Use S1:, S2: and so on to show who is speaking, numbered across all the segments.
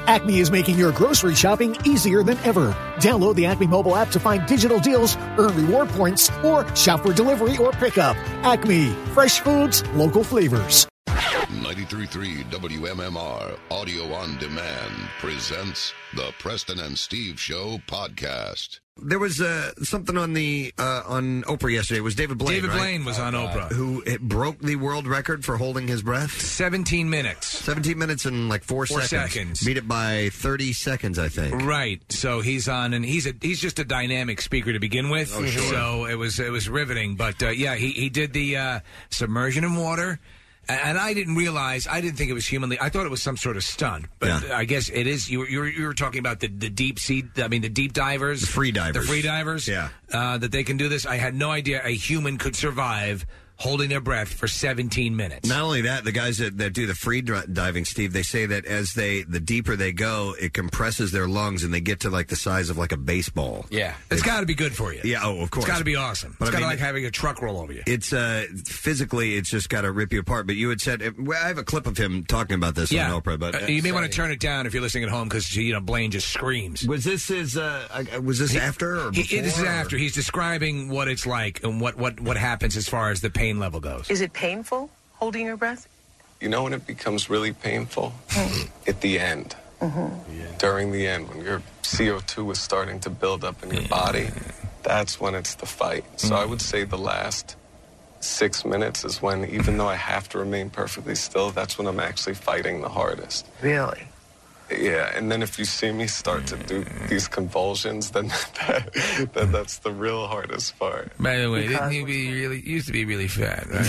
S1: Acme is making your grocery shopping easier than ever. Download the Acme mobile app to find digital deals, earn reward points, or shop for delivery or pickup. Acme, fresh foods, local flavors.
S2: 93.3 WMMR Audio on Demand presents the Preston and Steve Show podcast.
S3: There was something on on Oprah yesterday. It was David Blaine.
S4: David
S3: right?
S4: Blaine was on Oprah,
S3: who broke the world record for holding his breath.
S4: 17 minutes.
S3: 17 minutes and like 4 seconds. Beat it by 30 seconds, I think.
S4: Right. So he's on, and he's just a dynamic speaker to begin with.
S3: Oh, sure.
S4: So it was riveting. But yeah, he did the submersion in water. And I didn't think it was humanly. I thought it was some sort of stunt, but I guess it is. You were talking about the deep sea. I mean, the deep divers,
S3: the free divers.
S4: Yeah, that they can do this. I had no idea a human could survive holding their breath for 17 minutes.
S3: Not only that, the guys that do the free diving, Steve, they say that as the deeper they go, it compresses their lungs and they get to like the size of like a baseball.
S4: Yeah. It's got to be good for you.
S3: Yeah, of course.
S4: It's got to be awesome. It's got to like having a truck roll over you.
S3: It's physically, it's just got to rip you apart. But you had said, I have a clip of him talking about this on Oprah. But
S4: you may want to turn it down if you're listening at home because Blaine just screams.
S3: Was this after or before?
S4: This is after. He's describing what it's like and what happens as far as the pain level goes.
S5: Is it painful holding your breath?
S6: You know when it becomes really painful? At the end.
S5: Mm-hmm.
S6: During the end, when your CO2 is starting to build up in your body, that's when it's the fight. So I would say the last 6 minutes is when, even though I have to remain perfectly still, that's when I'm actually fighting the hardest.
S5: Really?
S6: Yeah, and then if you see me start to do these convulsions, then that's the real hardest part.
S4: By the way, used to be really fat, right?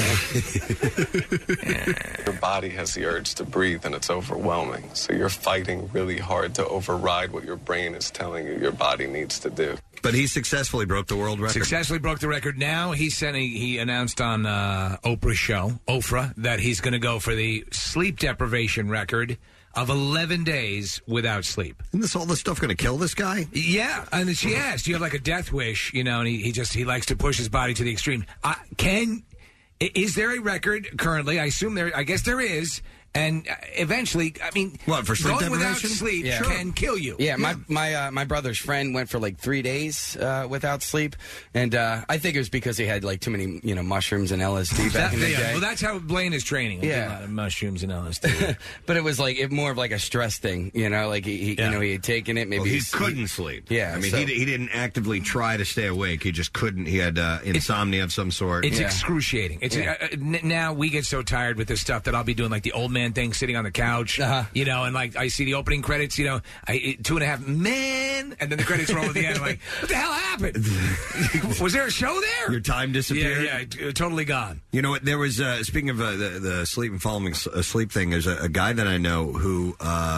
S6: Your body has the urge to breathe, and it's overwhelming. So you're fighting really hard to override what your brain is telling you your body needs to do.
S3: But he successfully broke the world record.
S4: Successfully broke the record. Now he announced on Oprah's show, Oprah, that he's going to go for the sleep deprivation record of 11 days without sleep.
S3: Isn't this all this stuff going to kill this guy?
S4: Yeah, and then she asked, "Do you have like a death wish?" And he likes to push his body to the extreme. Is there a record currently? I guess there is. And eventually, I mean,
S3: for sleep
S4: going without
S3: deprivation?
S4: sleep can kill you.
S7: Yeah, my brother's friend went for like 3 days without sleep, and I think it was because he had like too many mushrooms and LSD back in the day.
S4: Well, that's how Blaine is training. A lot of mushrooms and LSD.
S7: But it was like more of like a stress thing, like he had taken it. Maybe
S3: he couldn't sleep.
S7: Yeah,
S3: I mean he didn't actively try to stay awake. He just couldn't. He had insomnia of some sort.
S4: It's excruciating. It's now we get so tired with this stuff that I'll be doing like the old man thing, sitting on the couch, and like I see the opening credits, 2.5 men, and then the credits roll at the end. I'm like, what the hell happened? Was there a show there?
S3: Your time disappeared?
S4: Yeah, totally gone.
S3: You know what? There was, speaking of the sleep and falling asleep thing, there's a guy that I know who,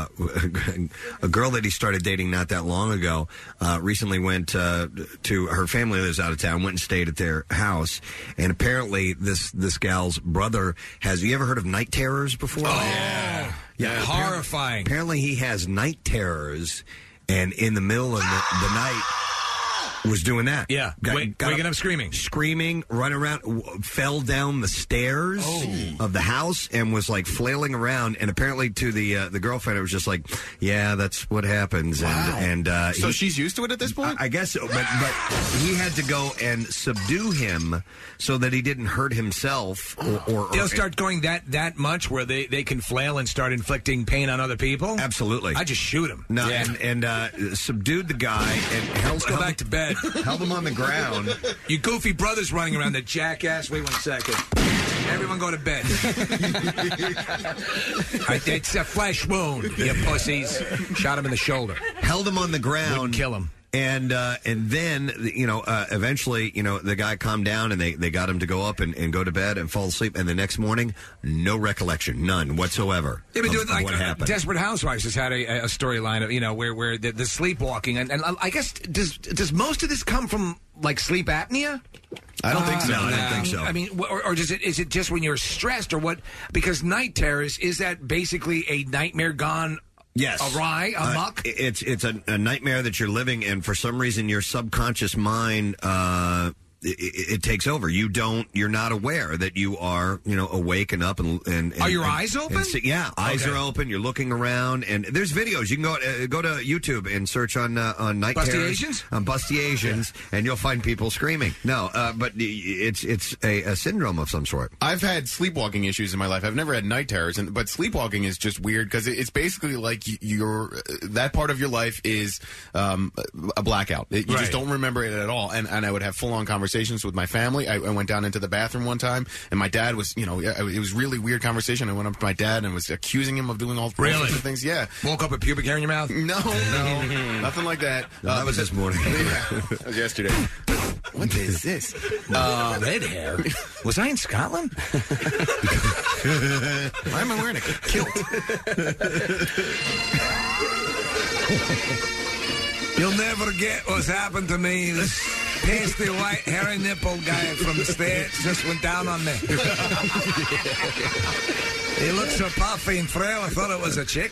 S3: a girl that he started dating not that long ago, recently went to, her family lives out of town, went and stayed at their house, and apparently this gal's brother has, you ever heard of night terrors before?
S4: Oh, yeah, horrifying.
S3: Apparently he has night terrors, and in the middle of the night was doing that.
S4: Yeah, waking up screaming,
S3: running around, fell down the stairs of the house and was like flailing around. And apparently to the girlfriend, it was just like, yeah, that's what happens.
S8: Wow.
S3: And
S8: so she's used to it at this point?
S3: I guess so. But he had to go and subdue him so that he didn't hurt himself. Or
S4: they'll start going that much where they can flail and start inflicting pain on other people?
S3: Absolutely.
S4: I just shoot him.
S3: No, and subdued the guy and
S4: let's go back to bed.
S3: Held him on the ground.
S4: You goofy brothers running around, the jackass. Wait 1 second. Everyone go to bed. It's a flesh wound, you pussies. Shot him in the shoulder.
S3: Held him on the ground.
S4: Wouldn't kill him.
S3: And then, eventually, the guy calmed down and they got him to go up and go to bed and fall asleep. And the next morning, no recollection, none whatsoever.
S4: They've been doing like
S3: what happened.
S4: Desperate Housewives has had a storyline of, where the sleepwalking. And I guess, does most of this come from like sleep apnea?
S3: I don't think so. No, I don't think so.
S4: I mean, or is it just when you're stressed or what? Because night terrors, is that basically a nightmare gone
S3: Yes.
S4: Awry, amok?
S3: It's a nightmare that you're living, and for some reason your subconscious mind it takes over. You're not aware that you are, awake and up and
S4: are your eyes open?
S3: Eyes are open. You're looking around, and there's videos. You can go to YouTube and search on night
S4: Busty
S3: terrors,
S4: Asians?
S3: on Busty Asians, and you'll find people screaming. No, but it's a syndrome of some sort.
S8: I've had sleepwalking issues in my life. I've never had night terrors, but sleepwalking is just weird because it's basically like that part of your life is a blackout. You just don't remember it at all. And I would have full-on conversations with my family. I went down into the bathroom one time, and my dad was, it was really weird conversation. I went up to my dad and was accusing him of doing all sorts of things. Yeah.
S4: Woke up with pubic hair in your mouth?
S8: No, nothing like that.
S3: No, that was this morning.
S8: That was yesterday. What is this?
S4: Red hair? Was I in Scotland?
S8: Why am I wearing a kilt?
S4: You'll never get what's happened to me. This pasty white hairy nipple guy from the States just went down on me. He looked so puffy and frail, I thought it was a chick.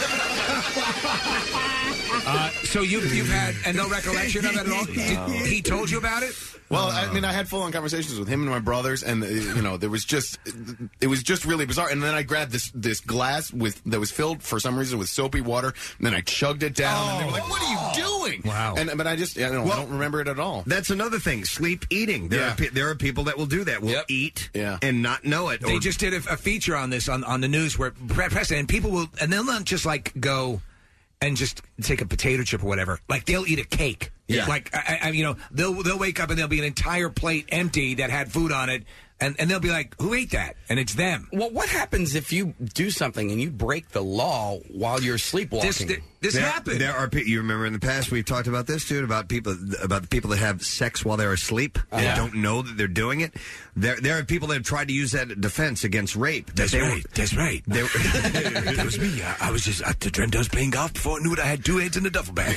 S4: So you've had no recollection of it at all? He told you about it?
S8: Well, I mean, I had full-on conversations with him and my brothers, and it was just really bizarre. And then I grabbed this glass that was filled for some reason with soapy water, and then I chugged it down. And they were like, "What are you doing?"
S4: Wow!
S8: But I don't remember it at all.
S3: That's another thing. Sleep eating. There are people that will do that. Will eat and not know it.
S4: They just did a feature on this on the news where and people will, and they'll not just like go and just take a potato chip or whatever. Like they'll eat a cake.
S3: Yeah.
S4: Like they'll wake up and there'll be an entire plate empty that had food on it, and they'll be like, "Who ate that?" And it's them.
S7: Well, what happens if you do something and you break the law while you're sleepwalking?
S4: This happened.
S3: There are you remember in the past we've talked about this, dude, about the people that have sex while they're asleep and don't know that they're doing it. There are people that have tried to use that defense against rape.
S4: That's right. That was me. I was just dreamt I was playing golf before I knew it. I had 2 heads in the duffel bag.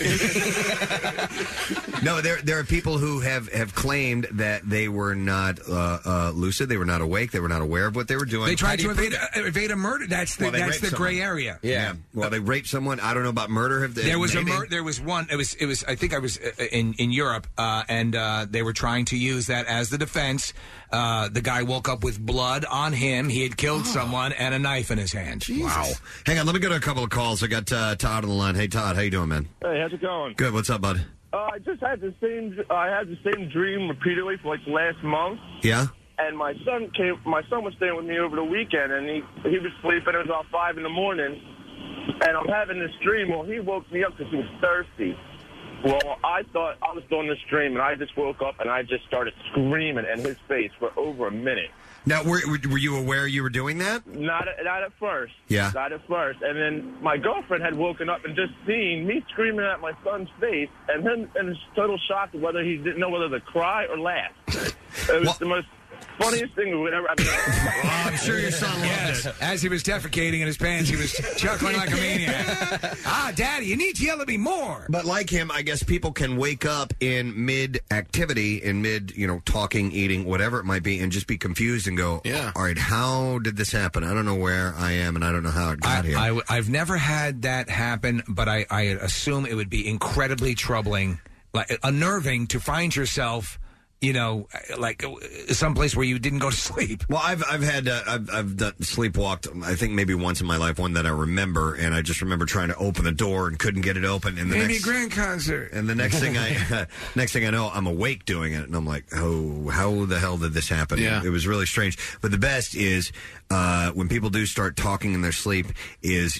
S3: No, there are people who have claimed that they were not lucid, they were not awake, they were not aware of what they were doing.
S4: They tried to evade a murder. That's the gray area.
S3: Yeah. Well, they raped someone. I don't know about murder.
S4: There was one. It was. I think I was in Europe, and they were trying to use that as the defense. The guy woke up with blood on him. He had killed someone and a knife in his hand.
S3: Jesus. Wow. Hang on, let me go to a couple of calls. I got Todd on the line. Hey, Todd, how you doing, man?
S9: Hey, how's it going?
S3: Good. What's up, bud?
S9: I just had the same dream repeatedly for like the last month.
S3: Yeah.
S9: And my son was staying with me over the weekend, and he was sleeping. It was about 5 in the morning, and I'm having this dream. Well, he woke me up because he was thirsty. Well, I thought I was doing this dream, and I just woke up and I just started screaming in his face for over a minute.
S3: Now, were you aware you were doing that?
S9: Not at first.
S3: Yeah.
S9: Not at first. And then my girlfriend had woken up and just seen me screaming at my son's face, and him in total shock of whether he didn't know whether to cry or laugh. It was the most funniest thing we would ever.
S3: I'm sure your son loved it.
S4: As he was defecating in his pants, he was chuckling like a maniac. Daddy, you need to yell at me more.
S3: But like him, I guess people can wake up in mid-activity, in mid, talking, eating, whatever it might be, and just be confused and go, all right, how did this happen? I don't know where I am, and I don't know how it got here.
S4: I've never had that happen, but I assume it would be incredibly troubling, like unnerving to find yourself like someplace where you didn't go to sleep.
S3: Well, I've done sleepwalked. I think maybe once in my life, one that I remember, and I just remember trying to open the door and couldn't get it open. And the
S4: Amy Grant concert.
S3: And the next thing I know, I'm awake doing it, and I'm like, oh, how the hell did this happen?
S8: Yeah.
S3: It was really strange. But the best is when people do start talking in their sleep, is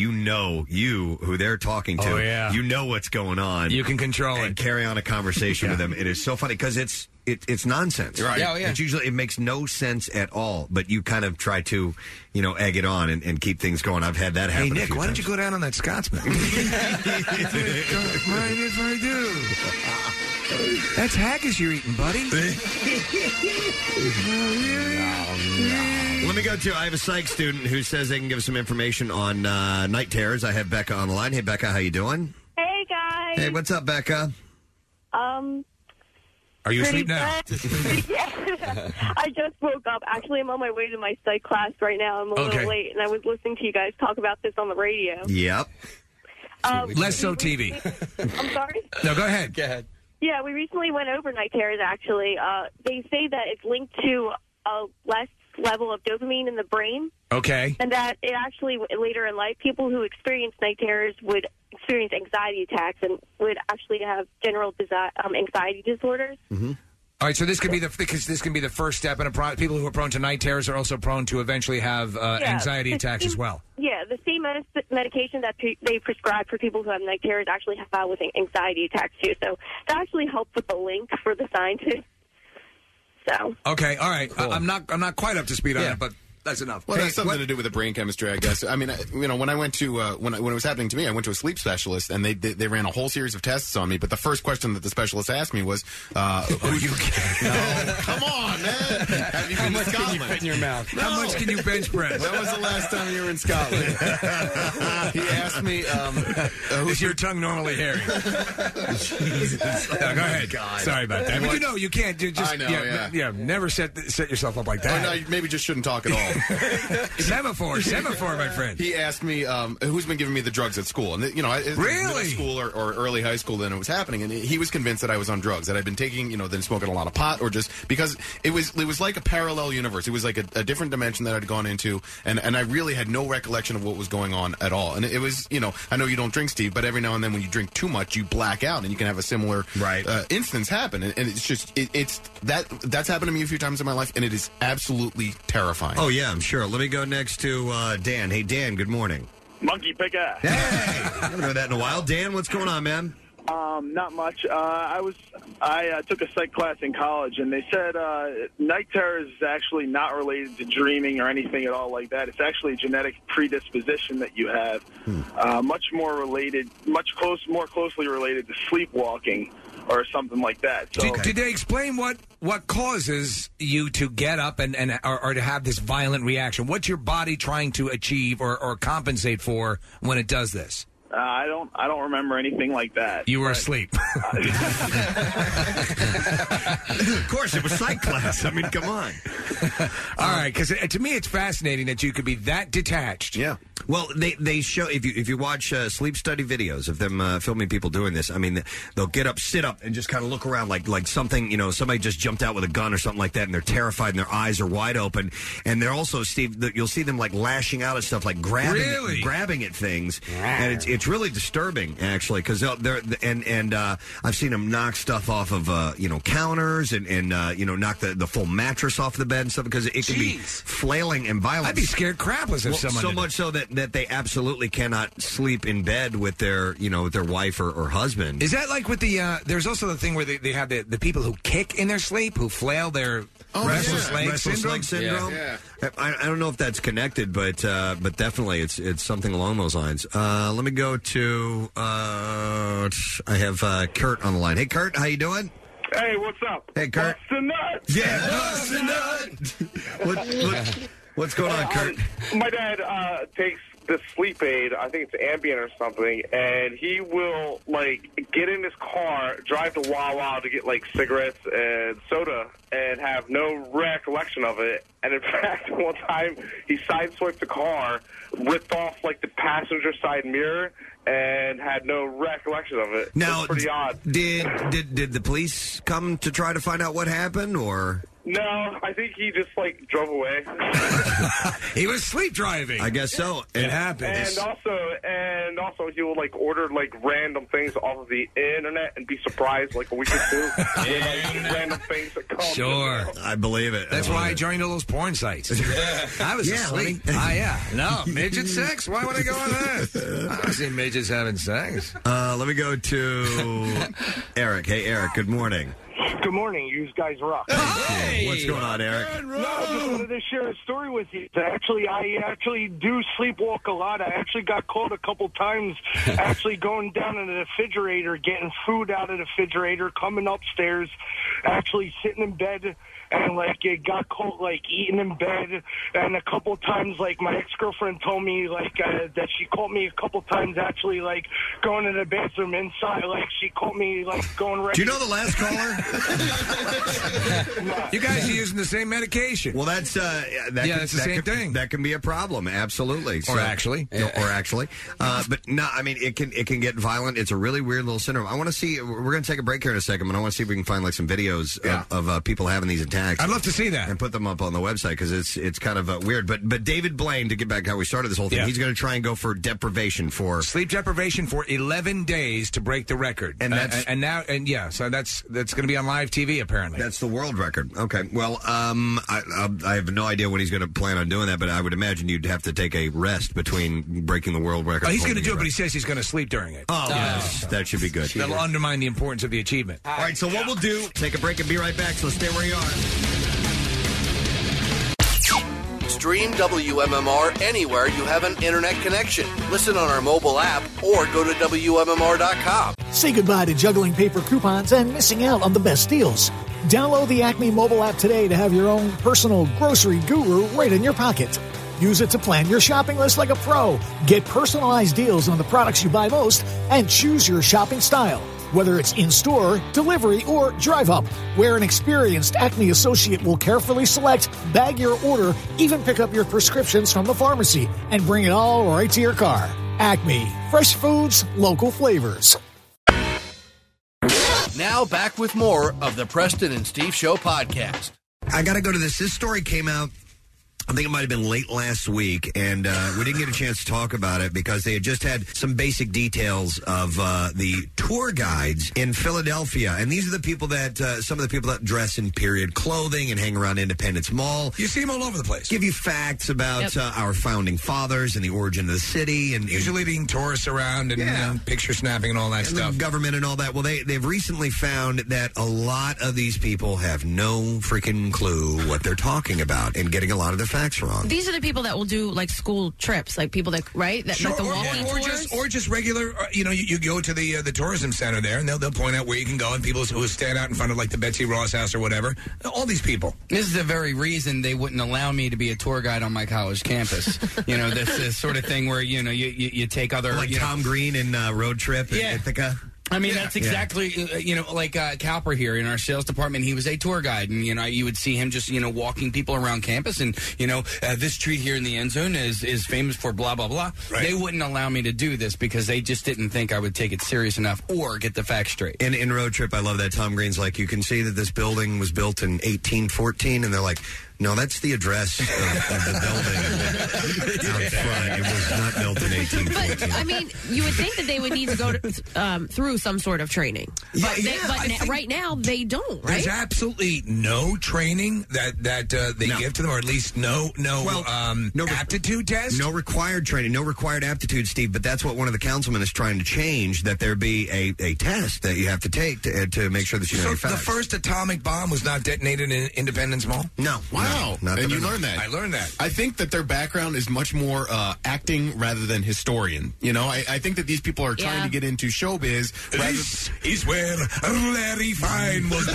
S3: you who they're talking to.
S4: Oh, yeah.
S3: You know what's going on.
S4: You can control
S3: and
S4: it.
S3: Carry on a conversation with them. It is so funny because it's nonsense.
S8: Right.
S7: Yeah, yeah.
S3: It makes no sense at all, but you kind of try to, egg it on and keep things going. I've had that happen.
S4: Hey, Nick, why don't you go down on that Scotsman? Mind if I do? That's haggis you're eating, buddy.
S3: Let me go to, I have a psych student who says they can give us some information on night terrors. I have Becca on the line. Hey, Becca, how you doing?
S10: Hey, guys.
S3: Hey, what's up, Becca?
S4: Are you asleep now?
S10: Yeah. I just woke up. Actually, I'm on my way to my psych class right now. I'm a little late, and I was listening to you guys talk about this on the radio.
S3: Yep.
S4: Less so TV.
S10: I'm sorry?
S4: No, go ahead.
S7: Go ahead.
S10: Yeah, we recently went over night terrors, actually. They say that it's linked to a less level of dopamine in the brain.
S4: Okay.
S10: And that it actually, later in life, people who experience night terrors would experience anxiety attacks and would actually have general anxiety disorders.
S3: Mm-hmm.
S4: All right, so this could be the first step in people who are prone to night terrors are also prone to eventually have anxiety attacks as well.
S10: Yeah, the same medication that they prescribe for people who have night terrors actually help out with anxiety attacks too. So that actually helps with the link for the scientists. So
S4: okay, all right.
S3: Cool.
S4: I'm not quite up to speed on it, but that's enough.
S8: Well, that's something to do with the brain chemistry, I guess. I mean, when I went to when it was happening to me, I went to a sleep specialist, and they ran a whole series of tests on me. But the first question that the specialist asked me was, "Who you?" No, come on, man. Have you been to Scotland?
S7: Can you fit in your mouth?
S4: No. How much can you bench press?
S8: When was the last time you were in Scotland? He asked me,
S4: "Is your tongue normally hairy?" Jesus. Go ahead. God. Sorry about that. But you can't.
S8: I know.
S4: Never set yourself up like that.
S8: No, maybe just shouldn't talk at all.
S4: Semaphore, my friend.
S8: He asked me who's been giving me the drugs at school, and
S4: really,
S8: middle school or early high school. Then it was happening, and he was convinced that I was on drugs, that I'd been taking, then smoking a lot of pot, or just because it was like a parallel universe. It was like a different dimension that I'd gone into, and I really had no recollection of what was going on at all. And it was, I know you don't drink, Steve, but every now and then when you drink too much, you black out, and you can have a similar instance happen. And it's just that's happened to me a few times in my life, and it is absolutely terrifying.
S3: Oh yeah, I'm sure. Let me go next to Dan. Hey, Dan, good morning.
S11: Monkey pick ass.
S3: Hey! I haven't heard that in a while. Dan, what's going on, man?
S11: Not much. I took a psych class in college, and they said night terrors is actually not related to dreaming or anything at all like that. It's actually a genetic predisposition that you have, much more closely related to sleepwalking or something like that. So,
S4: did they explain what causes you to get up or to have this violent reaction? What's your body trying to achieve or compensate for when it does this?
S11: I don't remember anything like that.
S4: You were asleep.
S3: Of course, it was psych class. I mean, come on.
S4: All right, because to me, it's fascinating that you could be that detached.
S3: Yeah. Well, they show if you watch sleep study videos of them filming people doing this. I mean, they'll get up, sit up, and just kind of look around like something. Somebody just jumped out with a gun or something like that, and they're terrified, and their eyes are wide open. And they're also, Steve, you'll see them like lashing out at stuff, like grabbing at things, and it's really disturbing actually, because I've seen them knock stuff off of counters and knock the full mattress off the bed and stuff, because it can be flailing and violent.
S4: I'd be scared crapless if someone
S3: so
S4: did
S3: much so that they absolutely cannot sleep in bed with their with their wife or husband.
S4: Is that like with the there's also the thing where they have the people who kick in their sleep, who flail their restless leg syndrome?
S3: Yeah. I don't know if that's connected, but definitely it's something along those lines. Let me go to I have Kurt on the line. Hey, Kurt, how you doing?
S11: Hey, what's up?
S3: Hey, Kurt.
S11: Bust a nut.
S3: Yeah, bust a nut. What's going on, Kurt?
S11: My dad takes this sleep aid, I think it's Ambien or something, and he will, get in his car, drive to Wawa to get, cigarettes and soda, and have no recollection of it. And, in fact, one time he sideswiped the car, ripped off, the passenger side mirror, and had no recollection of it.
S3: Now,
S11: it's pretty odd.
S3: Did the police come to try to find out what happened, or...?
S11: No, I think he just drove away.
S4: He was sleep driving.
S3: I guess so.
S4: It happens.
S11: And also, he will order random things off of the internet and be surprised a week or two. Random things that come.
S4: Sure,
S3: I believe it.
S4: That's why I joined all those porn sites. I was asleep. No, midget sex. Why would I go on that? I don't see midgets having sex.
S3: Let me go to Eric. Hey, Eric. Good morning.
S12: Good morning. You guys rock.
S3: Hey! What's going on, Eric?
S12: No, I just wanted to share a story with you. I actually do sleepwalk a lot. I actually got caught a couple times actually going down in the refrigerator, getting food out of the refrigerator, coming upstairs, actually sitting in bed, and it got caught eating in bed. And a couple times my ex-girlfriend told me that she caught me a couple times actually going to the bathroom inside. She caught me going right.
S3: Do you know the last caller?
S4: You guys are using the same medication.
S3: Well, that's
S4: that's the same thing.
S3: That can be a problem, absolutely.
S4: Or actually.
S3: But no, I mean it can get violent. It's a really weird little syndrome. I want to see. We're going to take a break here in a second, but I want to see if we can find like some videos of people having these attacks.
S4: I'd love to see that
S3: and put them up on the website because it's kind of weird. But David Blaine, to get back to how we started this whole thing, he's going to try and go for deprivation for
S4: sleep deprivation for 11 days to break the record,
S3: and that's
S4: so that's going to be on live TV apparently.
S3: That's the world record. Okay, well, I have no idea when he's going to plan on doing that, but I would imagine you'd have to take a rest between breaking the world record.
S4: Oh, he's going to do it, but he says he's going to sleep during it.
S3: Oh, yes, that should be good.
S4: That'll undermine the importance of the achievement.
S3: All right, so what we'll do, take a break and be right back, so stay where you are.
S13: Stream WMMR anywhere you have an internet connection. Listen on our mobile app or go to WMMR.com.
S1: Say goodbye to juggling paper coupons and missing out on the best deals. Download the Acme mobile app today to have your own personal grocery guru right in your pocket. Use it to plan your shopping list like a pro. Get personalized deals on the products you buy most and choose your shopping style. Whether it's in-store, delivery, or drive-up, where an experienced Acme associate will carefully select, bag your order, even pick up your prescriptions from the pharmacy, and bring it all right to your car. Acme. Fresh foods, local flavors.
S13: Now back with more of the Preston and Steve Show podcast.
S3: I got to go to this. This story came out, I think it might have been late last week, and we didn't get a chance to talk about it because they had just had some basic details of the tour guides in Philadelphia. And these are the people that, some of the people that dress in period clothing and hang around Independence Mall.
S4: You see them all over the place.
S3: Give you facts about our founding fathers and the origin of the city. And
S4: usually leading tourists around and picture snapping and all that
S3: and
S4: stuff.
S3: The government and all that. Well, they've recently found that a lot of these people have no freaking clue what they're talking about and getting a lot of their facts wrong.
S14: These are the people that will do like school trips, like people that like the walking tours,
S4: or just regular. You go to the tourism center there, and they'll point out where you can go, and people who stand out in front of like the Betsy Ross house or whatever. All these people.
S7: This is the very reason they wouldn't allow me to be a tour guide on my college campus. This sort of thing where you take other
S3: Tom Green in Road Trip in Ithaca.
S7: I mean, that's exactly, like Calper here in our sales department, he was a tour guide, and, you would see him just, walking people around campus, and, this tree here in the end zone is famous for blah, blah, blah. Right. They wouldn't allow me to do this because they just didn't think I would take it serious enough or get the facts straight.
S3: In Road Trip, I love that Tom Green's like, you can see that this building was built in 1814, and they're like, no, that's the address of the building out front. It was not built in 1814.
S14: But, I mean, you would think that they would need to go through some sort of training. But right now, they don't, right?
S4: There's absolutely no training that they give to them, or at least no aptitude test?
S3: No required training, no required aptitude, Steve, but that's what one of the councilmen is trying to change, that there be a test that you have to take to make sure that you know your facts.
S4: The first atomic bomb was not detonated in Independence Mall?
S3: No.
S8: Wow. And you learned that.
S4: I learned that.
S8: I think that their background is much more acting rather than historian. I think that these people are trying to get into showbiz.
S4: This is where Larry Fine was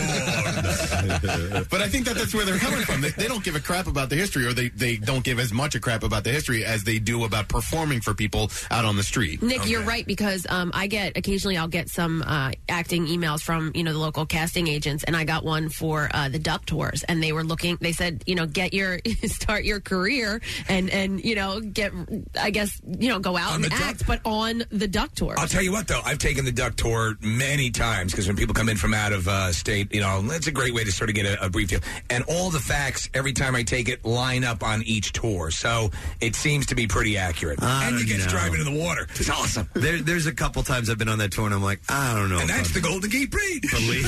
S4: born.
S8: But I think that's where they're coming from. They don't give a crap about the history, or they don't give as much a crap about the history as they do about performing for people out on the street.
S14: Nick, you're right, because occasionally I'll get some acting emails from, the local casting agents, and I got one for the Duck Tours, and they said, start your career and get, I guess, go out and act, but on the Duck Tour.
S4: I'll tell you what, though, I've taken the Duck Tour many times, because when people come in from out of state, it's a great way to sort of get a brief deal. And all the facts, every time I take it, line up on each tour. So it seems to be pretty accurate. And you get to drive into the water. It's awesome.
S3: There's a couple times I've been on that tour, and I'm like, I don't know.
S4: And that's the Golden Gate Bridge.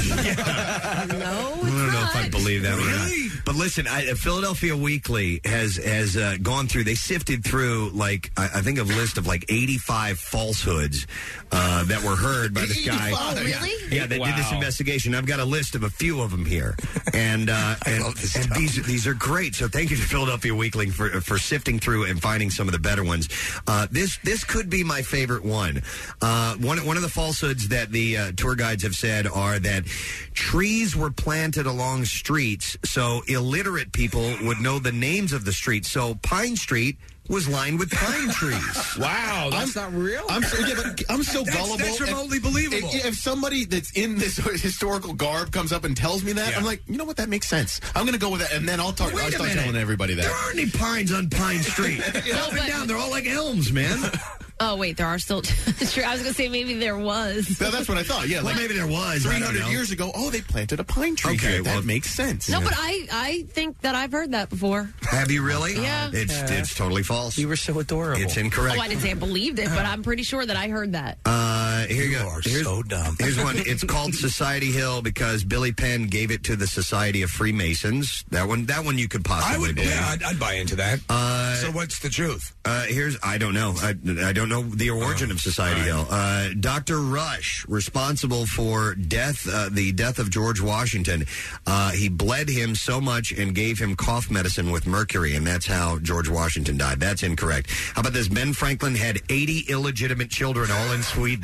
S3: I don't know if I believe that or not. But listen, Philadelphia Weekly has gone through. They sifted through I think a list of 85 falsehoods that were heard by this guy.
S14: Oh, really?
S3: Yeah, they did this investigation. I've got a list of a few of them here, and these are great. So thank you to Philadelphia Weekly for sifting through and finding some of the better ones. This could be my favorite one. One of the falsehoods that the tour guides have said are that trees were planted along streets so illiterate that people would know the names of the streets. So Pine Street was lined with pine trees.
S7: Wow, that's not real?
S8: I'm so gullible.
S4: That's remotely believable.
S8: If somebody that's in this historical garb comes up and tells me that, I'm like, you know what, that makes sense. I'm going to go with that, and then I'll start telling everybody that.
S3: There aren't any pines on Pine Street. Up and down, they're all like elms, man.
S14: Oh, wait, there are still... I was going to say maybe there was.
S8: That's what I thought, yeah.
S3: Well, maybe there was.
S8: 300 years ago, they planted a pine tree here. That makes sense.
S14: No, but I think that I've heard that before.
S3: Have you really?
S14: Yeah.
S3: It's totally false.
S7: You were so adorable.
S3: It's incorrect.
S14: Oh, I didn't say I believed it, but I'm pretty sure that I heard that.
S3: Here you go.
S4: are so dumb.
S3: Here's one. It's called Society Hill because Billy Penn gave it to the Society of Freemasons. That one you could possibly believe.
S4: Yeah, I'd buy into that. So what's the truth?
S3: I don't know. I don't know the origin of Society Hill. Dr. Rush, responsible for the death of George Washington. He bled him so much and gave him cough medicine with mercury, and that's how George Washington died. That's incorrect. How about this? Ben Franklin had 80 illegitimate children, all in Sweden.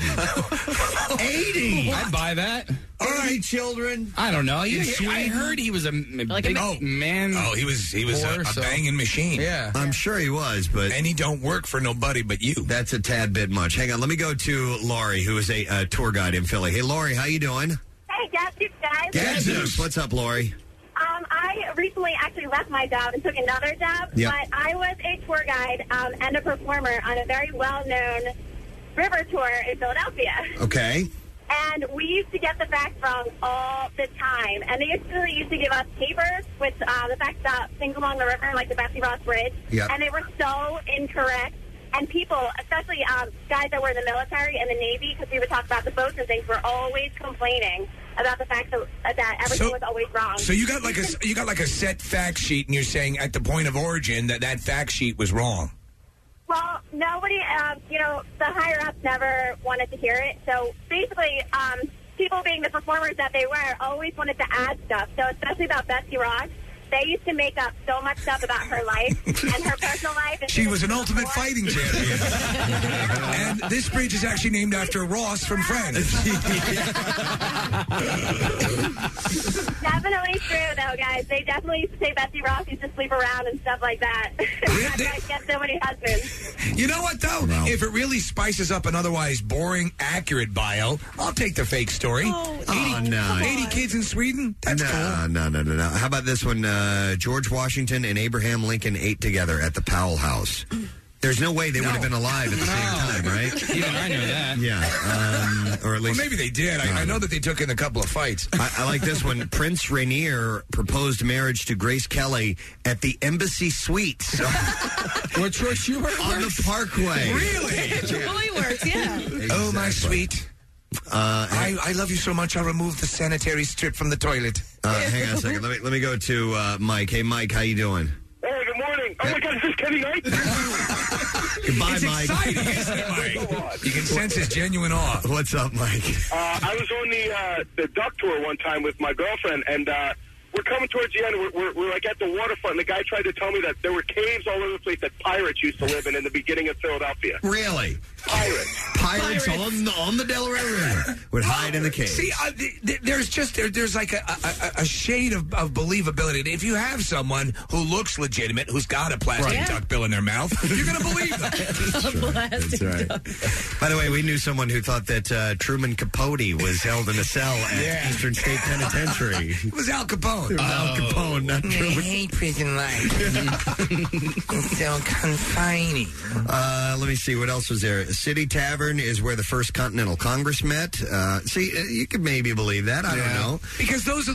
S3: 80!
S7: I'd buy that.
S3: All right, children.
S7: I don't know. I heard he was a big man.
S4: Oh, he was a banging machine.
S7: Yeah.
S3: I'm sure he was, but...
S4: And he don't work for nobody but you.
S3: That's a tad bit much. Hang on, let me go to Laurie, who is a tour guide in Philly. Hey, Laurie, how you doing?
S15: Hey, Gadzooks, guys.
S3: Gadzooks. What's up, Laurie?
S15: I recently actually left my job and took another job,
S3: Yep.
S15: but I was a tour guide and a performer on a very well-known river tour in Philadelphia.
S3: Okay.
S15: And we used to get the facts wrong all the time. And they actually used to give us papers with the facts about things along the river, like the Betsy Ross Bridge.
S3: Yep.
S15: And they were so incorrect. And people, especially guys that were in the military and the Navy, because we would talk about the boats and things, were always complaining about the fact that everything was always wrong.
S4: So you got like a set fact sheet, and you're saying at the point of origin that fact sheet was wrong.
S15: Well, nobody, the higher-ups never wanted to hear it. So basically, people being the performers that they were always wanted to add stuff. So especially about Betsy Ross, they used to make up so much stuff about her life and her personal life. And
S4: she was an ultimate fighting champion. And this bridge is actually named after Ross from Friends.
S15: Definitely true, though, guys. They definitely used to say Betsy Ross used to sleep around and stuff like that. That guy get so many husbands.
S4: You know what, though? No. If it really spices up an otherwise boring, accurate bio, I'll take the fake story. 80 kids in Sweden? That's cool.
S3: No. How about this one? George Washington and Abraham Lincoln ate together at the Powell House. There's no way they would have been alive at the same time, right?
S7: Even I know that.
S3: Yeah. Or at least...
S4: Well, maybe they did. I know that they took in a couple of fights.
S3: I like this one. Prince Rainier proposed marriage to Grace Kelly at the Embassy Suites.
S7: What choice you were
S3: on the Parkway.
S4: Really?
S14: It really works, yeah.
S3: Exactly.
S4: Oh, my sweet. I love you so much, I'll remove the sanitary strip from the toilet.
S3: Hang on a second. Let me go to Mike. Hey, Mike, how you doing?
S11: Hey, good morning. Oh, my God, is this Kenny Knight?
S3: Goodbye,
S4: it's
S3: Mike.
S4: Exciting, isn't it, Mike? You can sense his genuine awe.
S3: What's up, Mike?
S11: I was on the duck tour one time with my girlfriend, and we're coming towards the end. We're like at the waterfront, and the guy tried to tell me that there were caves all over the place that pirates used to live in the beginning of Philadelphia.
S3: Really?
S11: Pirates
S3: on the Delaware River would hide in the cave.
S4: See, there's like a shade of believability. If you have someone who looks legitimate, who's got a plastic duck bill in their mouth, you're going to believe them.
S3: That's right. By the way, we knew someone who thought that Truman Capote was held in a cell at Eastern State Penitentiary.
S4: It was Al Capone.
S3: Al Capone, not Truman.
S4: I hate prison life. It's so confining.
S3: Let me see, what else was there? City Tavern is where the first Continental Congress met. See, you could maybe believe that. I don't know.
S4: Because those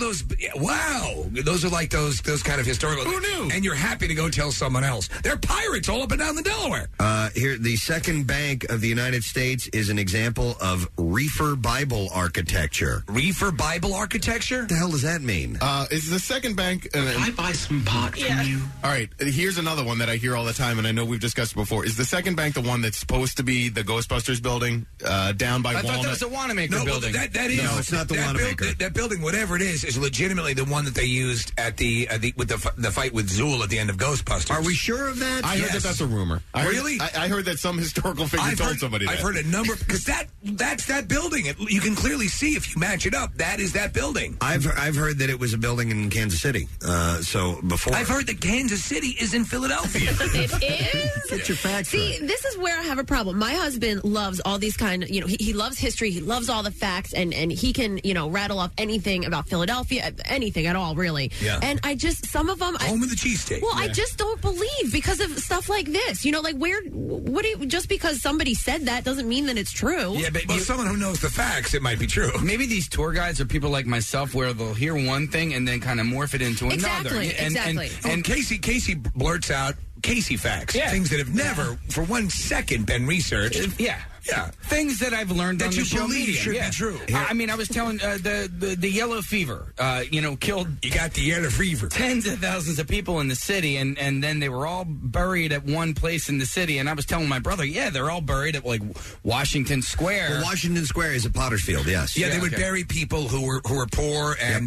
S4: are like those kind of historical. Who knew? And you're happy to go tell someone else. They're pirates all up and down the Delaware.
S3: Here, the Second Bank of the United States is an example of reefer Bible architecture.
S4: Reefer Bible architecture?
S3: What the hell does that mean?
S8: Is the Second Bank...
S16: Can I buy some pot from you?
S8: All right, here's another one that I hear all the time, and I know we've discussed before. Is the Second Bank the one that's supposed to be the Ghostbusters building down by
S7: I
S8: Walnut.
S7: thought that was the Wanamaker building.
S4: That is
S3: No, it's not the Wanamaker.
S4: That building, whatever it is legitimately the one that they used at the fight with Zool at the end of Ghostbusters.
S3: Are we sure of that?
S8: I heard that that's a rumor. I heard,
S4: Really?
S8: I heard that some historical figure told somebody that.
S4: I've heard a number because that's that building. You can clearly see if you match it up. That is that building.
S3: I've heard that it was a building in Kansas City. So before
S4: I've heard that Kansas City is in Philadelphia.
S14: It is.
S3: Get your facts
S14: See, this is where I have a problem. My husband loves all these kind of, he loves history. He loves all the facts, and he can, rattle off anything about Philadelphia, anything at all, really.
S4: Yeah.
S14: And some of them.
S4: Home of the cheesesteak.
S14: Well, I just don't believe because of stuff like this. Just because somebody said that doesn't mean that it's true.
S4: Yeah, but someone who knows the facts, it might be true.
S7: Maybe these tour guides are people like myself where they'll hear one thing and then kind of morph it into another.
S14: Exactly.
S4: And Casey blurts out Casey facts, things that have never, for 1 second, been researched.
S7: Yeah. Things that I've learned
S4: that
S7: on
S4: you
S7: the show
S4: believe
S7: media.
S4: should be true.
S7: I mean, I was telling the yellow fever, killed.
S4: You got the yellow fever.
S7: Tens of thousands of people in the city, and then they were all buried at one place in the city. And I was telling my brother, they're all buried at like Washington Square.
S3: Well, Washington Square is a potter's field. Yes.
S4: Yeah, they would bury people who were poor, and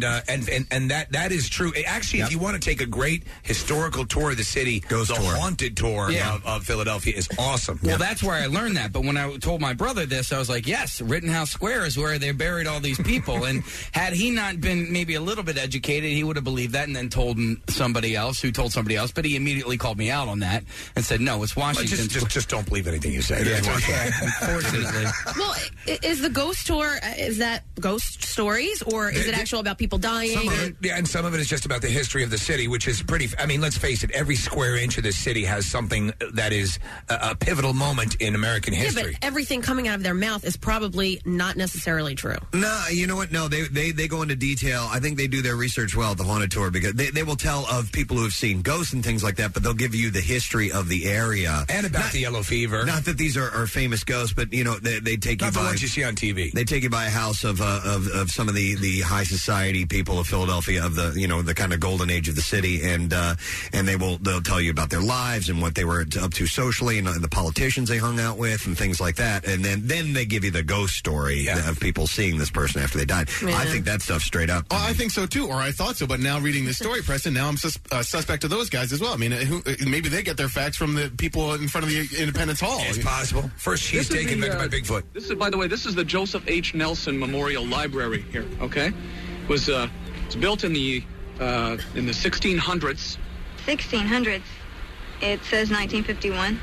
S4: that is true. Actually, if you want to take a great historical tour of the city, the haunted tour of Philadelphia is awesome.
S7: Well, that's where I learned that. But when I told my brother this, I was like, yes, Rittenhouse Square is where they buried all these people. And had he not been maybe a little bit educated, he would have believed that and then told somebody else who told somebody else. But he immediately called me out on that and said, no, it's Washington.
S4: Just don't believe anything you say.
S7: Unfortunately.
S14: Well, is the ghost tour, is that ghost stories, or is it actual about people dying?
S4: Some of it, and some of it is just about the history of the city, which is pretty. I mean, let's face it, every square inch of this city has something that is a pivotal moment in American history.
S14: Yeah, but everything coming out of their mouth is probably not necessarily true.
S3: No, you know what? No, they go into detail. I think they do their research well at the Haunted Tour because they will tell of people who have seen ghosts and things like that, but they'll give you the history of the area.
S4: And about the yellow fever.
S3: Not that these are famous ghosts, but, they take you by...
S4: Not the ones you see on TV.
S3: They take you by a house of some of the high society people of Philadelphia, of the kind of golden age of the city, and they'll tell you about their lives and what they were up to socially and the politicians they hung out with and things like that. And then they give you the ghost story of people seeing this person after they died.
S8: Yeah.
S3: I think that stuff's straight up.
S8: Oh, I think so too, or I thought so. But now reading this story, Preston, now I'm suspect of those guys as well. I mean, maybe they get their facts from the people in front of the Independence Hall.
S4: It's possible. First cheesesteak invented by Bigfoot.
S17: This is, by the way, this is the Joseph H. Nelson Memorial Library here. Okay, it's built in the 1600s.
S18: 1600s. It says 1951.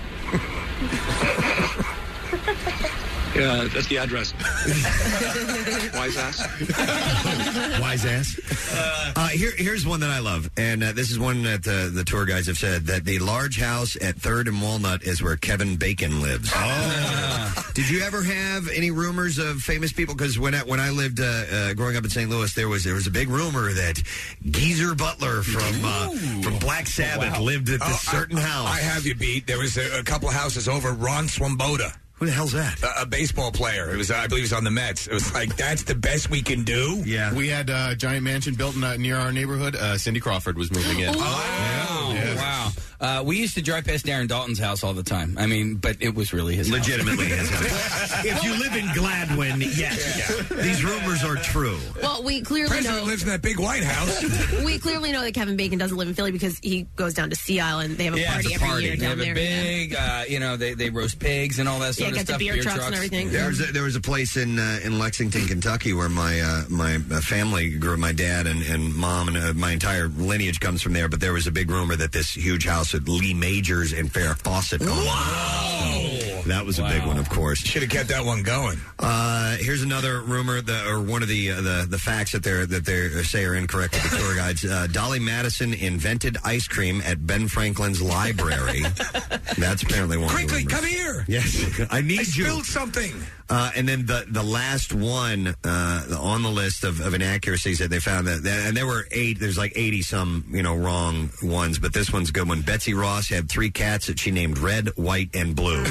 S17: Yeah, that's the address. Wise ass.
S3: Wise ass. Here's one that I love, and this is one that the tour guides have said, that the large house at 3rd and Walnut is where Kevin Bacon lives. Oh. Did you ever have any rumors of famous people? Because when I lived growing up in St. Louis, there was a big rumor that Geezer Butler from Black Sabbath lived at this certain house.
S4: I have you beat. There was a couple of houses over. Ron Swoboda.
S3: Who the hell's that?
S4: A baseball player. It was, I believe, he was on the Mets. It was like, that's the best we can do.
S3: Yeah,
S8: we had a giant mansion built near our neighborhood. Cindy Crawford was moving in.
S7: Wow. We used to drive past Darren Dalton's house all the time. I mean, but it was really his
S3: legitimately
S7: house.
S3: his house. If you live in Gladwin, yes, these rumors are true.
S14: Well, we clearly
S4: President
S14: know
S4: lives in that big White House.
S14: We clearly know that Kevin Bacon doesn't live in Philly because he goes down to Sea Island. They have a party every year down there.
S7: They have a big, they roast pigs and all that sort of
S14: get
S7: stuff.
S14: The beer trucks and everything.
S3: There was a place in Lexington, Kentucky, where my family grew up. My dad and mom and my entire lineage comes from there. But there was a big rumor that this huge house at Lee Majors and Farrah Fawcett owned.
S4: Wow.
S3: That was a big one, of course.
S4: Should have kept that one going.
S3: Here's another rumor, or one of the facts that they say are incorrect with the tour guides. Dolly Madison invented ice cream at Ben Franklin's library. That's apparently one.
S4: Quickly,
S3: of the
S4: come here.
S3: Yes, I need you.
S4: Spilled something.
S3: And then the last one on the list of inaccuracies that they found that and there were 8. There's like 80 some wrong ones, but this one's a good one. Betsy Ross had 3 cats that she named Red, White, and Blue.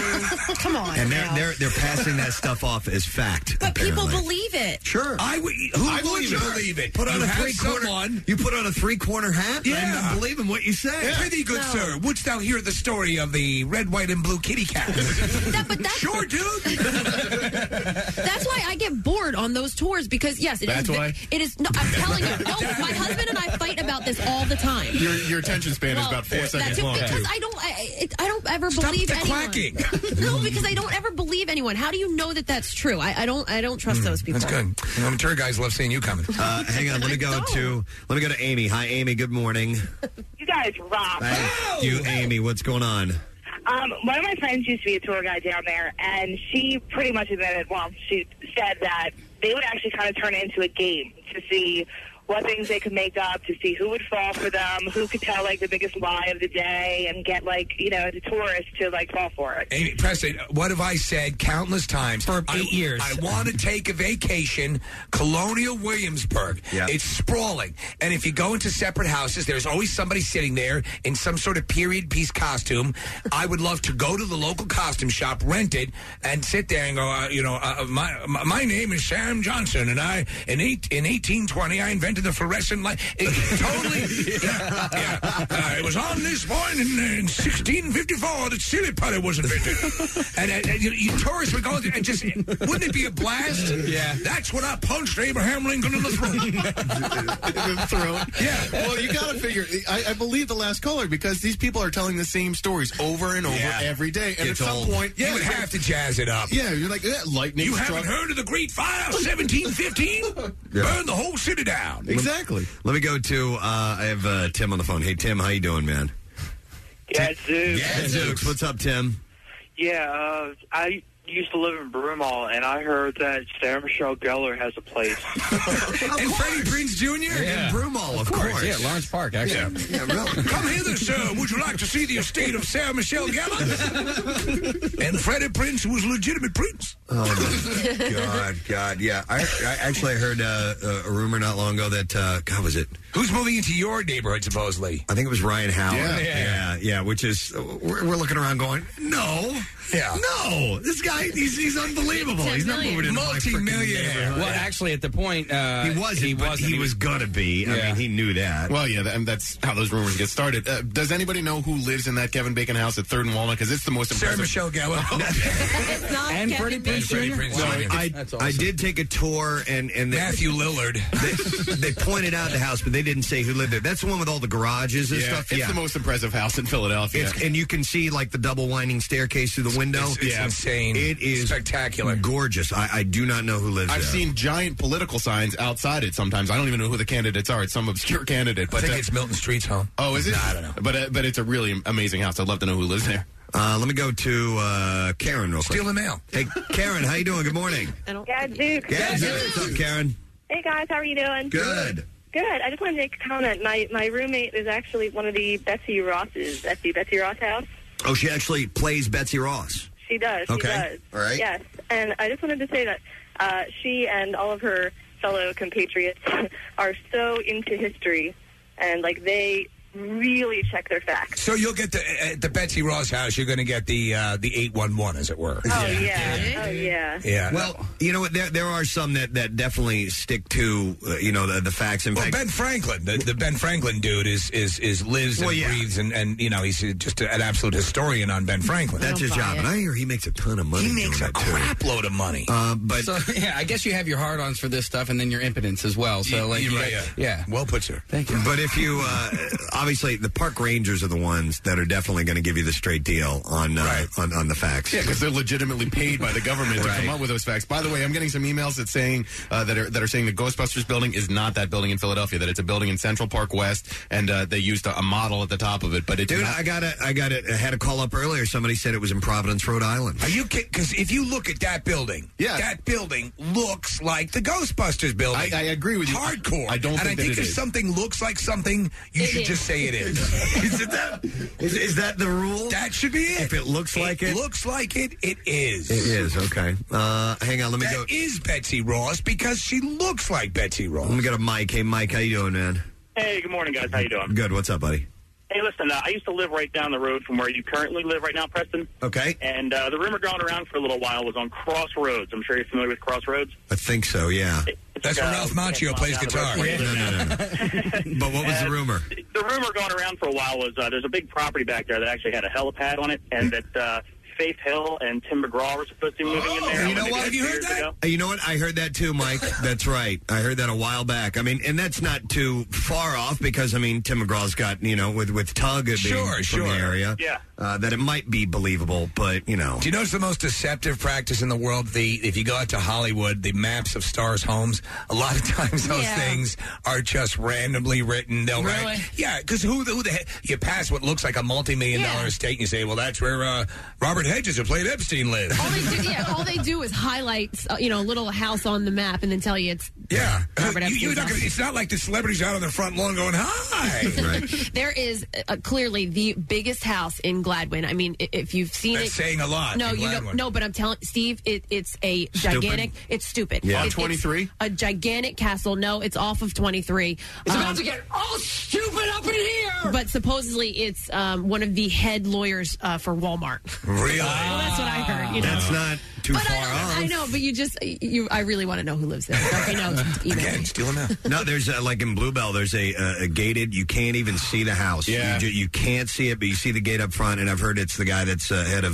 S14: Come on.
S3: And
S14: now.
S3: they're passing that stuff off as fact.
S14: But people
S3: apparently.
S14: believe it.
S3: Sure.
S4: Who would believe it?
S3: Put on
S4: You
S3: a
S4: have
S3: three-quarter.
S4: someone-
S3: You put on a three-quarter hat.
S4: Yeah.
S3: And believe in what you say.
S4: Prithee, good sir, wouldst thou hear the story of the red, white, and blue kitty cat? Sure, dude.
S14: That's why I get bored on those tours because yes,
S8: That's why?
S14: it is. No, I'm telling you, no. My husband and I fight about this all the time.
S8: Your attention span is about 4 seconds long.
S14: Because I don't ever believe
S4: the
S14: anyone.
S4: quacking.
S14: No, because I don't ever believe anyone. How do you know that that's true? I don't trust those people.
S4: That's good. Tour guys love seeing you coming.
S3: Hang on. Let me go to Amy. Hi, Amy. Good morning.
S19: You guys rock.
S3: Thank you, Amy. What's going on?
S19: One of my friends used to be a tour guide down there, and she pretty much admitted, she said that they would actually kind of turn it into a game to see what things they could make up, to see who would fall for them, who could tell, the biggest lie of the day, and get, the tourists to, fall for it.
S4: Amy, Preston, what have I said countless times? For 8 years. I want to take a vacation, Colonial Williamsburg.
S3: Yeah.
S4: It's sprawling. And if you go into separate houses, there's always somebody sitting there in some sort of period piece costume. I would love to go to the local costume shop, rent it, and sit there and go, my name is Sam Johnson, and in 1820, I invented the fluorescent light. It was on this point in 1654 that silly putty was invented. and you tourists would go and just, wouldn't it be a blast?
S8: Yeah.
S4: That's when I punched Abraham Lincoln in the throat.
S8: Yeah. Well, you got to figure, I believe the last caller, because these people are telling the same stories over and over every day. And
S3: It's
S8: at some
S3: old.
S8: point...
S4: You would have to jazz it up.
S8: Yeah, you're like, lightning
S4: You
S8: struck.
S4: haven't heard of the Great Fire, 1715? Burn the whole city down.
S8: Exactly.
S3: Let me go to. I have Tim on the phone. Hey, Tim, how you doing, man?
S20: Gadzooks.
S3: Gadzooks. What's up, Tim?
S20: Yeah, I used to live in Broomall, and I heard that Sarah Michelle Gellar has a place.
S4: And Freddie Prinze Jr.
S3: In Broomall, of course.
S7: Yeah, Lawrence Park, actually.
S3: Yeah, really.
S4: Come hither, sir. Would you like to see the estate of Sarah Michelle Gellar? And Freddie Prinze was a legitimate prince.
S3: Oh, God, yeah. I actually heard a rumor not long ago that, God, was it?
S4: Who's moving into your neighborhood, supposedly?
S3: I think it was Ryan Howard.
S4: Yeah.
S3: Which is, we're looking around going, no.
S4: Yeah.
S3: No. This guy, he's unbelievable. He's not moving into my freaking
S4: multi-millionaire.
S3: neighborhood.
S7: Well, actually, at the point,
S3: he wasn't, but he was going to be. I mean, he knew that.
S8: Well, yeah, and that's how those rumors get started. Does anybody know who lives in that Kevin Bacon house at 3rd and Walnut? Because it's the most
S4: Sarah
S8: impressive.
S4: Michelle Gellar.
S14: It's not
S7: And
S14: Kevin
S7: Freddie
S14: Bacon.
S7: Prinze Jr.
S3: No, I did take a tour, and
S4: Matthew Lillard.
S3: They pointed out the house, but they didn't say who lived there. That's the one with all the garages and
S8: Yeah,
S3: stuff.
S8: it's the most impressive house in Philadelphia.
S3: And you can see like the double winding staircase through the window.
S4: It's insane.
S3: It is
S4: spectacular,
S3: gorgeous. I do not know who lives
S8: I've
S3: there.
S8: seen giant political signs outside it sometimes. I don't even know who the candidates are. It's some obscure candidate. But
S4: I think it's Milton Street's home.
S8: Oh, is it?
S4: No, I don't know.
S8: But it's a really amazing house. I'd love to know who lives there.
S3: Let me go to Karen real quick.
S4: Steal the mail.
S3: Hey, Karen, how you doing? Good morning.
S15: Gadzooks.
S3: What's up, Karen?
S15: Hey guys, how are you doing?
S3: Good.
S15: Good. I just wanted to make a comment. My roommate is actually one of the Betsy Rosses. Betsy Ross house.
S3: Oh, she actually plays Betsy Ross.
S15: She does.
S3: Okay.
S15: She does.
S3: All right.
S15: Yes. And I just wanted to say that she and all of her fellow compatriots are so into history, and they really check their facts.
S4: So you'll get the Betsy Ross house. You're going to get the 811, as it were.
S15: Oh yeah. Oh yeah.
S4: Yeah.
S3: Well, you know what? There are some that definitely stick to the facts. In
S4: Well,
S3: fact,
S4: Ben Franklin, the Ben Franklin dude is lives and breathes, and he's just an absolute historian on Ben Franklin.
S3: that's his job, and I hear he makes a ton of money.
S4: He makes a
S3: doing that, too.
S4: crap load of money.
S3: But
S7: So, I guess you have your hard-ons for this stuff and then your impotence as well. So,
S4: You're right,
S7: yeah.
S4: Well put, sir.
S7: Thank you.
S3: But if you obviously the park rangers are the ones that are definitely going to give you the straight deal on the facts.
S8: Yeah, because they're legitimately paid by the government to come up with those facts. By the way, I'm getting some emails that saying that are saying the Ghostbusters building is not that building in Philadelphia. That it's a building in Central Park West, and they used a model at the top of it. But it's
S3: Dude,
S8: not.
S3: I got it. I had a call up earlier. Somebody said it was in Providence, Rhode Island.
S4: Are you kidding? Because if you look at that building, that building looks like the Ghostbusters building.
S8: I agree with you.
S4: Hardcore.
S8: I don't
S4: and
S8: think
S4: I
S8: that
S4: think
S8: it
S4: if
S8: is.
S4: something looks like something, you should just say it is.
S3: Is that the rule?
S4: That should be it.
S3: If it looks like it?
S4: looks like it, it is.
S3: It is, okay. Hang on, let me go.
S4: That is Betsy Ross because she looks like Betsy Ross.
S3: Let me go to Mike. Hey, Mike, how you doing, man?
S21: Hey, good morning, guys. How you doing?
S3: Good. What's up, buddy?
S21: Hey, listen, listen, I used to live right down the road from where you currently live right now, Preston.
S3: Okay.
S21: And the rumor going around for a little while was on Crossroads. I'm sure you're familiar with Crossroads.
S3: I think so, yeah.
S4: That's where Ralph Macchio plays guitar.
S3: No. But what was the rumor?
S21: The rumor going around for a while was there's a big property back there that actually had a helipad on it, and that Faith Hill and Tim McGraw were supposed to be moving in there.
S3: You know what?
S21: Have you heard that?
S3: You know what? I heard that too, Mike. That's right. I heard that a while back. I mean, and that's not too far off because, I mean, Tim McGraw's got, with Tug being from the area, that it might be believable, but,
S4: Do you know it's the most deceptive practice in the world? If you go out to Hollywood, the maps of stars' homes, a lot of times those things are just randomly written. They'll write, because who the heck, you pass what looks like a multi-million-dollar estate and you say, well, that's where Robert Hedges, who played Epstein, lives.
S14: All they do is highlight, a little house on the map and then tell you it's Robert Epstein's house.
S4: It's not like the celebrities out on their front lawn going, hi.
S14: There is clearly the biggest house in Gladwin. I mean, if you've seen
S4: That's
S14: it,
S4: saying a lot.
S14: No, no, but I'm telling Steve, it's a gigantic. It's stupid.
S8: Yeah,
S14: It's
S8: 23.
S14: A gigantic castle. No, it's off of 23.
S16: It's about to get all stupid up in here.
S14: But supposedly it's one of the head lawyers for Walmart.
S4: Really?
S14: Well, that's what I heard.
S3: That's not too far off.
S14: I know, but I really want to know who lives there. So if you know, email me.
S4: Steal them out.
S3: No, there's like in Bluebell, there's a gated. You can't even see the house.
S8: Yeah,
S3: you can't see it, but you see the gate up front. And I've heard it's the guy that's head of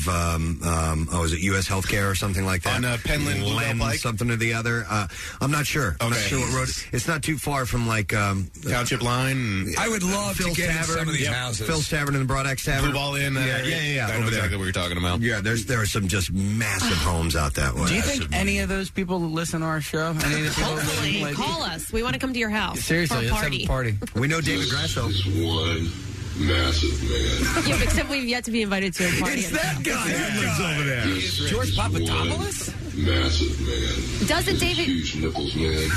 S3: is it U.S. Healthcare or something like that?
S8: On Penland, Bluebell Pike?
S3: Something or the other. I'm not sure. I'm not sure what road. It's not too far from like
S8: Township Line.
S4: I would love
S3: Phil's
S4: to get
S3: Tavern,
S4: in some of these houses.
S3: Phil's Tavern and the Broad Axe Tavern.
S8: Blue Ball Inn.
S3: Yeah.
S8: I know exactly what you're talking about.
S3: Yeah, there are some just massive homes out that way.
S7: Do you think any of those people listen to our show? Any of the people
S14: Hopefully, call us. We want to come to your house.
S7: Seriously,
S14: for a
S7: let's have a party.
S3: We know David Grasso.
S2: One massive man.
S14: Yeah, except we've yet to be invited to a party.
S3: It's that guy that lives over there.
S7: George Papadopoulos?
S2: Massive man.
S14: Doesn't David?
S2: Huge nipples,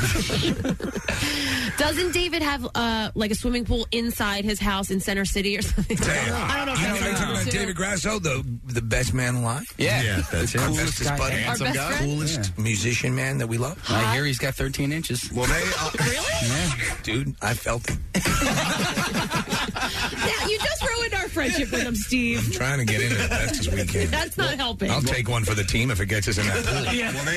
S2: man.
S14: Doesn't David have like a swimming pool inside his house in Center City or something? I don't know.
S4: Are you talking about David Grasso, the best man alive?
S7: Yeah,
S3: that's
S4: Our
S3: him.
S4: bestest
S7: guy.
S4: buddy,
S14: Our best friend?
S4: coolest musician man that we love.
S7: I hear he's got 13 inches.
S3: Well, they
S14: Really?
S7: Yeah.
S4: Dude, I felt it.
S14: Yeah, you just ruined our friendship with him, Steve.
S4: I'm trying to get in as best as we can.
S14: That's not helping.
S4: I'll take one for the team if it gets us in that pool.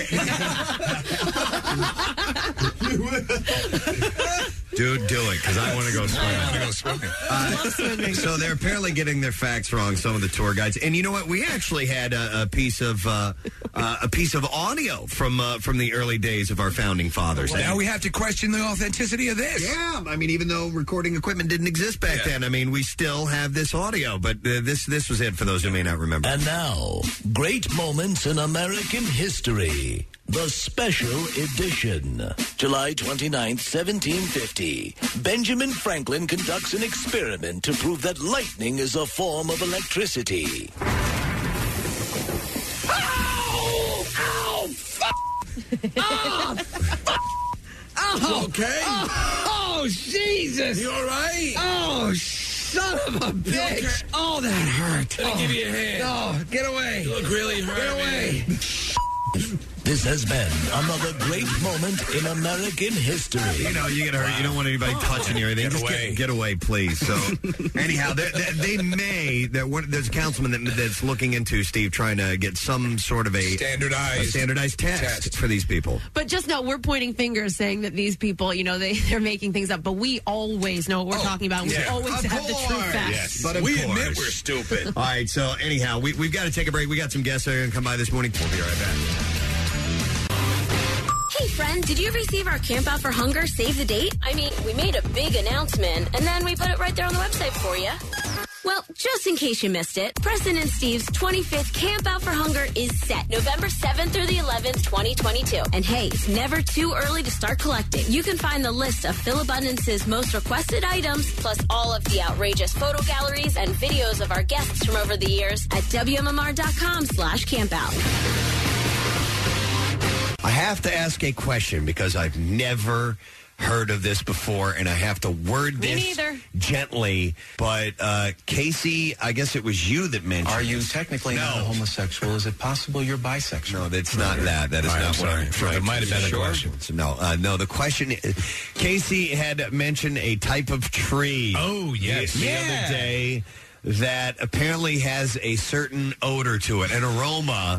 S3: Dude, do it, because I want to go swimming.
S4: I want to go swimming.
S14: Love swimming.
S3: So they're apparently getting their facts wrong, some of the tour guides. And you know what? We actually had a piece of audio from the early days of our founding fathers.
S4: Now we have to question the authenticity of this.
S3: Yeah, I mean, even though recording equipment didn't exist back then, I mean, we still have this audio. But this was it for those who may not remember.
S22: And now, great moments in American history. The special edition. July 29th, 1750. Benjamin Franklin conducts an experiment to prove that lightning is a form of electricity.
S16: Oh,
S4: okay?
S16: Oh, Jesus.
S4: You all right?
S16: Oh, son of a bitch. Oh, that hurt.
S4: Let me give you a hand.
S16: Oh, get away.
S4: You look really hurt.
S16: Get away.
S22: This has been another great moment in American history.
S3: You know, you get hurt. You don't want anybody touching you or anything. Get away, please. So, anyhow, they may. There's a councilman that's looking into, Steve, trying to get some sort of a standardized test for these people.
S14: But just know we're pointing fingers saying that these people, they're making things up. But we always know what we're talking about. We always have the true facts.
S3: Yes, but
S4: we admit we're stupid.
S3: All right, so anyhow, we've got to take a break. We got some guests that are going to come by this morning. We'll be right back.
S23: Hey, friend, did you receive our Camp Out for Hunger Save the Date? I mean, we made a big announcement, and then we put it right there on the website for you. Well, just in case you missed it, Preston and Steve's 25th Camp Out for Hunger is set November 7th through the 11th, 2022. And hey, it's never too early to start collecting. You can find the list of Phil Abundance's most requested items, plus all of the outrageous photo galleries and videos of our guests from over the years at WMMR.com/campout.
S3: I have to ask a question because I've never heard of this before, and I have to word
S14: Me
S3: this
S14: neither.
S3: gently. But Casey, I guess it was you that mentioned.
S5: Are you
S3: this.
S5: technically not a homosexual? Is it possible you're bisexual?
S3: No, that's not that. That is
S5: All right,
S3: not
S5: I'm
S3: what
S5: sorry.
S3: I'm trying
S5: It
S3: to
S5: might have been a question.
S3: No, the question is, Casey had mentioned a type of tree.
S4: Oh, yes.
S3: The other day that apparently has a certain odor to it, an aroma.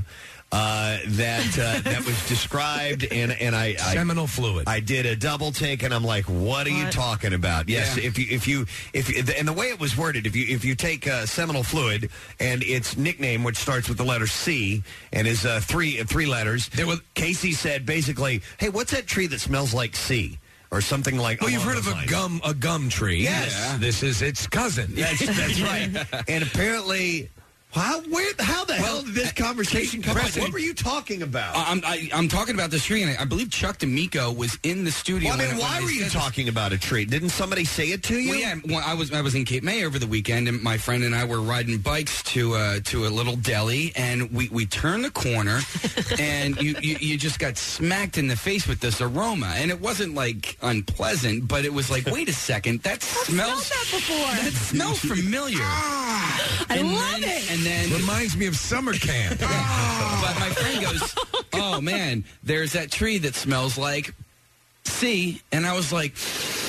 S3: That was described, and I
S4: seminal fluid.
S3: I did a double take, and I'm like, "What are you talking about?" Yes,
S4: Yeah.
S3: if you, and the way it was worded, if you take seminal fluid and its nickname, which starts with the letter C and is three letters, Casey said basically, "Hey, what's that tree that smells like C?" Or something like.
S4: Well, you've heard of a gum tree.
S3: Yes,
S4: this is its cousin.
S3: That's right. And apparently. How the hell did this conversation come up? What were you talking about?
S7: I'm talking about this tree, and I believe Chuck D'Amico was in the studio.
S3: Well, I mean, why were you talking about a tree? Didn't somebody say it to you?
S7: Well, yeah, I was in Cape May over the weekend, and my friend and I were riding bikes to a little deli, and we turned the corner, and you just got smacked in the face with this aroma, and it wasn't like unpleasant, but it was like, wait a second, that smells
S14: that before.
S7: That smells familiar.
S14: I love it.
S7: And then
S4: reminds me of summer camp.
S7: But my friend goes, "Oh man, there's that tree that smells like C," and I was like,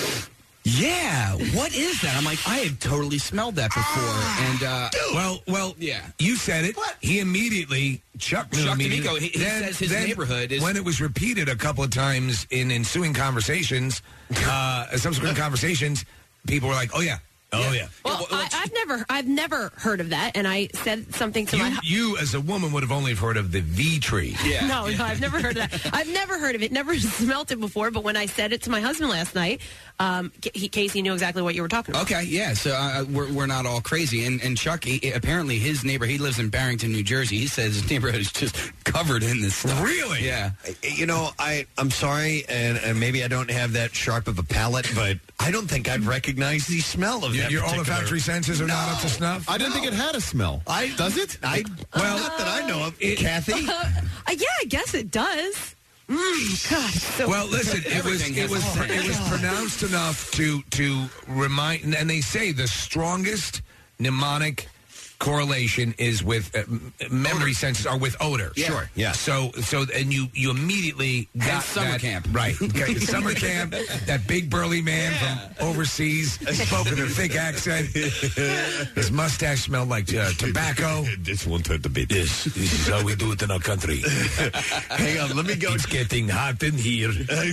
S7: "Yeah, what is that?" I'm like, I had totally smelled that before, and
S4: well,
S7: yeah,
S4: you said it. He immediately Chuck
S7: D'Amico. He says his neighborhood is
S4: when it was repeated a couple of times in ensuing conversations, subsequent conversations. People were like, "Oh yeah." Oh yeah.
S14: Well, I've never heard of that, and I said something to my.
S4: You, as a woman, would have only heard of the V tree.
S14: No, I've never heard of that. I've never heard of it. Never smelt it before. But when I said it to my husband last night, Casey knew exactly what you were talking about.
S7: Okay, yeah. So we're not all crazy. And Chuck, apparently his neighbor, he lives in Barrington, New Jersey. He says his neighborhood is just covered in this stuff.
S4: Really?
S7: Yeah.
S3: You know, I'm sorry, and maybe I don't have that sharp of a palate, but I don't think I'd recognize the smell of that.
S4: Your olfactory senses are not up to snuff?
S8: I didn't think it had a smell. Does it?
S3: Well, not that I know of. Kathy?
S14: Yeah, I guess it does. God. So
S4: well, listen, it was pronounced enough to remind, and they say the strongest mnemonic correlation is with memory senses are with odor.
S3: Yeah. Sure. Yeah.
S4: So and you immediately got
S7: summer
S4: that,
S7: camp.
S4: Right. Okay. Summer camp, that big burly man from overseas spoke with a thick accent. His mustache smelled like tobacco.
S3: This won't hurt the bit.
S4: This is how we do it in our country.
S3: Hang on, let me go.
S4: It's getting hot in here.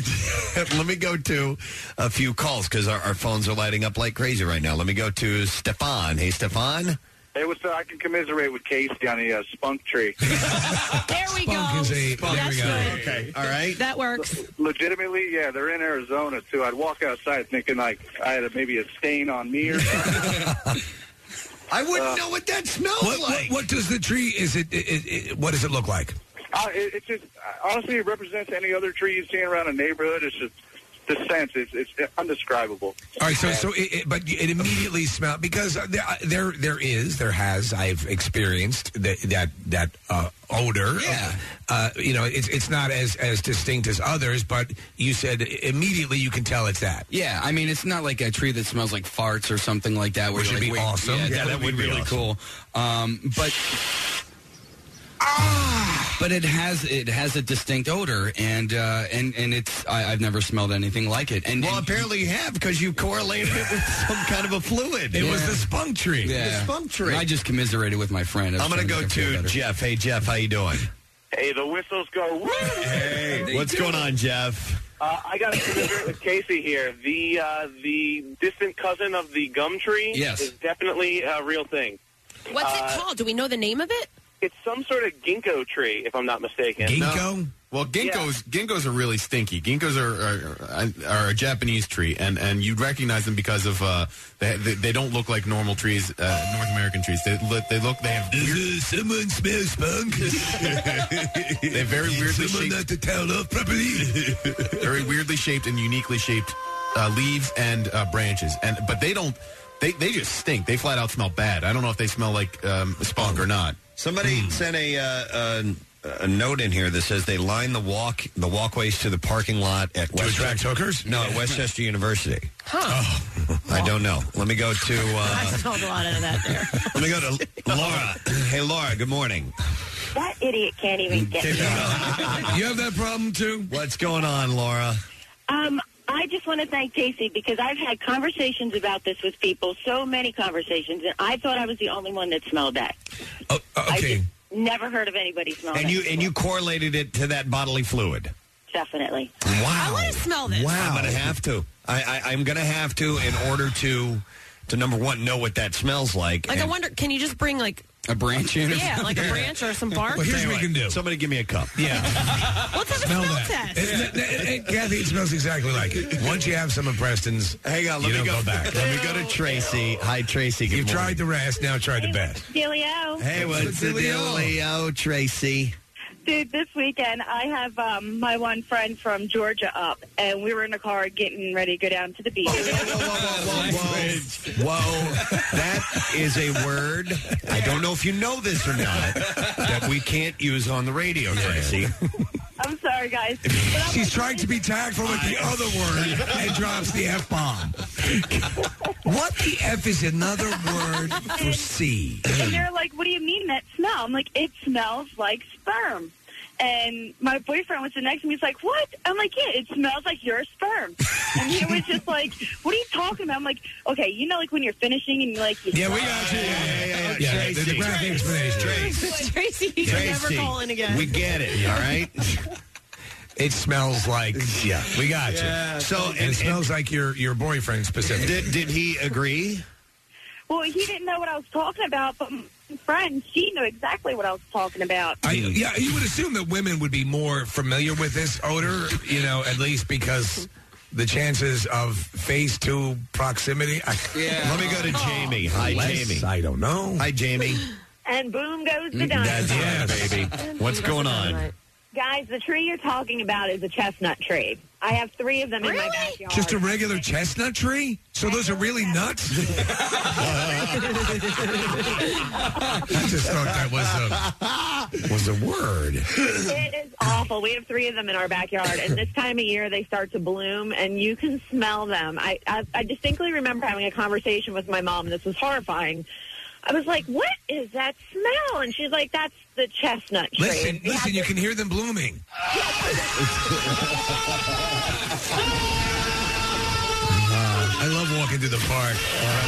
S3: Let me go to a few calls because our phones are lighting up like crazy right now. Let me go to Stefan. Hey, Stefan.
S11: Hey, I can commiserate with Casey on the spunk tree.
S14: There we go.
S4: That's
S14: good.
S3: Okay. All right.
S14: That works.
S11: Legitimately, yeah, they're in Arizona, too. I'd walk outside thinking, like, I had maybe a stain on me or something.
S3: I wouldn't know what that smells like.
S4: What does the tree, what does it look like?
S11: It just, honestly, it represents any other tree you see around a neighborhood. It's just the sense. It's undescribable.
S4: All right, but it immediately smelled, because there has, I've experienced that odor.
S7: Yeah.
S4: It's not as distinct as others, but you said immediately you can tell it's that.
S7: Yeah, I mean, it's not like a tree that smells like farts or something like that.
S4: Which would be awesome.
S7: Yeah, that would be really cool. But it has a distinct odor, and it's I've never smelled anything like it. And
S3: apparently you have, because you correlated it with some kind of a fluid.
S4: It was the spunk tree.
S7: Yeah.
S3: The spunk tree.
S7: I just commiserated with my friend.
S3: I'm going to go to Jeff. Hey, Jeff, how you doing?
S11: Hey, the whistles go. Woo!
S3: Hey, what's going on, Jeff?
S11: I got to commiserate with Casey here. The distant cousin of the gum tree is definitely a real thing.
S14: What's it called? Do we know the name of it?
S11: It's some sort of ginkgo tree, if I'm not mistaken.
S4: Ginkgo?
S11: No.
S8: Well, ginkgos are really stinky. Ginkgos are a Japanese tree, and you'd recognize them because of they don't look like normal trees, North American trees. They have weird,
S4: someone smells spunk.
S8: They're very weirdly
S4: someone
S8: shaped.
S4: not to towel off properly.
S8: Very weirdly shaped and uniquely shaped leaves and branches, but they don't. They just stink. They flat out smell bad. I don't know if they smell like spunk or not.
S3: Somebody sent a a note in here that says they line the walkways to the parking lot at
S4: attract hookers?
S3: No, at Westchester University.
S14: Huh.
S3: I don't know. Let me go to.
S14: I smelled a lot of that there.
S3: Let me go to Laura. Hey, Laura. Good morning.
S15: That idiot can't even get me.
S3: You have that problem too? What's going on, Laura?
S6: I just want to thank Casey because I've had conversations about this with people, so many conversations, and I thought I was the only one that smelled that.
S3: Okay.
S6: I just never heard of anybody smelling that.
S3: And you correlated it to that bodily fluid.
S6: Definitely.
S3: Wow.
S14: I want to smell this.
S3: Wow. I'm going to have to. I'm going to have to in order to number one know what that smells like.
S14: Like, I wonder, can you just bring like
S7: a branch in?
S14: Yeah, like a branch or some bark.
S4: Well, here's what we can do.
S3: Somebody give me a cup.
S4: Yeah.
S14: Let's have a
S4: Smell
S14: smell
S4: that.
S14: test.
S4: Kathy, it smells exactly like it. Once you have some of Preston's,
S3: hang on, let
S4: you
S3: me
S4: don't
S3: go
S4: back.
S3: Let me go to Tracy. Hi, Tracy. Good
S4: You've
S3: morning.
S4: tried the rest, now try the best.
S6: Dealio.
S3: Hey, what's the dealio, Tracy?
S19: Dude, this weekend I have my one friend from Georgia up, and we were in the car getting ready to go down to the beach.
S3: Whoa, that is a word. I don't know if you know this or not, that we can't use on the radio, Tracy.
S19: I'm sorry, guys.
S4: She's trying to be tactful with the other word and drops the F-bomb. What the F is another word for C?
S19: And they're like, what do you mean that smell? I'm like, it smells like sperm. And my boyfriend was next to me. He's like, what? I'm like, yeah, it smells like your sperm. And he was just like, what are you talking about? I'm like, okay, you know, like when you're finishing and you're like,
S4: yeah, we got you. Yeah,
S3: Tracy.
S4: the graphic explanation.
S14: Tracy, you can never call in again.
S3: We get it, all right?
S4: It smells like, yeah, we got you.
S3: Yeah. So,
S4: and it smells like your boyfriend specifically.
S3: Did he agree?
S19: well, he didn't know what I was talking about, but my friend, she knew exactly what I was talking about.
S4: Yeah, you would assume that women would be more familiar with this odor, you know, at least because the chances of phase 2 proximity.
S3: Let me go to Jamie. Hi, Jamie.
S4: I don't know.
S3: Hi, Jamie.
S15: And boom goes the dynamite.
S3: That's right, baby. What's going on?
S15: Guys, the tree you're talking about is a chestnut tree. I have 3 of them in my backyard.
S4: Just a regular chestnut tree? So those are really nuts? I just thought that was a word.
S15: It is awful. We have 3 of them in our backyard, and this time of year they start to bloom, and you can smell them. I distinctly remember having a conversation with my mom. This was horrifying. I was like, what is that smell? And she's like, that's the chestnut tree.
S4: Listen, you can hear them blooming. I love walking through the park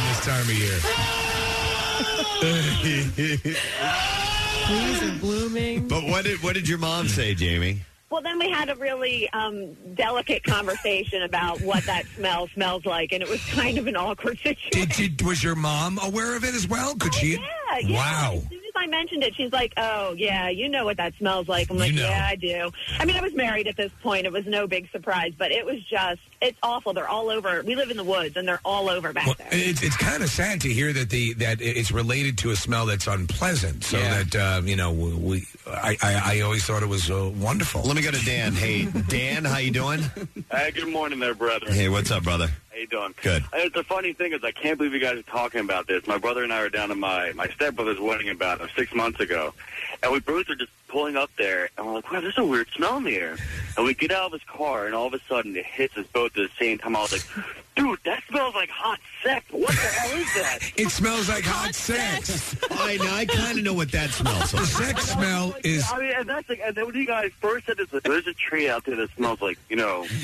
S4: around this time of year.
S14: Trees are blooming.
S3: But what did your mom say, Jamie?
S15: Well, then we had a really delicate conversation about what that smell smells like, and it was kind of an awkward situation.
S4: Was your mom aware of it as well? Could she?
S15: Yeah.
S4: Wow.
S15: As soon as I mentioned it, she's like, oh, yeah, you know what that smells like. I'm like, yeah, I do. I mean, I was married at this point. It was no big surprise, but it was just, it's awful. They're all over. We live in the woods, and they're all over back there.
S4: It's kind of sad to hear that that it's related to a smell that's unpleasant. So that, you know, I always thought it was wonderful.
S3: Let me go to Dan. Hey, Dan, how you doing?
S9: Hey, good morning there, brother.
S3: Hey, what's up, brother?
S9: How you doing?
S3: Good.
S9: The funny thing is, I can't believe you guys are talking about this. My brother and I were down at my stepbrother's wedding about 6 months ago, and we both are just pulling up there, and we're like, wow, there's a weird smell in the air. And we get out of his car, and all of a sudden it hits us both at the same time. I was like, dude, that smells like hot sex. What the hell is that?
S4: It smells like hot sex.
S3: I kind of know what that smells like.
S4: The sex smell is...
S9: I mean, and that's like, and then when you guys first said this, there's a tree out there that smells like, the...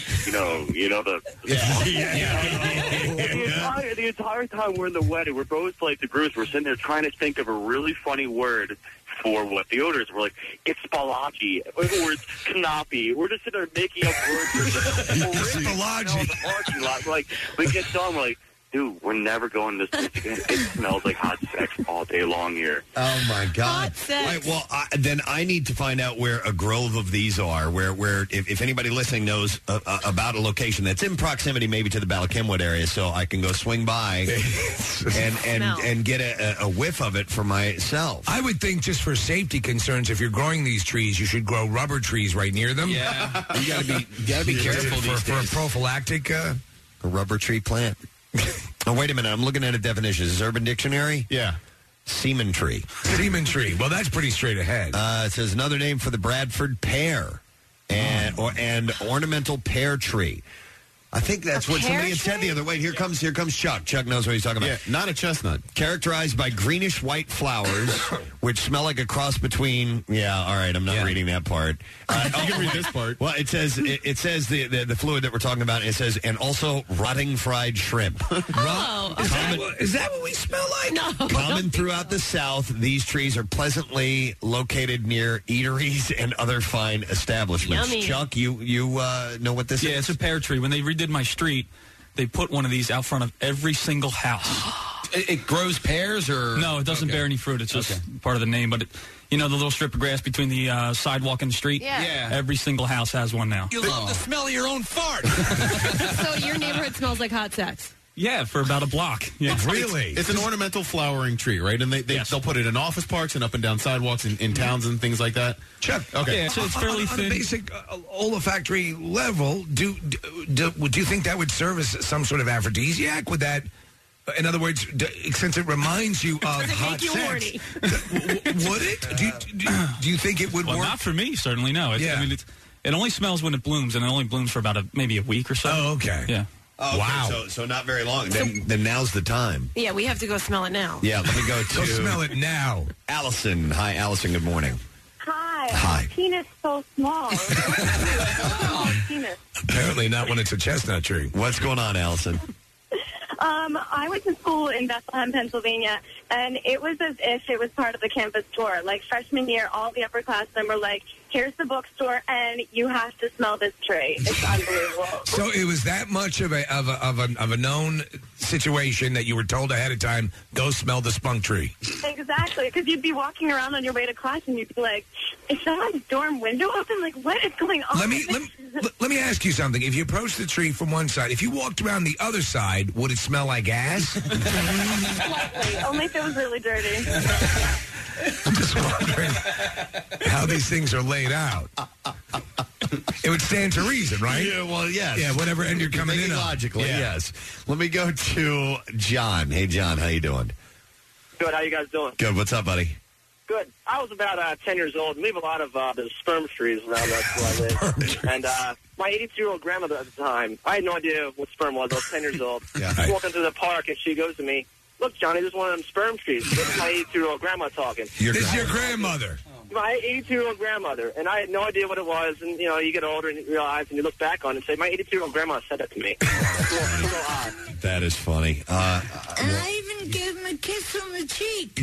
S9: The entire time we're in the wedding, we're both like the groups. We're sitting there trying to think of a really funny word for what the odor is. We're like, it's spalachi, or it's kanapi. We're just sitting there making up words for
S4: spalachi.
S9: the parking lot. We're like, we get done. We're like, dude, we're never going to this place again. It smells like hot sex all day long here.
S3: Oh, my God.
S14: Hot sex.
S3: All right, well, then I need to find out where a grove of these are, where if anybody listening knows about a location that's in proximity maybe to the Bala Cynwyd area, so I can go swing by and get a whiff of it for myself.
S4: I would think just for safety concerns, if you're growing these trees, you should grow rubber trees right near them.
S7: Yeah. You gotta be careful
S4: for a prophylactic...
S3: A rubber tree plant. Oh, wait a minute. I'm looking at a definition. Is this Urban Dictionary?
S8: Yeah.
S3: semen tree.
S4: Semen tree. Well, that's pretty straight ahead.
S3: It says another name for the Bradford pear and ornamental pear tree. I think that's what somebody had said the other way. Here comes Chuck. Chuck knows what he's talking about.
S8: Yeah, not a chestnut.
S3: Characterized by greenish-white flowers, which smell like a cross between... Yeah, all right, I'm not reading that part.
S8: You can read this part.
S3: Well, it says the fluid that we're talking about, it says, and also rotting fried shrimp.
S14: Oh,
S4: is that what we smell like?
S14: No.
S3: Common throughout the South, these trees are pleasantly located near eateries and other fine establishments.
S14: Yummy.
S3: Chuck, you know what this is?
S1: Yeah, it's a pear tree. When they redid my street, they put one of these out front of every single house.
S7: It grows pears, or
S1: no? It doesn't bear any fruit. It's just part of the name. But the little strip of grass between the sidewalk and the street.
S14: Yeah.
S1: Every single house has one now.
S7: You love the smell of your own fart.
S14: So your neighborhood smells like hot sex.
S1: Yeah, for about a block. Yeah,
S4: really.
S8: It's an ornamental flowering tree, right? And they'll put it in office parks and up and down sidewalks in towns and things like that.
S4: Chuck,
S8: okay.
S1: Yeah, so it's fairly
S4: on
S1: thin.
S4: a basic olfactory level, do you think that would serve as some sort of aphrodisiac? Would that, in other words, since it reminds you of hot sex, would it? Do you think it would
S1: Well,
S4: work?
S1: not for me, certainly no. It only smells when it blooms, and it only blooms for about maybe a week or so.
S4: Oh, okay.
S1: Yeah.
S3: Oh, okay.
S4: Wow.
S3: So not very long. Then now's the time.
S14: Yeah, we have to go smell it now.
S3: Yeah, let me go to...
S4: Go smell it now.
S3: Allison. Hi, Allison. Good morning.
S15: Hi.
S3: Hi.
S15: My penis so small. Penis.
S4: Apparently not when it's a chestnut tree.
S3: What's going on, Allison?
S15: I went to school in Bethlehem, Pennsylvania, and it was as if it was part of the campus tour. Like freshman year, all the upperclassmen were like, here's the bookstore, and you have to smell this tree. It's unbelievable.
S4: So it was that much of a known situation that you were told ahead of time, go smell the spunk tree.
S15: Exactly, because you'd be walking around on your way to class, and you'd be like, is someone's dorm window open? Like, what is going on?
S4: Let me ask you something. If you approached the tree from one side, if you walked around the other side, would it smell like ass?
S15: Slightly, only if it was really dirty.
S4: I'm just wondering how these things are laid out. It would stand to reason, right?
S3: Yeah, well, yes.
S4: Yeah, whatever end you're coming in on.
S3: Logically,
S4: Yeah.
S3: yes. Let me go to John. Hey, John, how you doing?
S21: Good. How you guys doing?
S3: Good. What's up, buddy?
S21: Good. I was about 10 years old. We have a lot of the sperm trees around us where I live. And my 82-year-old grandmother at the time, I had no idea what sperm was. I was 10 years old.
S3: Yeah.
S21: I was walking through the park, and she goes to me, look, Johnny, this is one of them sperm trees. This is my 82-year-old grandma talking.
S4: This is your grandmother.
S21: My 82-year-old grandmother, and I had no idea what it was. And, you get older and you realize, and you look back on it and say, my 82-year-old grandma said that to me. It's a little odd.
S3: That is funny.
S16: And I even gave him a kiss on the cheek.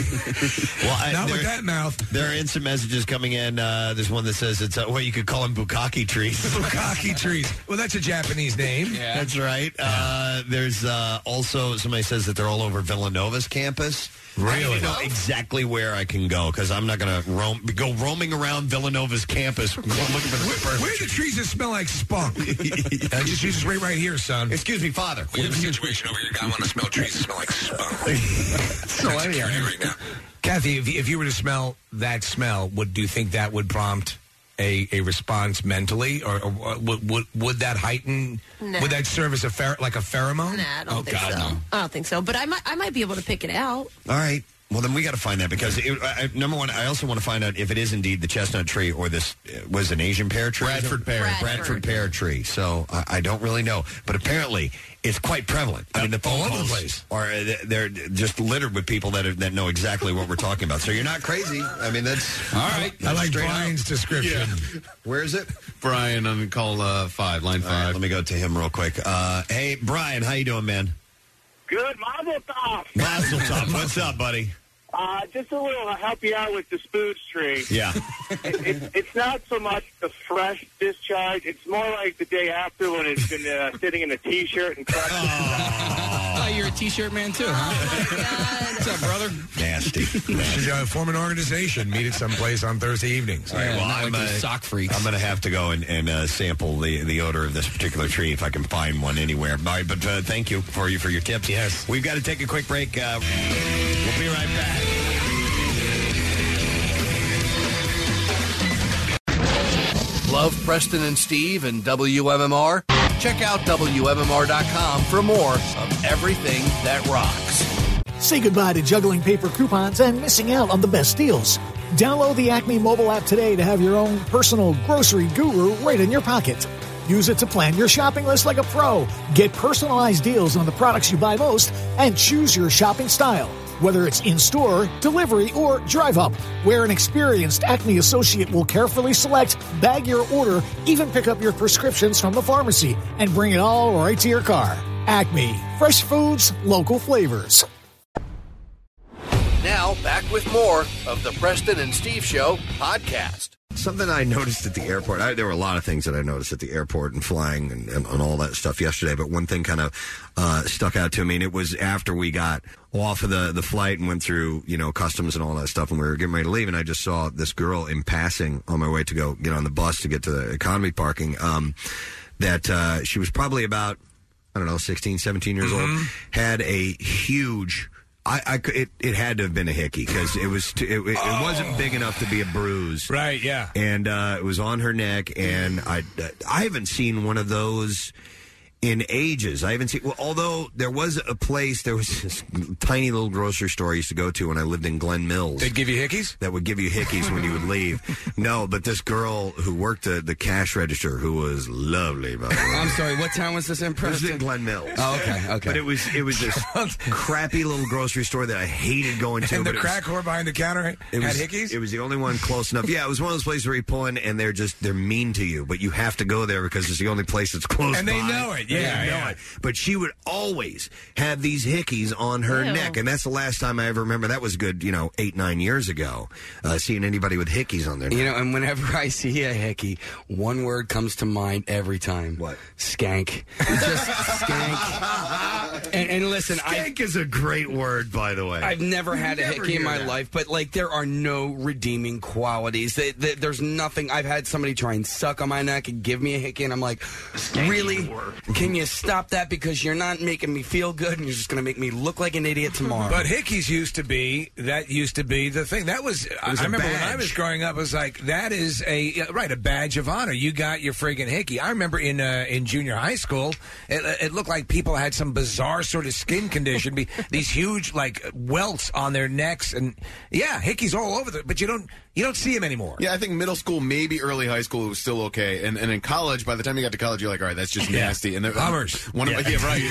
S3: Well,
S4: Not with that mouth.
S3: There are instant messages coming in. There's one that says it's well, you could call them bukkake trees.
S4: Bukkake trees. Well, that's a Japanese name.
S3: Yeah. That's right. There's also somebody says that they're all over Villanova's campus. I don't know exactly where I can go because I'm not going to go roaming around Villanova's campus looking for the
S4: Where are the trees that smell like spunk? Just right here, son.
S3: Excuse me, Father.
S4: We have a situation over here. I want to smell trees that smell like spunk. So anyhow, right now. Kathy, if you were to smell that smell, do you think that would prompt a response mentally, or would that heighten?
S14: No.
S4: Would that serve as a pheromone?
S14: Nah, I don't think so. No. I don't think so. But I might be able to pick it out.
S3: All right. Well, then we got to find that because, number one, I also want to find out if it is indeed the chestnut tree or this was an Asian pear tree.
S8: Bradford pear.
S3: Bradford pear tree. So I don't really know. But apparently it's quite prevalent. I mean, the phone calls
S4: place.
S3: They're just littered with people that know exactly what we're talking about. So you're not crazy. I mean, that's...
S8: All right.
S4: I like Brian's description.
S8: Yeah.
S3: Where is it?
S8: Brian on call 5, line 5.
S3: All right, let me go to him real quick. Hey, Brian, how you doing, man?
S21: Good. Mazel tov.
S3: Mazel tov. What's up, buddy?
S21: Just a little help you out with the spooge tree.
S3: Yeah.
S21: It's not so much the fresh discharge. It's more like the day after when it's been sitting in a T-shirt and cracking.
S7: Oh, you're a T-shirt man, too, huh? What's up, brother?
S3: Nasty.
S4: Should form an organization. Meet at some place on Thursday evenings.
S3: All right, well, I'm
S7: like sock freaks.
S3: I'm going to have to go and sample the odor of this particular tree if I can find one anywhere. All right, but thank you for your tips.
S4: Yes.
S3: We've got to take a quick break. We'll be right back.
S13: Love Preston and Steve and WMMR? Check out WMMR.com for more of everything that rocks.
S10: Say goodbye to juggling paper coupons and missing out on the best deals. Download the Acme mobile app today to have your own personal grocery guru right in your pocket. Use it to plan your shopping list like a pro. Get personalized deals on the products you buy most and choose your shopping style. Whether it's in-store, delivery, or drive-up, where an experienced Acme associate will carefully select, bag your order, even pick up your prescriptions from the pharmacy, and bring it all right to your car. Acme. Fresh foods, local flavors.
S13: Now, back with more of the Preston and Steve Show podcast.
S3: Something I noticed at the airport, there were a lot of things that I noticed at the airport and flying and all that stuff yesterday, but one thing kind of stuck out to me, and it was after we got off of the flight and went through, customs and all that stuff, and we were getting ready to leave, and I just saw this girl in passing on my way to go get on the bus to get to the economy parking, that she was probably about, 16, 17 years old, had a huge... It had to have been a hickey because it wasn't big enough to be a bruise,
S4: right? Yeah,
S3: and it was on her neck, and I haven't seen one of those in ages. I haven't seen. Well, although there was this tiny little grocery store I used to go to when I lived in Glen Mills.
S4: They'd give you hickeys?
S3: That would give you hickeys when you would leave. No, but this girl who worked the cash register, who was lovely, by the way.
S7: I'm sorry, what town was this in, Preston?
S3: It was in Glen Mills.
S7: Oh, okay.
S3: But it was this crappy little grocery store that I hated going to.
S4: And the crack whore behind the counter had hickeys?
S3: It was the only one close enough. Yeah, it was one of those places where you pull in and they're mean to you, but you have to go there because it's the only place that's close
S4: and
S3: by.
S4: And they know it. Yeah,
S3: they know it. But she would always have these hickeys on her neck, and that's the last time I ever remember. That was good, 8-9 years ago, seeing anybody with hickeys on their neck.
S7: And whenever I see a hickey, one word comes to mind every time.
S3: What?
S7: Skank. Just skank. And listen,
S3: skank is a great word, by the way.
S7: I've never had a hickey in my life, but there are no redeeming qualities. There's nothing. I've had somebody try and suck on my neck and give me a hickey, and I'm like, really? Can you stop that because you're not making me feel good and you're just going to make me look like an idiot tomorrow?
S4: But hickeys used to be the thing. That was I remember when I was growing up, it was like, that is a badge of honor. You got your friggin' hickey. I remember in junior high school, it looked like people had some bizarre sort of skin condition, these huge welts on their necks, and hickeys all over but you don't see them anymore.
S8: Yeah, I think middle school, maybe early high school, it was still okay, and in college, by the time you got to college, you're like, all right, that's just nasty. And
S4: Hummers.
S8: Right.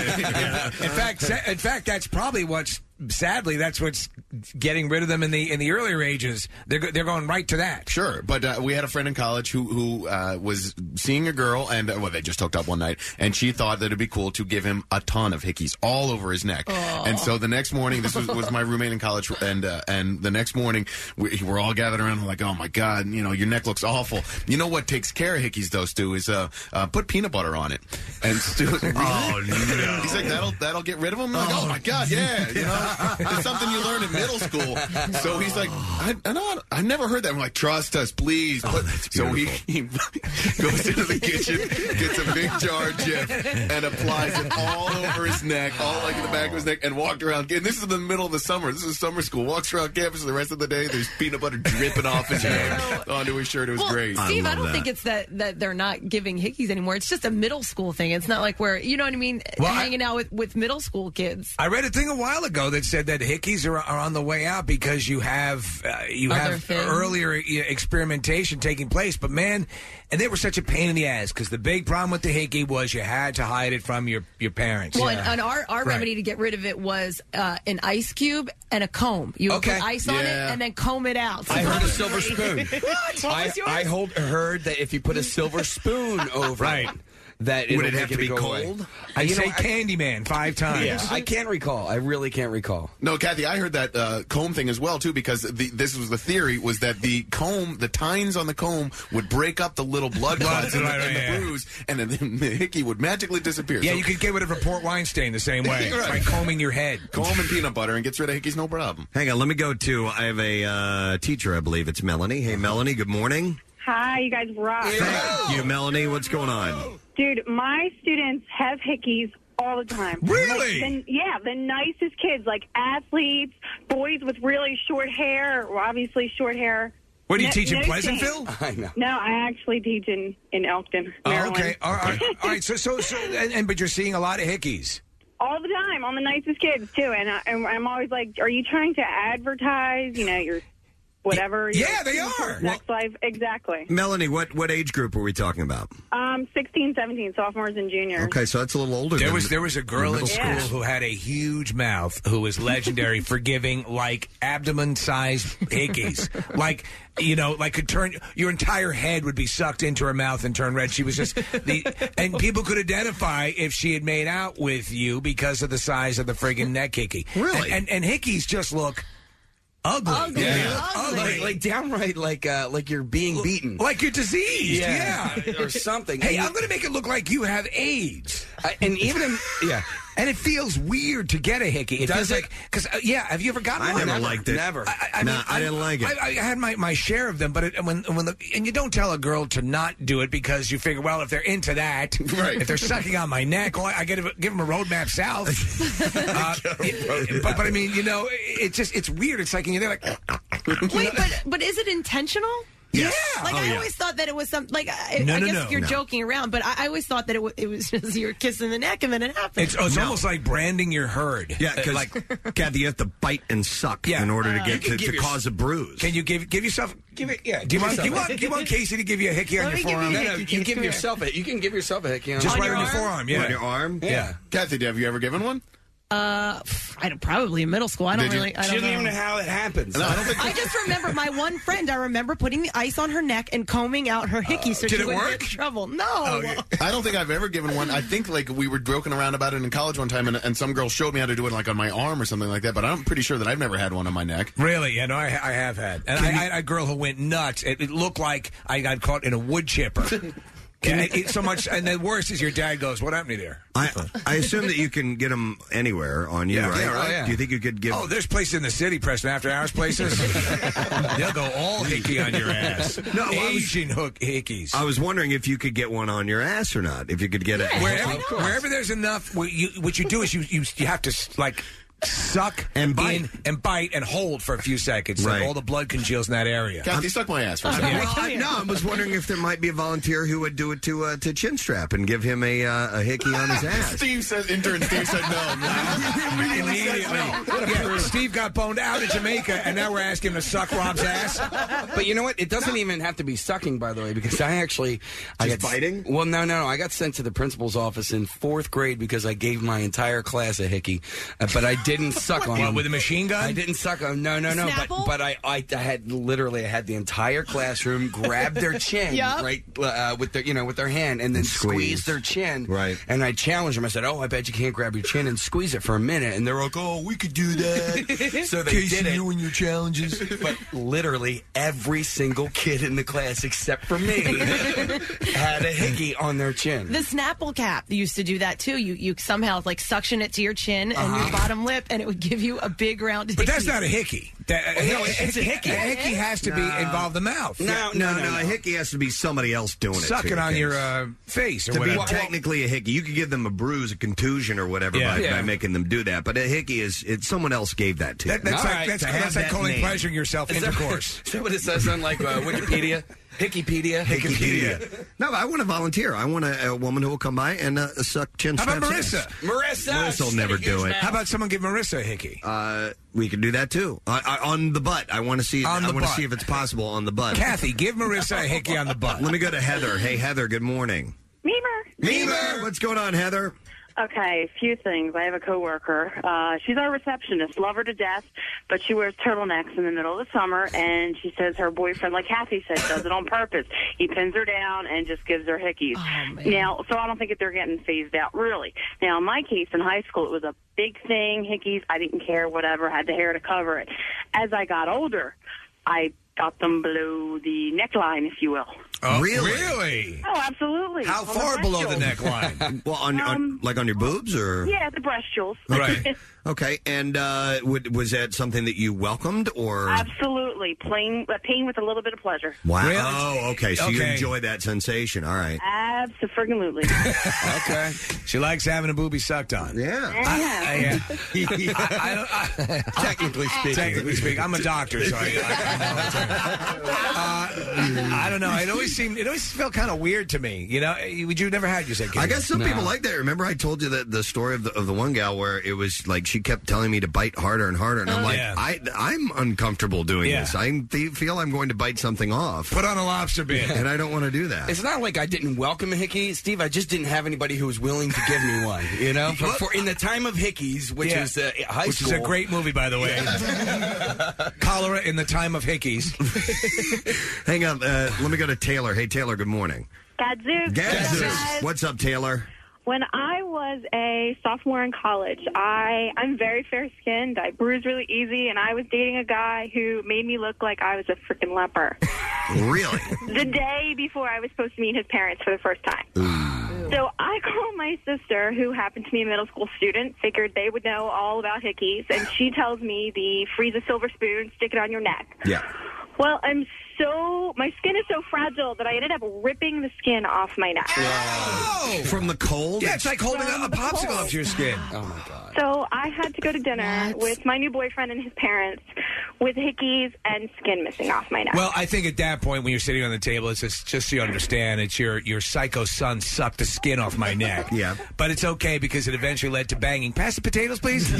S4: In fact, that's probably what's getting rid of them in the earlier ages. They're going right to that.
S8: Sure, but we had a friend in college who was seeing a girl, and they just hooked up one night, and she thought that it'd be cool to give him a ton of hickeys all over his neck.
S14: Aww.
S8: And so the next morning, this was my roommate in college, and the next morning we're all gathered around, like, oh my god, your neck looks awful. You know what takes care of hickeys though, Stu, is put peanut butter on it. And Stu,
S3: oh no,
S8: he's like, that'll get rid of them. I'm like, oh my god, yeah, it's something you learn in middle school. So he's like, I never heard that. I'm like, trust us, please. So he goes into the kitchen, gets a big jar of Jif, and applies it all over his neck, all in the back of his neck, and walked around. And this is in the middle of the summer. This is summer school. Walks around campus the rest of the day. There's peanut butter dripping off his head onto his shirt. It was great.
S14: Steve, I don't think it's that they're not giving hickeys anymore. It's just a middle school thing. It's not like we're, you know what I mean, hanging out with middle school kids.
S4: I read a thing a while ago that said that hickeys are on the way out because you have earlier experimentation taking place. But man, and they were such a pain in the ass because the big problem with the hickey was you had to hide it from your parents.
S14: Well, and our remedy to get rid of it was an ice cube and a comb. You would put ice on it and then comb it out. So
S7: I heard a silver spoon.
S14: What?
S7: I heard that if you put a silver spoon over it, that
S3: would it have to be cold?
S4: I say Candyman 5 times.
S7: Yeah, I can't recall. I really can't recall.
S8: No, Kathy, I heard that comb thing as well too, because this was the theory, was that the tines on the comb would break up the little blood clots in the bruise, and then the hickey would magically disappear.
S4: Yeah,
S8: so,
S4: you could get rid of a Port wine stain the same way by combing your head.
S8: Comb and peanut butter and gets rid of hickeys, no problem.
S3: Hang on, let me go to. I have a teacher, I believe it's Melanie. Hey, Melanie. Good morning.
S12: Hi, you guys rock.
S3: Thank you, Melanie. What's going on?
S12: Dude, my students have hickeys all the time.
S4: Really?
S12: The nicest kids, like athletes, boys with really short hair, or obviously short hair.
S4: What do you teach in Pleasantville?
S7: I know.
S12: No, I actually teach in Elkton, Maryland.
S4: Oh, okay. All right. So, but you're seeing a lot of hickeys.
S12: All the time, on the nicest kids, too. And I'm always like, are you trying to advertise, your whatever?
S3: Yeah, they are.
S12: Sex life. Exactly.
S3: Melanie, what age group were we talking about?
S12: 16, 17, sophomores and juniors.
S3: Okay, so that's a little older.
S4: There was a girl in school who had a huge mouth who was legendary for giving like abdomen-sized hickeys. Like could turn your entire head would be sucked into her mouth and turn red. She was just and people could identify if she had made out with you because of the size of the friggin' neck hickey.
S3: Really?
S4: And hickeys just look ugly.
S7: Ugly. Like downright like you're being beaten.
S4: Like you're diseased. Yeah.
S7: Or something.
S4: Hey, I'm going to make it look like you have AIDS.
S7: And even
S4: and it feels weird to get a hickey. It feels like because have you ever gotten
S3: I
S4: one?
S3: never liked it.
S7: Never.
S3: I didn't like it.
S4: I had my share of them, but and you don't tell a girl to not do it because you figure, well, if they're into that, if they're sucking on my neck, I give them a roadmap south. But I mean, it's weird. It's like they're like.
S14: Wait, but is it intentional?
S4: Yes.
S14: Yeah. Like, I always thought that it was something, like, I guess you're joking around, but I always thought that it was just you're kissing the neck and then it happens.
S4: It's almost like branding your herd.
S3: Yeah, because, Kathy, you have to bite and suck in order to get to cause a bruise.
S4: Can you give yourself... Give it, yeah. Do you want Casey to give you a hickey on your forearm?
S7: No, you give yourself it. You can give yourself a hickey on
S4: just
S7: your
S4: right on your forearm. Yeah,
S3: on your arm.
S4: Yeah.
S8: Kathy, have you ever given one?
S14: Probably in middle school. I don't know.
S7: She doesn't even know how it happens.
S8: No, I don't think.
S14: I just remember my one friend. I remember putting the ice on her neck and combing out her hickey so she wouldn't get in trouble. No,
S8: I don't think I've ever given one. I think we were joking around about it in college one time, and some girl showed me how to do it on my arm or something like that. But I'm pretty sure that I've never had one on my neck.
S4: Really? Yeah, no, I have had. And I had a girl who went nuts. It looked like I got caught in a wood chipper. So much, and the worst is your dad goes, "What happened to you there?"
S3: I assume that you can get them anywhere on you, right?
S4: Yeah, right. Yeah.
S3: Do you think you could give?
S4: Oh, there's places in the city, Preston, after hours places. They'll go all hickey on your ass.
S3: No,
S4: Asian hickeys.
S3: I was wondering if you could get one on your ass or not. If you could get it
S4: wherever there's enough. What you do is you have to suck
S3: and bite
S4: in and bite and hold for a few seconds so all the blood congeals in that area.
S8: Kathy, suck my ass for a second.
S3: I was wondering if there might be a volunteer who would do it to Chinstrap and give him a hickey on his ass.
S8: Intern Steve said no.
S4: Immediately. Steve got boned out in Jamaica, and now we're asking him to suck Rob's ass.
S7: But you know what? It doesn't even have to be sucking, by the way, because I got
S3: biting?
S7: Well, no. I got sent to the principal's office in 4th grade because I gave my entire class a hickey, but I didn't suck on him.
S4: With a machine gun?
S7: I didn't suck on him. No. But I had the entire classroom grab their chin with their hand and then squeeze their chin.
S3: Right.
S7: And I challenged them. I said, "Oh, I bet you can't grab your chin and squeeze it for a minute." And they're like, "Oh, we could do that." So they did it.
S4: You and your challenges.
S7: But literally every single kid in the class except for me had a hickey on their chin.
S14: The Snapple cap used to do that too. You somehow suction it to your chin and your bottom lip, and it would give you a big round hickey.
S4: But that's not a hickey. It's a hickey. A hickey has to be involve the mouth.
S3: No. A hickey has to be somebody else doing it.
S4: Sucking on your face or
S3: to
S4: whatever.
S3: be technically a hickey, you could give them a bruise, a contusion, or whatever by making them do that. But a hickey it's someone else gave that to you.
S4: That's like calling pleasuring yourself intercourse.
S7: Is that what it says on Wikipedia? Hickeypedia.
S3: No, I want to volunteer. I want a woman who will come by and suck chin
S4: How about
S3: straps.
S4: Marissa?
S3: Marissa will never do it.
S4: How about someone give Marissa a hickey?
S3: We can do that too. On the butt. I want to see. I want to see if it's possible on the butt.
S4: Kathy, give Marissa a hickey on the butt.
S3: Let me go to Heather. Hey, Heather. Good morning.
S12: Memer.
S3: What's going on, Heather?
S12: Okay, a few things. I have a coworker. She's our receptionist. Love her to death, but she wears turtlenecks in the middle of the summer, and she says her boyfriend, like Kathy said, does it on purpose. He pins her down and just gives her hickeys. Now, so I don't think that they're getting phased out, really. Now, in my case, in high school, it was a big thing, hickeys. I didn't care, whatever, had the hair to cover it. As I got older, I got them below the neckline, if you will.
S3: Oh, really?
S12: Oh, absolutely.
S3: How far below the neckline? Well, on your boobs, or?
S12: Yeah, the breast jewels.
S3: Right. Okay, and was that something that you welcomed, or?
S12: Absolutely. Pain with a little bit of pleasure.
S3: Wow.
S12: Really?
S3: Oh, okay. So you enjoy that sensation. All right.
S12: Absolutely.
S4: Okay. She likes having a boobie sucked on.
S3: Yeah.
S7: Technically speaking.
S4: I'm a doctor, so I don't know. It always always felt kind of weird to me. You know, you never had, you said,
S3: I guess some people like that. Remember, I told you that the story of the one gal where it was like she kept telling me to bite harder and harder, and I'm like, I'm uncomfortable doing this. I feel I'm going to bite something off.
S4: Put on a lobster bin,
S3: and I don't want to do that.
S7: It's not like I didn't welcome a hickey, Steve. I just didn't have anybody who was willing to give me one. You know, for in the time of hickeys, which is high
S4: which
S7: school,
S4: is a great movie, by the way. Cholera in the time of hickeys.
S3: Hang on, let me go to Taylor. Hey, Taylor. Good morning.
S17: Gadzooks.
S3: Gadzooks. What's up, Taylor?
S17: When I was a sophomore in college, I'm very fair-skinned. I bruise really easy, and I was dating a guy who made me look like I was a freaking leper.
S3: Really?
S17: The day before I was supposed to meet his parents for the first time. So I called my sister, who happened to be a middle school student, figured they would know all about hickeys, and she tells me the freeze a silver spoon, stick it on your neck.
S3: Yeah.
S17: Well, my skin is so fragile that I ended up ripping the skin off my neck.
S3: Oh! From the cold?
S4: Yeah, it's like holding a popsicle up to your skin.
S7: Oh, my God.
S17: So I had to go to dinner with my new boyfriend and his parents with hickeys and skin missing off my neck.
S4: Well, I think at that point when you're sitting on the table, it's just so you understand, it's your psycho son sucked the skin off my neck.
S3: Yeah.
S4: But it's okay because it eventually led to banging. Pass the potatoes, please.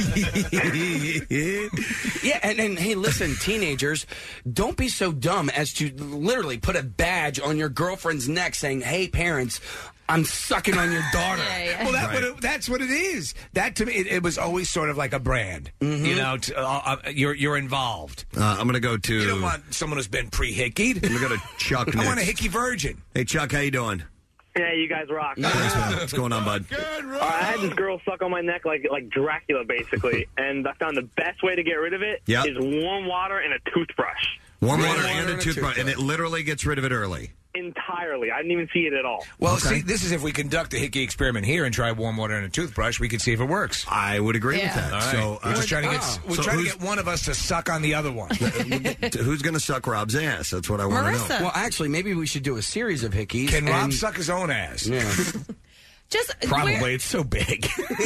S7: Yeah, and hey, listen, teenagers, don't be so dumb as to literally put a badge on your girlfriend's neck saying, "Hey, parents, I'm sucking on your daughter."
S4: Well, that's what it is. That to me, it was always sort of like a brand. You know, you're involved.
S3: I'm going to go to.
S4: You don't want someone who's been pre-hickied.
S3: I'm going to go to Chuck next.
S4: I want a hickey virgin.
S3: Hey, Chuck, how you doing?
S21: Yeah, you guys rock.
S3: What's going on, bud?
S21: I had this girl suck on my neck like Dracula, basically, and I found the best way to get rid of it is warm water and a toothbrush.
S3: Warm water and a toothbrush, and it literally gets rid of it early.
S21: Entirely. I didn't even see it at all.
S4: Well, see, this is if we conduct a hickey experiment here and try warm water and a toothbrush, we could see if it works.
S3: I would agree with that.
S4: All right.
S3: So
S4: we're just trying to get one of us to suck on the other one.
S3: Who's going to suck Rob's ass? That's what I want to know.
S7: Well, actually, maybe we should do a series of hickeys.
S4: Can Rob suck his own ass?
S7: Yeah.
S4: Probably. It's so big.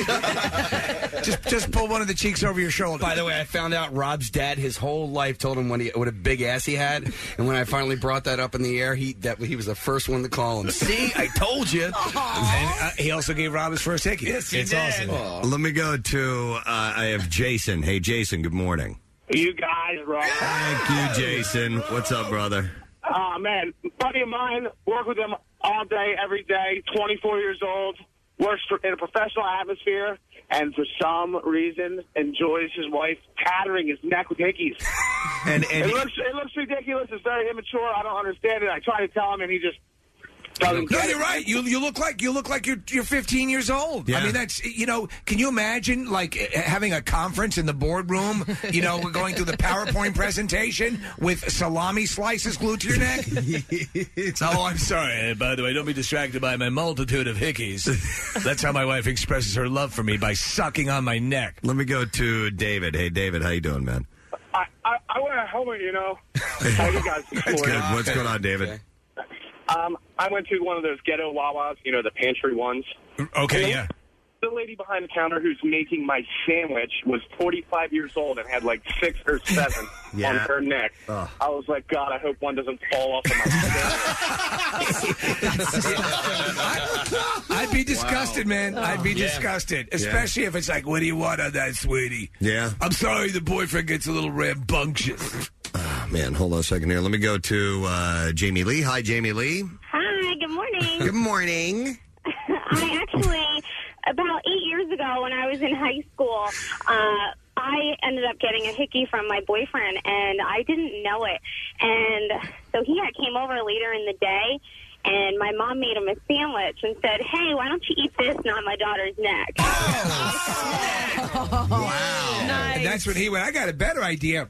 S4: just pull one of the cheeks over your shoulder.
S7: By the way, I found out Rob's dad his whole life told him what a big ass he had, and when I finally brought that up in the air, he was the first one to call him. See, I told you.
S4: And he also gave Rob his first hickey.
S7: Yes, he did.
S4: Awesome.
S3: Let me go to. I have Jason. Hey, Jason. Good morning.
S21: You guys rock.
S3: Thank you, Jason. What's up, brother?
S21: Oh, man. Buddy of mine, work with him all day, every day, 24 years old, works in a professional atmosphere, and for some reason enjoys his wife tattering his neck with hickeys.
S3: And
S21: it looks ridiculous. It's very immature. I don't understand it. I try to tell him, and he just doesn't get it.
S4: You're right. You look like you're 15 years old.
S3: Yeah.
S4: I mean, that's Can you imagine like having a conference in the boardroom? We're going through the PowerPoint presentation with salami slices glued to your neck. Oh, I'm sorry. By the way, don't be distracted by my multitude of hickeys. That's how my wife expresses her love for me, by sucking on my neck.
S3: Let me go to David. Hey, David, how you doing, man?
S21: I wear a helmet, How you guys this
S3: That's
S21: morning?
S3: good. What's going on, David?
S21: Okay. I went to one of those ghetto Wawas, the pantry ones.
S4: Okay, yeah.
S21: The lady behind the counter who's making my sandwich was 45 years old and had like 6 or 7 on her neck. I was like, God, I hope one doesn't fall off of my
S4: I'd be disgusted, man. I'd be disgusted. Especially if it's like, what do you want on that, sweetie?
S3: Yeah.
S4: I'm sorry, the boyfriend gets a little rambunctious.
S3: Oh, man, hold on a second here. Let me go to Jamie Lee. Hi, Jamie Lee.
S15: Hi, good morning.
S3: Good morning.
S15: I actually, about 8 years ago when I was in high school, I ended up getting a hickey from my boyfriend, and I didn't know it. And so he came over later in the day, and my mom made him a sandwich and said, hey, why don't you eat this, not my daughter's neck?
S4: Wow. Nice. And that's when he went, I got a better idea.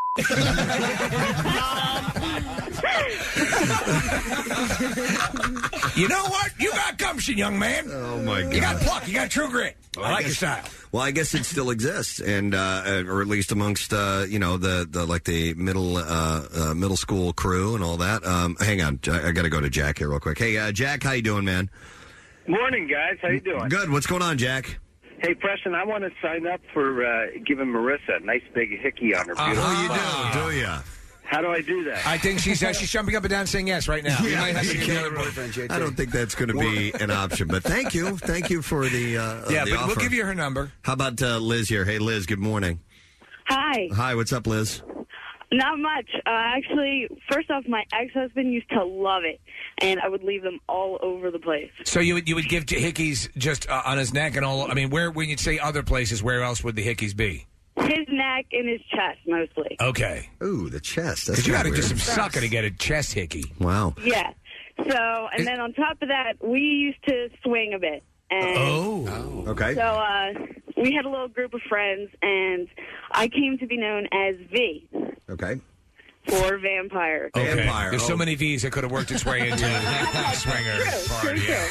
S4: You know what? You got gumption, young man.
S3: Oh, my God.
S4: You got pluck. You got true grit. I like your style.
S3: Well, I guess it still exists, and or at least amongst the middle school crew and all that. Hang on, I got to go to Jack here real quick. Hey, Jack, how you doing, man?
S21: Morning, guys. How you doing?
S3: Good. What's going on, Jack?
S21: Hey, Preston, I want to sign up for giving Marissa a nice big hickey on her.
S3: Oh, you do you?
S21: How do I do that?
S4: I think she's jumping up and down saying yes right now.
S3: Yeah,
S4: You might have to
S3: you
S4: get the
S3: can't-
S4: other boyfriend, JT.
S3: I don't think that's going to be an option. But thank you for the
S4: Yeah,
S3: the
S4: but
S3: offer.
S4: we'll give you her number.
S3: How about Liz here? Hey, Liz. Good morning.
S17: Hi.
S3: Hi. What's up, Liz?
S17: Not much. Actually, first off, my ex-husband used to love it, and I would leave them all over the place.
S4: So you would give hickeys just on his neck and all. I mean, where when you say other places, where else would the hickeys be?
S17: His neck and his chest, mostly.
S4: Okay.
S3: Ooh, the chest. That's
S4: Because you got to
S3: kinda
S4: do some
S3: weird.
S4: sucking to get a chest hickey.
S3: Wow.
S17: Yeah. So, and then on top of that, we used to swing a bit. And
S4: Oh.
S3: Okay.
S17: So we had a little group of friends, and I came to be known as V
S3: Okay.
S17: for vampire.
S4: Okay.
S3: Vampire.
S4: There's so many V's that could have worked its way into a swinger party. Yeah.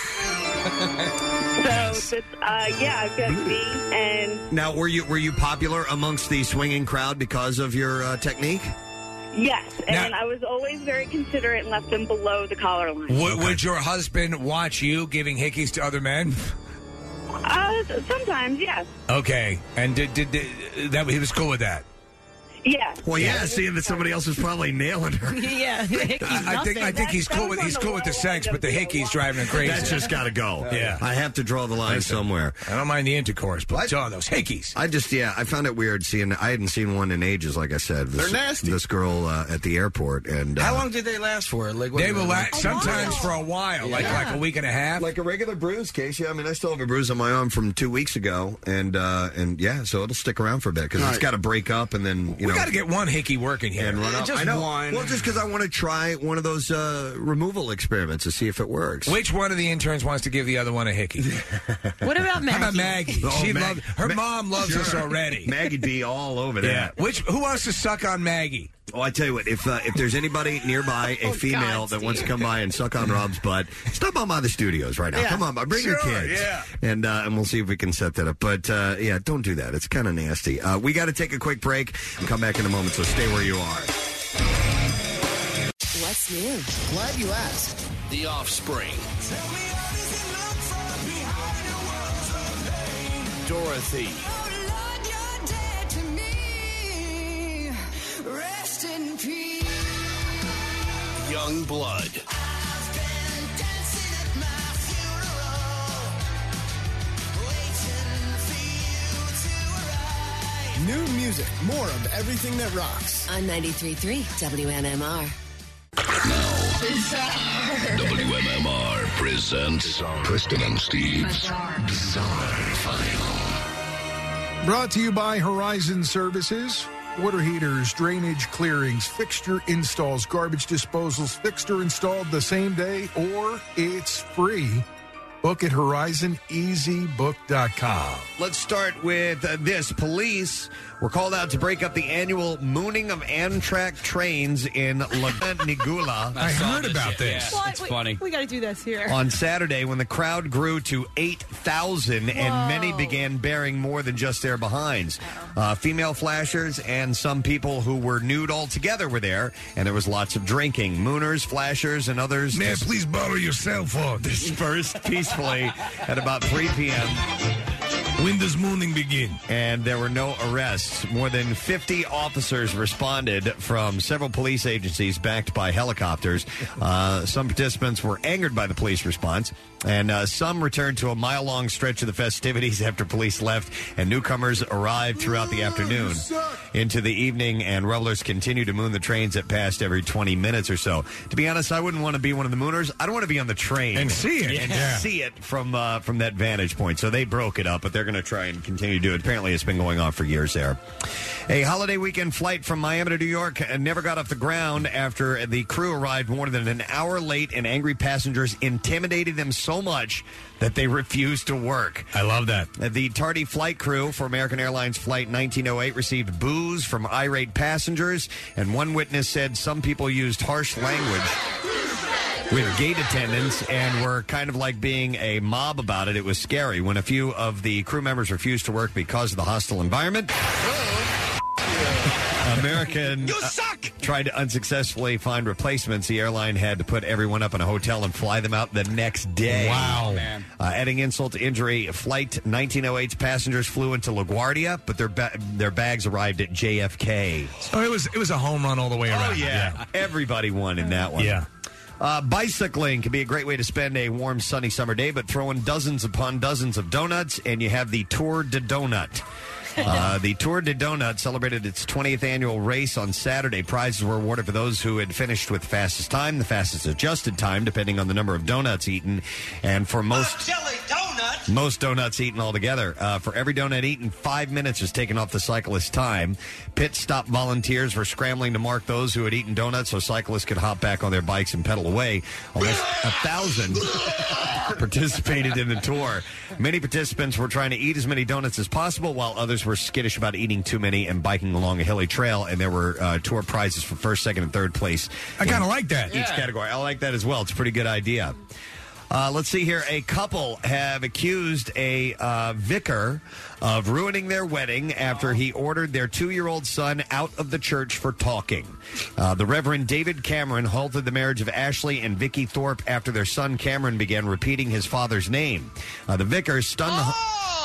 S17: So, yeah, I've got V, and
S3: Now, were you popular amongst the swinging crowd because of your technique?
S17: yes, and I was always very considerate and left them below the collar line.
S4: Would your husband watch you giving hickeys to other men?
S17: Sometimes, yes.
S4: Okay, and did that? He was cool with that.
S17: Yeah.
S3: Well, yeah, seeing that somebody else is probably nailing her.
S14: Yeah,
S4: I think he's cool with the sex, but the hickey's driving him crazy.
S3: That's just got to go.
S4: Yeah.
S3: I have to draw the line somewhere.
S4: I don't mind the intercourse, but those hickeys.
S3: I found it weird seeing. I hadn't seen one in ages. Like I said,
S7: They're nasty.
S3: This girl at the airport, and
S7: How long did they last for? Like
S4: They will last sometimes for a while, like a week and a half.
S3: like a regular bruise, Casey. I mean, I still have a bruise on my arm from 2 weeks ago, and yeah, so it'll stick around for a bit because it's got to break up, and then
S4: we got to get one hickey working here
S3: and run up.
S7: Just
S3: I know.
S7: one.
S3: Well, just because I want to try one of those removal experiments to see if it works.
S4: Which one of the interns wants to give the other one a hickey?
S14: What about Maggie?
S4: How about Maggie?
S3: Oh,
S4: She
S3: Mag-
S4: her mom loves us already.
S3: Maggie'd be all over that.
S4: Yeah. Who wants to suck on Maggie?
S3: Oh, I tell you what, if there's anybody nearby, a female that wants to come by and suck on Rob's butt, stop on by the studios right now.
S4: Yeah.
S3: Come on, bring your
S4: Sure,
S3: kids.
S4: yeah.
S3: And we'll see if we can set that up. But, yeah, don't do that. It's kind of nasty. We got to take a quick break and come back in a moment, so stay where you are.
S23: What's new?
S13: Glad you asked. The Offspring. Dorothy. Young Blood.
S2: New music, more of everything that rocks.
S23: On 93.3 WMMR.
S22: WMMR presents Kristen and Steve's Bizarre File.
S18: Brought to you by Horizon Services. Water heaters, drainage clearings, fixture installs, garbage disposals, fixed or installed the same day, or it's free. Book at HorizonEasyBook.com.
S3: Let's start with this. Police were called out to break up the annual mooning of Amtrak trains in Nigula.
S4: I heard about this.
S14: It's funny. We got to do this here.
S3: On Saturday, when the crowd grew to 8,000 and many began bearing more than just their behinds. Female flashers and some people who were nude altogether were there, and there was lots of drinking. Mooners, flashers, and others.
S4: Man, please borrow your cell phone.
S3: Dispersed peacefully at about 3 p.m.
S4: When does mooning begin?
S3: And there were no arrests. More than 50 officers responded from several police agencies backed by helicopters. Some participants were angered by the police response, and some returned to a mile-long stretch of the festivities after police left, and newcomers arrived throughout the afternoon into the evening, and revelers continued to moon the trains that passed every 20 minutes or so. To be honest, I wouldn't want to be one of the mooners. I don't want to be on the train.
S4: And see it.
S3: And
S4: Yeah.
S3: see it from that vantage point. So they broke it up, but they're going to try and continue to do it. Apparently, it's been going on for years there. A holiday weekend flight from Miami to New York never got off the ground after the crew arrived more than an hour late, and angry passengers intimidated them so much that they refused to work.
S4: I love that.
S3: The tardy flight crew for American Airlines Flight 1908 received boos from irate passengers, and one witness said some people used harsh language with gate attendants and were kind of like being a mob about it. It was scary. When a few of the crew members refused to work because of the hostile environment, American tried to unsuccessfully find replacements. The airline had to put everyone up in a hotel and fly them out the next day.
S4: Wow.
S3: Adding insult to injury, Flight 1908's passengers flew into LaGuardia, but their bags arrived at JFK.
S4: So it was a home run all the way around.
S3: Oh, yeah. Everybody won in that one.
S4: Yeah.
S3: Bicycling can be a great way to spend a warm, sunny summer day, but throw in dozens upon dozens of donuts, and you have the Tour de Donut. The Tour de Donut celebrated its 20th annual race on Saturday. Prizes were awarded for those who had finished with the fastest time, the fastest adjusted time, depending on the number of donuts eaten, and for most donuts eaten altogether. For every donut eaten, 5 minutes was taken off the cyclist's time. Pit stop volunteers were scrambling to mark those who had eaten donuts so cyclists could hop back on their bikes and pedal away. Almost 1,000 participated in the tour. Many participants were trying to eat as many donuts as possible, while others were skittish about eating too many and biking along a hilly trail. And there were tour prizes for first, second, and third place.
S4: I kind of like that.
S3: Each category. I like that as well. It's a pretty good idea. Let's see here. A couple have accused a vicar of ruining their wedding after he ordered their 2-year-old son out of the church for talking. The Reverend David Cameron halted the marriage of Ashley and Vicky Thorpe after their son Cameron began repeating his father's name. The vicar stunned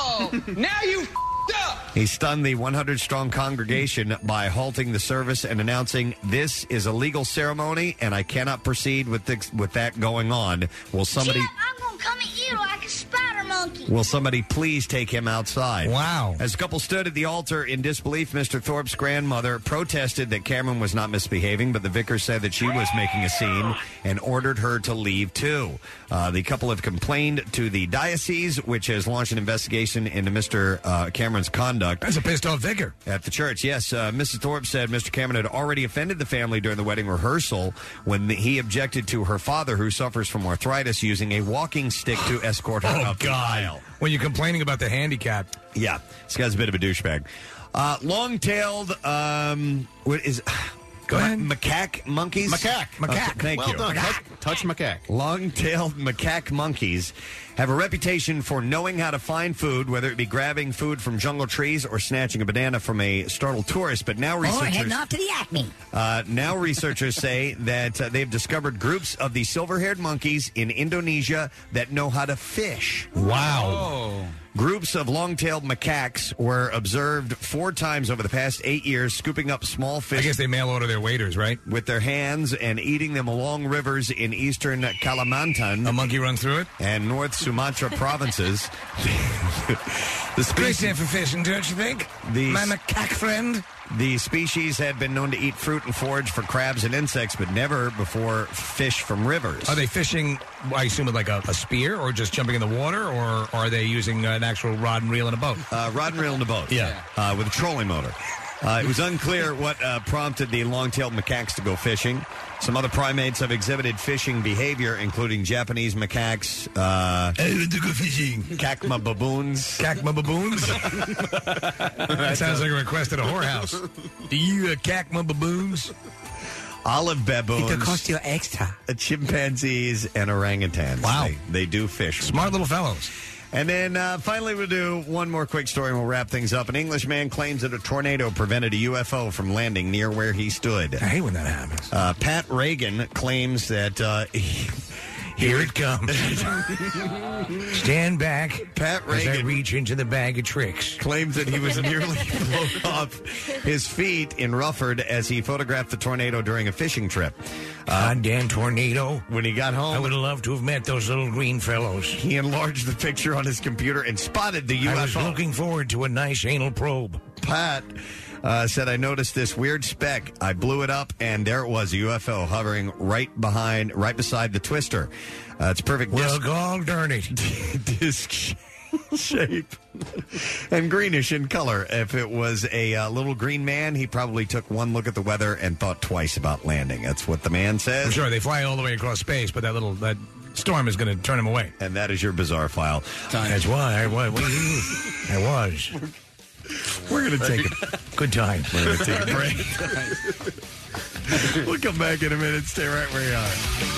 S16: Now you up!
S3: He stunned the 100-strong congregation by halting the service and announcing, "This is a legal ceremony, and I cannot proceed with that going on. Will somebody...
S5: Chip, I'm going to come at you like a spider monkey."
S3: Will somebody please take him outside?
S4: Wow.
S3: As the couple stood at the altar in disbelief, Mr. Thorpe's grandmother protested that Cameron was not misbehaving, but the vicar said that she was making a scene and ordered her to leave, too. The couple have complained to the diocese, which has launched an investigation into Mr. Cameron's conduct.
S4: That's a pissed-off vicar.
S3: At the church, yes. Mrs. Thorpe said Mr. Cameron had already offended the family during the wedding rehearsal when he objected to her father, who suffers from arthritis, using a walking stick to escort her up the aisle.
S4: When you're complaining about the handicap.
S3: Yeah, this guy's a bit of a douchebag. Long-tailed, what is...
S4: Go ahead.
S3: Macaque monkeys?
S8: Macaque.
S3: Okay, thank you.
S8: Well done. Touch macaque.
S3: Long-tailed macaque monkeys have a reputation for knowing how to find food, whether it be grabbing food from jungle trees or snatching a banana from a startled tourist. But now researchers...
S5: heading off to the Acme.
S3: Now researchers say that they've discovered groups of the silver-haired monkeys in Indonesia that know how to fish.
S4: Wow.
S3: Oh. Groups of long-tailed macaques were observed 4 times over the past 8 years, scooping up small fish.
S4: I guess they mail order their waiters, right?
S3: With their hands and eating them along rivers in eastern Kalimantan.
S4: A monkey runs through it?
S3: And North Sumatra provinces.
S4: Great day for fishing, don't you think? My macaque friend?
S3: The species had been known to eat fruit and forage for crabs and insects, but never before fish from rivers.
S4: Are they fishing, I assume, with like a spear, or just jumping in the water, or are they using an actual rod and reel in a boat?
S3: Rod and reel in a boat.
S4: Yeah.
S3: With a trolling motor. It was unclear what prompted the long-tailed macaques to go fishing. Some other primates have exhibited fishing behavior, including Japanese macaques.
S4: I want to go fishing.
S3: Cacma baboons.
S4: Cacma baboons? That sounds like a request at a whorehouse. Do you cacma baboons?
S3: Olive baboons.
S4: It'll cost you extra.
S3: Chimpanzees and orangutans.
S4: Wow.
S3: They do fish.
S4: Smart little fellows.
S3: And then finally we'll do one more quick story and we'll wrap things up. An English man claims that a tornado prevented a UFO from landing near where he stood.
S4: I hate when that happens.
S3: Pat Reagan claims that...
S4: Here it comes. Stand back.
S3: Pat
S4: Reagan, as I
S3: Reagan
S4: reach into the bag of tricks.
S3: Claims that he was nearly blown off his feet in Rufford as he photographed the tornado during a fishing trip.
S4: Goddamn tornado.
S3: When he got home...
S4: I would have loved to have met those little green fellows.
S3: He enlarged the picture on his computer and spotted the UFO.
S4: I was looking forward to a nice anal probe.
S3: Pat... said, "I noticed this weird speck. I blew it up, and there it was, a UFO hovering right beside the twister. It's perfect.
S4: Well, gall darn it.
S3: Disc shape and greenish in color. If it was a little green man, he probably took one look at the weather and thought twice about landing." That's what the man says.
S4: I'm sure they fly all the way across space, but that storm is going to turn him away.
S3: And that is your bizarre file.
S4: That's why I was.
S3: We're going to take a
S4: good time.
S3: We're going to take a break. We'll come back in a minute. Stay right where you are.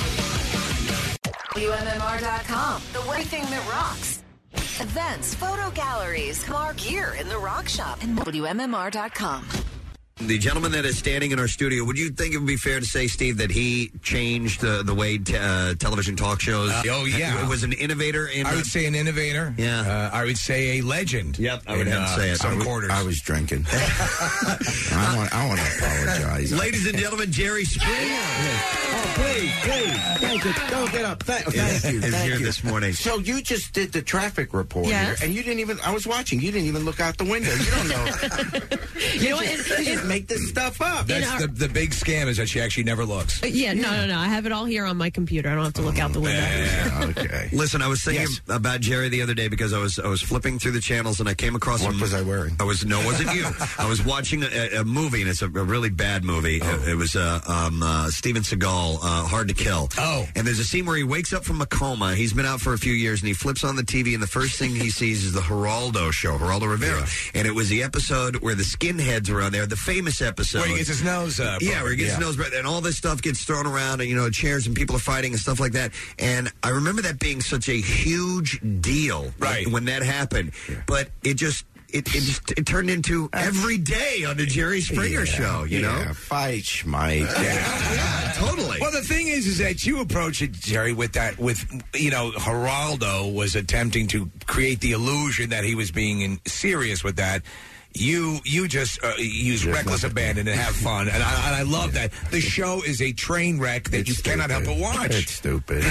S11: WMMR.com, the one thing that rocks. Events, photo galleries, car gear in the rock shop, and WMMR.com.
S3: The gentleman that is standing in our studio, would you think it would be fair to say, Steve, that he changed the way television talk shows?
S4: Yeah.
S3: It was an innovator.
S4: I would say an innovator.
S3: Yeah.
S4: I would say a legend.
S3: Yep, I would have to say it.
S4: Some quarters.
S6: I was drinking. I want to apologize.
S3: Ladies and gentlemen, Jerry Springer.
S6: Oh, please. Thank you. Don't get up. Thank you.
S3: Is
S6: Thank
S3: here
S6: you.
S3: this morning.
S6: So you just did the traffic report
S14: Yes.
S6: here, and you didn't even, I was watching, you didn't even look out the window. You don't know.
S14: You know what?
S6: You just make this stuff up.
S4: That's the big scam is that she actually never looks.
S14: Yeah, no. I have it all here on my computer. I don't have to look out the window.
S6: Okay.
S3: Listen, I was thinking about Jerry the other day because I was flipping through the channels and I came across.
S6: What was I wearing?
S3: No, it wasn't you. I was watching a movie, and it's a really bad movie. It was Steven Seagal, Hard to Kill.
S4: Oh.
S3: And there's a scene where he wakes up from a coma. He's been out for a few years, and he flips on the TV, and the first thing he sees is the Geraldo show, Geraldo Rivera. And it was the episode where the skinheads were on there, the famous episode.
S4: Where he gets his nose
S3: where he gets his nose, and all this stuff gets thrown around, and, chairs and people are fighting and stuff like that. And I remember that being such a huge deal when that happened. But it just... It turned into every day on the Jerry Springer show, you know?
S6: Fight, Schmite.
S3: Yeah, totally.
S4: Well, the thing is that you approach it, Jerry, with Geraldo was attempting to create the illusion that he was being serious with that. You just use reckless abandon and have fun, and I love that. The show is a train wreck that you cannot help but watch.
S6: It's stupid.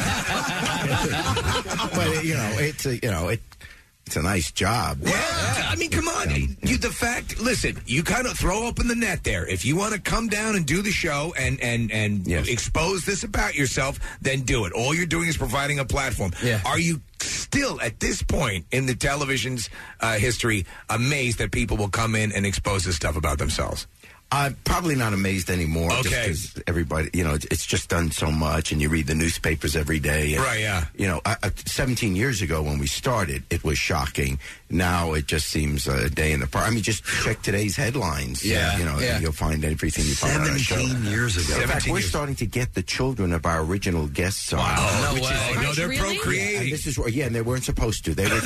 S6: But it's a nice job.
S4: Yeah, I mean, come on. Listen, you kind of throw open the net there. If you want to come down and do the show and expose this about yourself, then do it. All you're doing is providing a platform. Yeah. Are you still, at this point in the television's history, amazed that people will come in and expose this stuff about themselves?
S6: I'm probably not amazed anymore.
S4: Okay.
S6: Just because everybody, it's just done so much, and you read the newspapers every day. And,
S4: right, yeah.
S6: 17 years ago when we started, it was shocking. Now it just seems a day in the park. I mean, just check today's headlines. And you'll find everything you find on our show.
S3: 17 years ago.
S6: In fact, we're starting to get the children of our original guests on.
S4: Wow. No way. No, they're
S14: really?
S4: procreating.
S6: And this is and they weren't supposed to. They were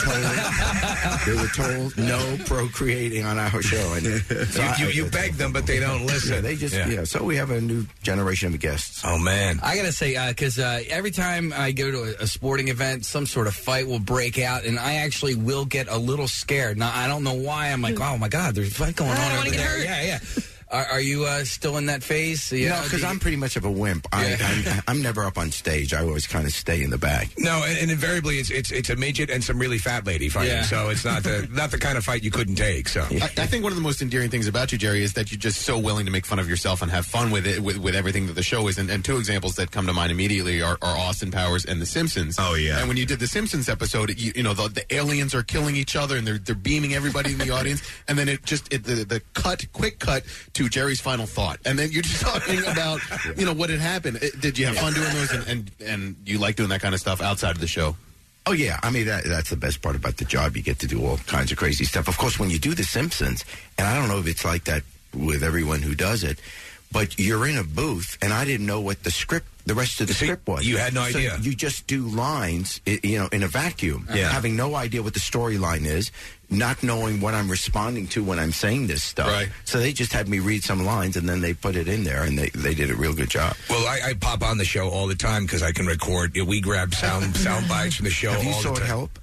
S6: told no procreating on our show. And
S4: so you beg them, but they don't listen.
S6: Yeah, they just So we have a new generation of guests.
S4: Oh man,
S7: I gotta say, because every time I go to a sporting event, some sort of fight will break out, and I actually will get a little scared. Now I don't know why. I'm like, oh my god, there's a fight going on over there. Yeah. Are you still in that phase?
S6: No, because I'm pretty much of a wimp. I'm never up on stage. I always kind of stay in the back.
S4: No, and invariably it's a midget and some really fat lady fighting. Yeah. So it's not the kind of fight you couldn't take. So
S8: I think one of the most endearing things about you, Jerry, is that you're just so willing to make fun of yourself and have fun with it, with everything that the show is. And two examples that come to mind immediately are Austin Powers and The Simpsons.
S3: Oh yeah.
S8: And when you did the Simpsons episode, the aliens are killing each other and they're beaming everybody in the audience, and then the quick cut to Jerry's final thought, and then you're just talking about what had happened. Did you have fun doing those, and you like doing that kind of stuff outside of the show?
S6: Oh yeah, I mean that's the best part about the job. You get to do all kinds of crazy stuff. Of course, when you do The Simpsons, and I don't know if it's like that with everyone who does it, but you're in a booth, and I didn't know what the rest of the script was.
S4: You had no idea.
S6: You just do lines, in a vacuum, having no idea what the storyline is, not knowing what I'm responding to when I'm saying this stuff.
S8: Right.
S6: So they just had me read some lines, and then they put it in there, and they did a real good job.
S4: Well, I pop on the show all the time because I can record. We grab sound bites from the show
S6: Have you
S4: all
S6: sought
S4: the time.
S6: help?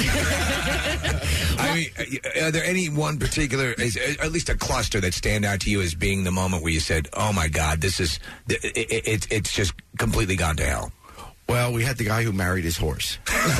S4: I mean, are there any one particular, at least a cluster that stand out to you as being the moment where you said, "Oh my God, this is it's just completely gone to hell"?
S6: Well, we had the guy who married his horse.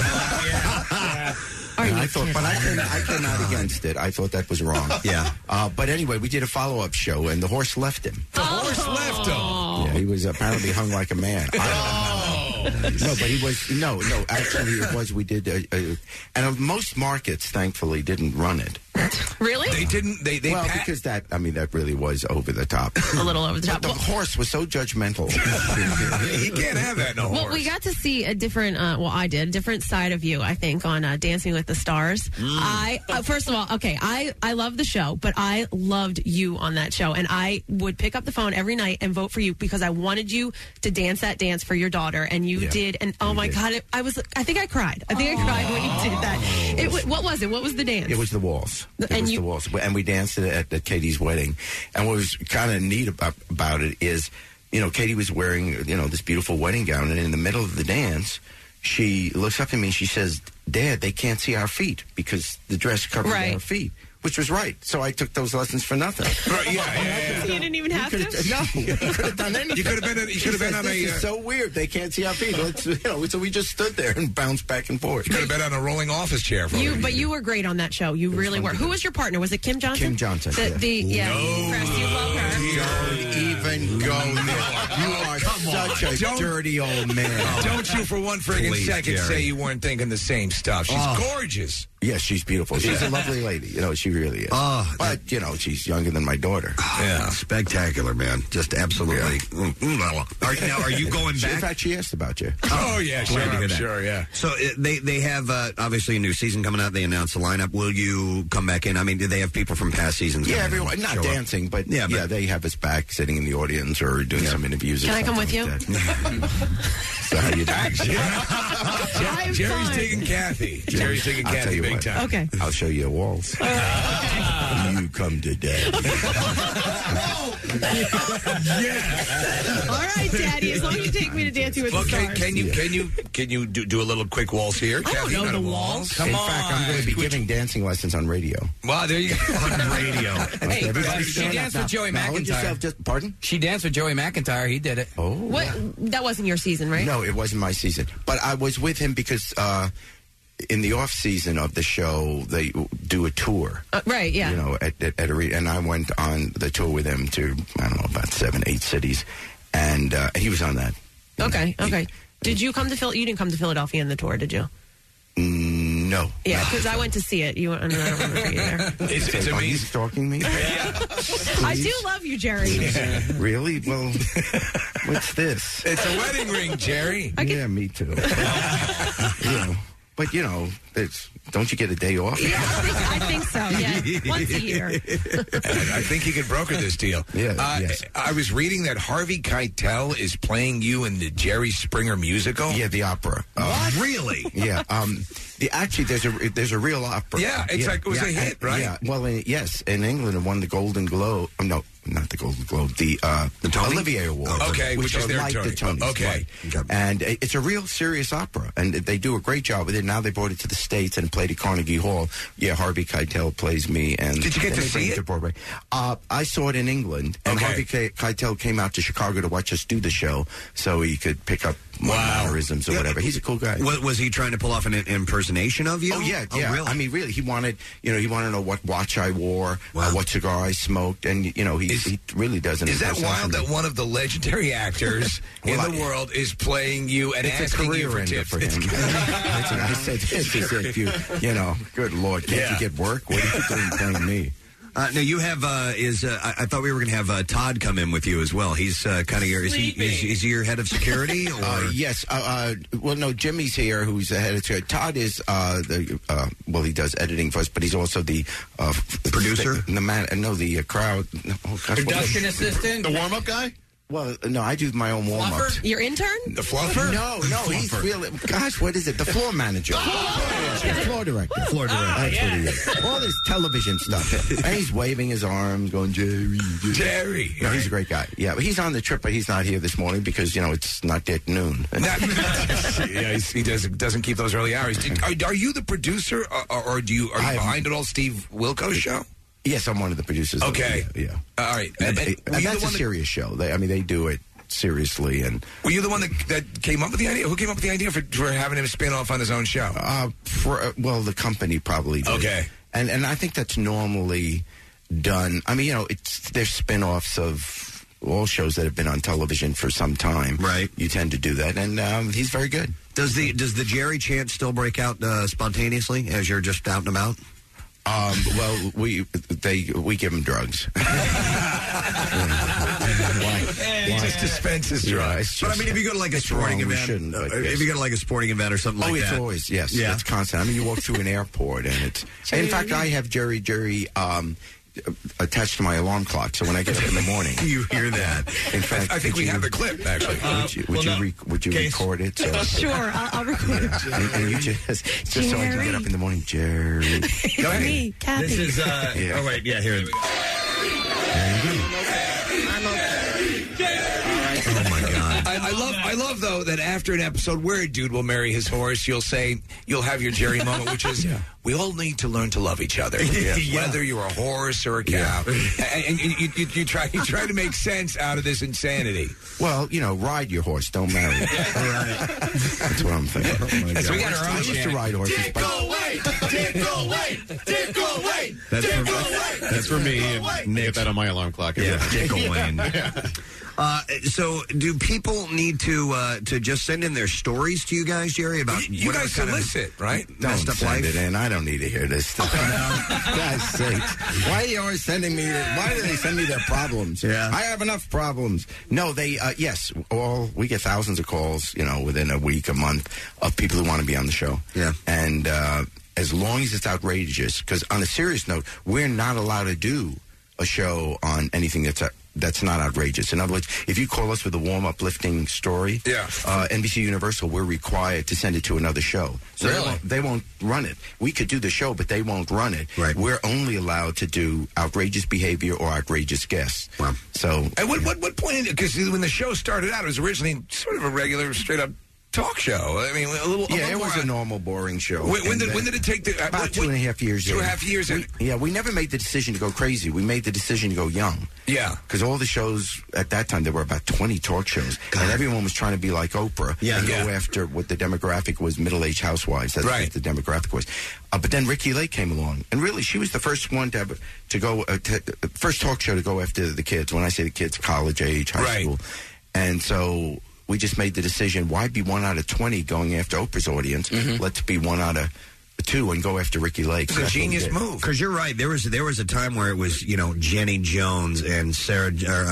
S6: I thought, but I came out against it. I thought that was wrong.
S3: Yeah.
S6: But anyway, we did a follow-up show, and the horse left him.
S4: The horse left him.
S6: Yeah, he was apparently hung like a man. No, but he was no. Actually, it was. We did, and most markets, thankfully, didn't run it.
S14: Really?
S4: They didn't.
S6: Because that really was over the top.
S14: A little over the top.
S6: But the horse was so judgmental.
S4: You can't have that in a horse.
S14: Well, we got to see a different. I did a different side of you. I think on Dancing with the Stars. I first of all, okay, I love the show, but I loved you on that show, and I would pick up the phone every night and vote for you because I wanted you to dance that dance for your daughter, and you you did, and oh my God, I think I cried. I think I cried when you did that. What was it? What was the dance?
S6: It was the waltz.
S14: The
S6: waltz, and we danced it at Katie's wedding. And what was kind of neat about it is, Katie was wearing, this beautiful wedding gown, and in the middle of the dance, she looks up at me and she says, "Dad, they can't see our feet because the dress covers our feet." Which was right. So I took those lessons for nothing.
S4: Right, yeah.
S14: So you didn't even have to?
S6: No, you could have done anything.
S4: You could have been on
S6: this
S4: a...
S6: is so weird. They can't see our feet. So we just stood there and bounced back and forth.
S4: You could have been on a rolling office chair for
S14: But you were great on that show. You really were. Who was your partner? Was it Kim Johnson?
S6: Kim Johnson.
S14: Press, you love her.
S6: Don't even go there. You are such a dirty old man.
S4: Don't you for one friggin' second say you weren't thinking the same stuff. She's gorgeous.
S6: Yes, she's beautiful. She's a lovely lady. She really is. But, she's younger than my daughter.
S3: Yeah. Spectacular, man. Just absolutely.
S6: Yeah.
S3: Now, are you going back?
S6: In fact, she asked about you.
S4: Oh, yeah, sure, yeah.
S3: So they have, obviously, a new season coming out. They announced the lineup. Will you come back in? I mean, do they have people from past seasons?
S6: Yeah, everyone. Not dancing, but they have us back sitting in the audience or doing some interviews.
S14: Can I come with you?
S6: So how you doing?
S4: Jerry's taking Kathy. Jerry's taking Kathy big time.
S14: Okay.
S6: I'll show you a waltz. You come to Daddy.
S14: Yes. All right, Daddy. As long as you take me to Dancing with the Stars.
S4: Can you do a little quick waltz here?
S14: I don't know the waltz.
S4: Come
S6: in
S4: on.
S6: fact, I'm going to be giving dancing lessons on radio.
S4: Wow, there you go.
S3: On radio.
S7: Hey, she danced with Joey McIntyre.
S6: Pardon?
S7: She danced with Joey McIntyre. He did it.
S6: Oh.
S14: What? That wasn't your season, right?
S6: No, it wasn't my season. But I was with him because in the off season of the show, they do a tour.
S14: Right, yeah.
S6: At and I went on the tour with him to, I don't know, about 7-8 cities. And he was on that.
S14: Okay. Did you come to Philadelphia? You didn't come to Philadelphia in the tour, did you?
S6: No.
S14: Yeah, because I went to see it. I don't remember you there.
S4: It's amazing.
S6: Are you stalking me?
S14: I do love you, Jerry.
S6: Really? Well, what's this?
S4: It's a wedding ring, Jerry.
S6: Yeah, me too. But, don't you get a day off?
S14: Yeah, I think so, yeah. Once a year.
S4: I think he could broker this deal.
S6: Yeah, yes.
S4: I was reading that Harvey Keitel is playing you in the Jerry Springer musical.
S6: Yeah, the opera.
S3: What? Really?
S6: Yeah. Actually, there's a real opera.
S4: Yeah, it was a hit, right?
S6: Yeah. Well, yes. In England, it won the Golden Globe. No, not the Golden Globe. The Olivier Award.
S4: Okay, which is their
S6: like
S4: Tony.
S6: the Tonys.
S4: Okay.
S6: Right. And it's a real serious opera, and they do a great job with it. Now they brought it to the States and played at Carnegie Hall. Yeah, Harvey Keitel plays me. And
S4: did you get to see it?
S6: To Broadway. I saw it in England, and Harvey Keitel came out to Chicago to watch us do the show, so he could pick up mannerisms or whatever. He's a cool guy.
S3: Was he trying to pull off an impersonation of you?
S6: Oh yeah.
S3: Really?
S6: I mean, really, he wanted to know what watch I wore, what cigar I smoked, and he really doesn't.
S4: Is that wild that one of the legendary actors in the world is playing you and asking you for tips?
S6: For him. I said, this is if you good Lord, can't you get work? What are you doing playing me?
S3: Now you have I thought we were going to have Todd come in with you as well. He's kind of your is he your head of security? Or?
S6: Yes. Well, no. Jimmy's here, who's the head of security. Todd is he does editing for us, but he's also the
S3: producer.
S6: The crowd. Oh, gosh,
S7: production assistant,
S8: the warm up guy.
S6: Well, no, I do my own warm-ups.
S14: Your intern?
S4: The fluffer?
S6: No, he's really... Gosh, what is it? The floor manager. Floor director. That's what he is. All this television stuff. And he's waving his arms, going, Jerry. No, he's a great guy. Yeah, but he's on the trip, but he's not here this morning because, it's not yet noon.
S4: Yeah, he doesn't keep those early hours. Are you the producer, or are you behind it all, Steve Wilko's show?
S6: Yes, I'm one of the producers.
S4: Okay.
S6: Yeah.
S4: All right.
S6: And that's a serious show. They do it seriously. And
S4: were you the one that came up with the idea? Who came up with the idea for having him spin off on his own show?
S6: The company probably did.
S4: Okay.
S6: And I think that's normally done. I mean, there's spin-offs of all shows that have been on television for some time.
S3: Right.
S6: You tend to do that, and he's very good.
S3: Does the Jerry chant still break out spontaneously as you're just out and about?
S6: Well, we give him drugs.
S4: He just dispenses drugs.
S3: But I mean, if you go to like a sporting event, if you go to like a sporting event or something like that,
S6: it's always it's constant. I mean, you walk through an airport and it's. In fact, I have Jerry. attached to my alarm clock. So when I get up in the morning,
S3: you hear that.
S6: In fact,
S4: I think we have the clip actually.
S6: Would you record it? So,
S14: Sure, I'll record it.
S6: and you just so I can get up in the morning, Jerry.
S14: Go ahead. Me, Kathy.
S3: This is. Oh wait, yeah. Here we go. Oh my God!
S4: I love though that after an episode where a dude will marry his horse, you'll have your Jerry moment, which is we all need to learn to love each other, whether you're a horse or a cow, and you try to make sense out of this insanity.
S6: Well, ride your horse, don't marry it. That's what I'm thinking. Oh my God.
S4: We got our own.
S6: I used to ride horses.
S8: That's for me. And get that on my alarm clock.
S3: Yeah, Dickle Wayne. So, do people need to just send in their stories to you guys, Jerry? About
S4: you guys solicit, right?
S6: Don't send it in. I don't need to hear this stuff. Guys, sakes, why are you always sending me? Why do they send me their problems?
S3: Yeah,
S6: I have enough problems. No, they. Yes, we get thousands of calls. Within a week, a month, of people who want to be on the show.
S3: Yeah,
S6: and as long as it's outrageous, because on a serious note, we're not allowed to do a show on anything that's not outrageous. In other words, if you call us with a warm, uplifting story, NBC Universal, we're required to send it to another show. So they won't run it. We could do the show, but they won't run it.
S3: Right.
S6: We're only allowed to do outrageous behavior or outrageous guests.
S3: Wow.
S6: So,
S4: at what point? Because when the show started out, it was originally sort of a regular, straight up talk show. I mean, a little.
S6: Yeah, it was a normal, boring show.
S4: When did it take?
S6: About 2.5 years.
S4: 2.5 years.
S6: We never made the decision to go crazy. We made the decision to go young.
S4: Yeah,
S6: because all the shows at that time, there were about 20 talk shows, and everyone was trying to be like Oprah. And go after what the demographic was: middle-aged housewives. That's what the demographic was. But then Ricky Lake came along, and really, she was the first one to go first talk show to go after the kids. When I say the kids, college age, high school, and so. We just made the decision, why be 1 out of 20 going after Oprah's audience? Let's be 1 out of 2 and go after Ricky Lake.
S4: It's a genius move.
S3: Because you're right. There was a time where it was, Jenny Jones and Sally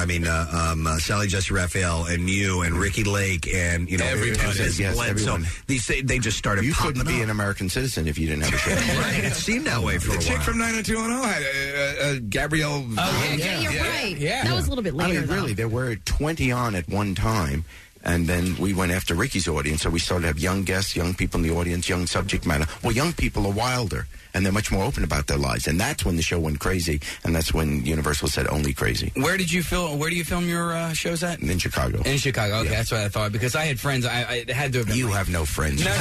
S3: Jessy Raphael and you and Ricky Lake and,
S6: everybody.
S3: Everyone. So they just started
S6: You
S3: popping
S6: couldn't be
S3: up.
S6: an American citizen if you didn't have a show.
S3: Right. It seemed that way for a while.
S4: The chick from 90210 had Gabrielle.
S14: Yeah, you're right.
S4: Yeah.
S14: That was a little bit later, though.
S6: Really, there were 20 on at one time. And then we went after Ricky's audience, so we started to have young guests, young people in the audience, young subject matter. Well, young people are wilder, and they're much more open about their lives. And that's when the show went crazy, and that's when Universal said only crazy.
S7: Where do you film your shows at?
S6: In Chicago.
S7: In Chicago, okay, that's what I thought. Because I had friends, I had to have been.
S6: You have no friends.
S7: No.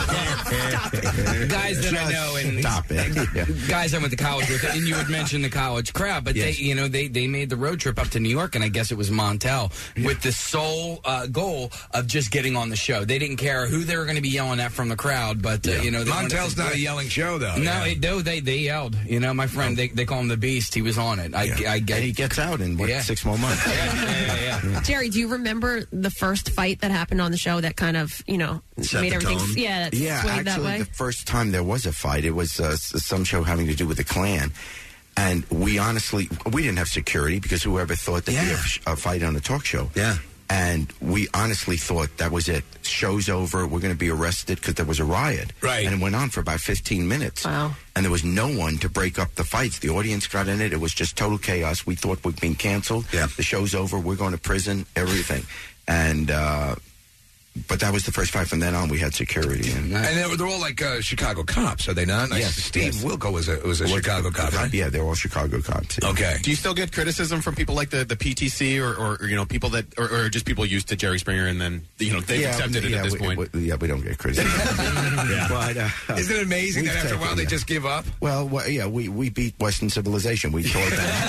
S7: Guys that I know, and
S6: stop it.
S7: Guys I went to college with, and you would mention the college crowd, but they made the road trip up to New York, and I guess it was Montel, with the sole goal of just getting on the show. They didn't care who they were going to be yelling at from the crowd, but
S4: Montel's not a yelling show, though.
S7: No, they yelled. My friend, they call him the Beast. He was on it.
S6: And he gets out in 6 more months.
S14: Jerry, do you remember the first fight that happened on the show that kind of, made everything swayed
S6: actually,
S14: that way?
S6: The first time there was a fight, it was some show having to do with the Klan. And we didn't have security because whoever thought there'd be a fight on a talk show.
S3: Yeah.
S6: And we honestly thought that was it. Show's over. We're going to be arrested because there was a riot.
S4: Right.
S6: And it went on for about 15 minutes.
S14: Wow.
S6: And there was no one to break up the fights. The audience got in it. It was just total chaos. We thought we'd been canceled.
S3: Yeah.
S6: The show's over. We're going to prison. Everything. And but that was the first fight. From then on, we had security. And
S4: they're all like Chicago cops, are they not?
S6: Yes.
S4: Steve Wilco was a Chicago cop, right?
S6: Yeah, they're all Chicago cops. Yeah.
S4: Okay.
S8: Do you still get criticism from people like the PTC or people that or just people used to Jerry Springer and then they've accepted it at this point?
S6: We don't get criticism. But,
S4: isn't it amazing that after a while they just give up?
S6: Well, we beat Western civilization. We tore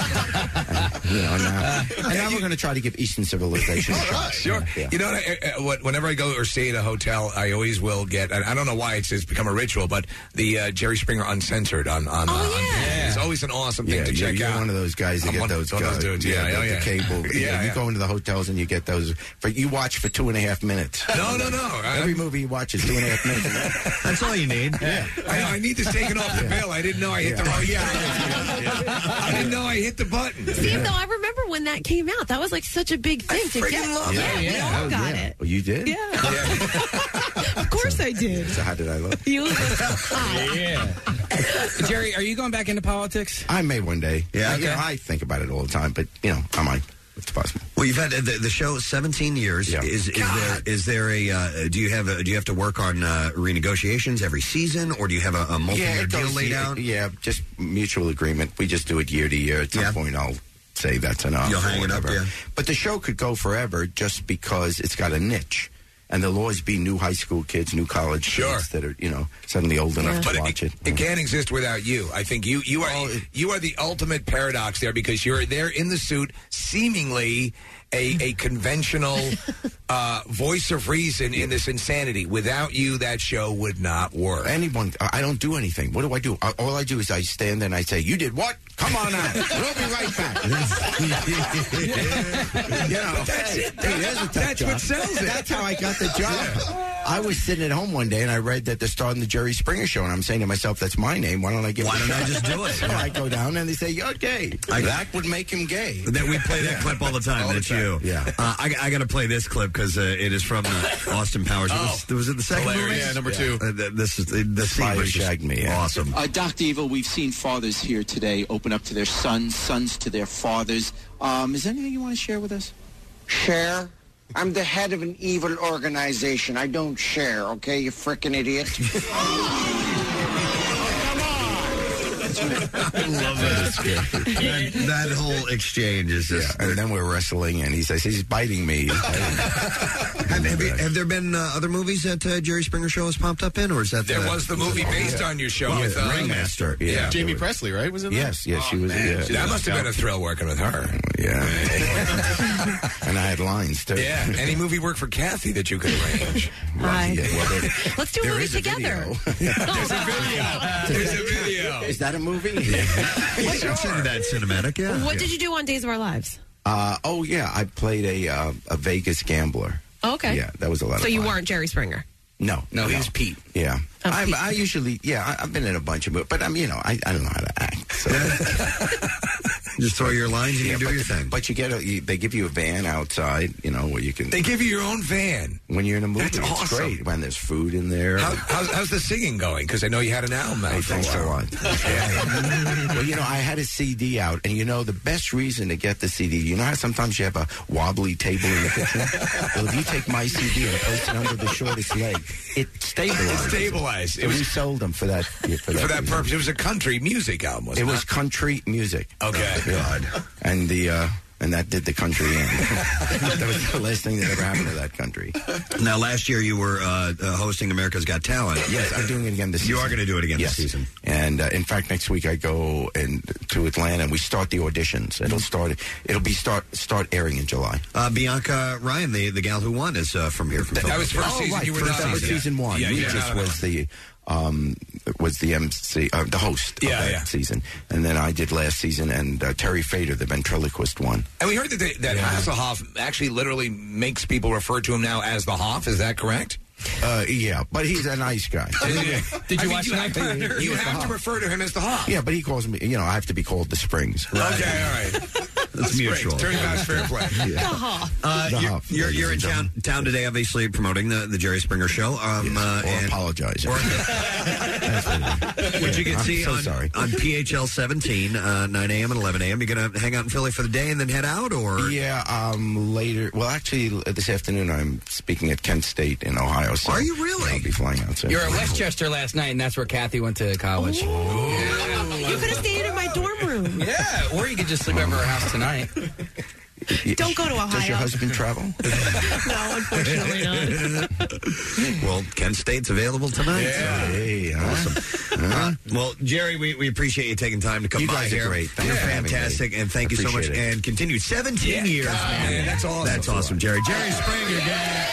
S6: that. And now we're going to try to give Eastern civilization a shot.
S4: Sure.
S6: Yeah.
S4: Whenever I go or stay at a hotel, I always will get, and I don't know why it's become a ritual, but the Jerry Springer Uncensored on it's always an awesome thing to check
S6: you're
S4: out.
S6: one of those guys that get those
S4: dudes.
S6: The cable. You go into the hotels and you get those. But you watch for 2.5 minutes.
S4: No.
S6: Every movie you watch is 2.5 minutes.
S3: That's all you need.
S4: Yeah. I need this taken off the bill. I didn't know I hit the wrong. I didn't know I hit the button.
S14: Steve, though, I remember when that came out. That was like such a big thing to get.
S4: Love it.
S14: We all got it.
S6: Oh, you did?
S14: Yeah. Of course I did.
S6: So how did I look?
S14: You look
S7: Yeah. Jerry, are you going back into politics? politics?
S6: I may one day.
S3: Yeah,
S6: You know,
S3: okay.
S6: I think about it all the time, but I might. It's possible.
S3: Well, you've had the show 17 years.
S6: Yeah.
S3: Is there a do you have to work on renegotiations every season, or do you have a multi-year deal laid out?
S6: Yeah, just mutual agreement. We just do it year to year. At some point, I'll say that's enough.
S3: You'll
S6: or
S3: hang it up,
S6: whatever.
S3: yeah.
S6: But the show could go forever just because it's got a niche. And there'll always be new high school kids, new college kids that are, suddenly old enough to
S4: But
S6: watch it.
S4: It can't exist without you. I think you are the ultimate paradox there, because you're there in the suit, seemingly a conventional voice of reason in this insanity. Without you, that show would not work.
S6: I don't do anything. What do? All I do is I stand there and I say, "You did what? Come on out. We'll be right back."
S4: That's it.
S6: That's
S4: what sells it.
S6: That's how I got the job. I was sitting at home one day and I read that they're starting the Jerry Springer Show, and I'm saying to myself, "That's my name. Why don't I give?
S3: Why
S6: it a
S3: don't I
S6: shot?"
S3: just do it?
S6: So I go down and they say, "You're gay." That would make him gay.
S3: That we play that clip all the time. That's you.
S6: Yeah.
S3: I got to play this clip because it is from Austin Powers. Was it the second movie?
S8: Yeah, number 2.
S3: This is the scene was just awesome.
S9: Dr. Evil, we've seen fathers here today open up to their sons, sons to their fathers. Is there anything you want to share with us?
S19: Share? I'm the head of an evil organization. I don't share, okay, you frickin' idiot?
S3: I love that. That whole exchange is just...
S6: And then we're wrestling, and he says, he's biting me.
S3: Have there been other movies that Jerry Springer Show has popped up in, or is that...
S4: There was the movie based on your show with
S3: Ringmaster.
S6: Yeah.
S8: Jamie Presley, right? Was it that?
S6: Yes, she was.
S4: That must have been a thrill working with her.
S6: Yeah. And I had lines, too.
S4: Yeah. Any movie work for Kathy that you could arrange?
S14: Hi. Let's do a
S6: there
S14: movie
S6: is a
S14: together.
S4: There's a video. There's a video.
S6: Is that a movie?
S3: I consider that cinematic, yeah.
S14: What did you do on Days of Our Lives?
S6: I played a Vegas gambler.
S14: Okay.
S6: Yeah, that was a lot of
S14: So
S6: fun.
S14: you weren't Jerry Springer?
S6: No,
S7: he was Pete.
S6: Yeah.
S14: Oh, Pete.
S6: I usually, I've been in a bunch of movies, but I don't know how to act. So.
S3: Just throw your lines and you do your thing.
S6: But they give you a van outside, where you can.
S4: They give you your own van
S6: when you're in a movie.
S4: That's awesome.
S6: It's great when there's food in there.
S4: How's the singing going? Because I know you had an album out.
S6: Thanks a lot. Well, I had a CD out, and the best reason to get the CD, how sometimes you have a wobbly table in the kitchen? Well, if you take my CD and place it under the shortest leg, it stabilizes.
S4: It stabilized.
S6: So we sold them for that. For that
S4: purpose. It was a country music album, wasn't it?
S6: It was country music.
S4: Okay.
S6: God. And that did the country in. That was the last thing that ever happened to that country.
S3: Now, last year you were hosting America's Got Talent.
S6: Yes, I'm doing it again this season.
S3: You are going to do it again
S6: this
S3: season.
S6: And in fact, next week I go to Atlanta and we start the auditions. It'll start airing in July.
S3: Bianca Ryan, the gal who won, is from here. From
S4: that was first season.
S6: Right.
S4: You were
S6: That was season 1.
S4: Yeah,
S6: Regis was the MC, the host of that season, and then I did last season, and Terry Fader, the ventriloquist, won.
S4: And we heard that Hasselhoff actually literally makes people refer to him now as the Hoff. Is that correct?
S6: Yeah, but he's a nice guy.
S4: Did you watch that? You have to refer to him as the Hoff.
S6: Yeah, but he calls me. I have to be called the Springs.
S4: Okay, all right.
S3: That's mutual.
S4: Turnabout's fair play.
S14: The Hoff.
S3: You're in town today, obviously promoting the Jerry Springer Show.
S6: And apologizing.
S3: Which you can see on
S6: sorry.
S3: on PHL 17, 9 a.m. and 11 a.m. You're going to hang out in Philly for the day and then head out, or?
S6: Yeah, later. Well, actually, this afternoon I'm speaking at Kent State in Ohio. So
S3: are you really?
S6: I'll be flying out soon.
S7: You were at Westchester last night, and that's where Kathy went to college.
S14: You could have stayed in my dorm room.
S7: Yeah, or you could just sleep over her house tonight.
S14: Don't go to Ohio.
S6: Does your husband travel?
S14: No, unfortunately not.
S3: Well, Kent State's available tonight.
S6: Yeah.
S3: So.
S6: Hey,
S3: awesome. Well, Jerry, we appreciate you taking time to come
S6: you
S3: by
S6: guys
S3: here.
S6: Are great. Thanks
S3: You're
S6: for having
S3: fantastic,
S6: me.
S3: and thank you so much.
S6: Appreciate it.
S3: And continued 17 years, man.
S4: That's awesome.
S3: That's awesome, Jerry. Jerry Springer, gang.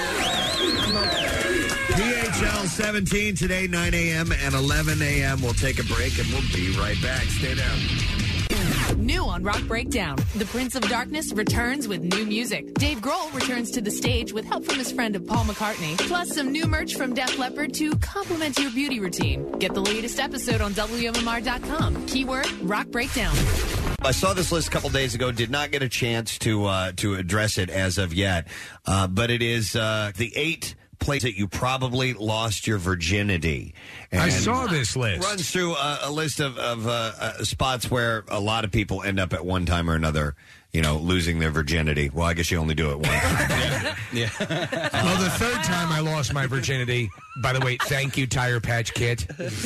S3: PHL 17 today, 9 a.m. and 11 a.m. We'll take a break, and we'll be right back. Stay down.
S20: New on Rock Breakdown, the Prince of Darkness returns with new music. Dave Grohl returns to the stage with help from his friend of Paul McCartney, plus some new merch from Def Leppard to complement your beauty routine. Get the latest episode on WMMR.com. Keyword Rock Breakdown.
S3: I saw this list a couple days ago. Did not get a chance to address it as of yet, but it is the 8 place that you probably lost your virginity. And
S4: I saw this list.
S3: Runs through a list of spots where a lot of people end up at one time or another, losing their virginity. Well, I guess you only do it one time.
S4: Yeah. Well, the third time I lost my virginity, by the way, thank you, Tire Patch Kit.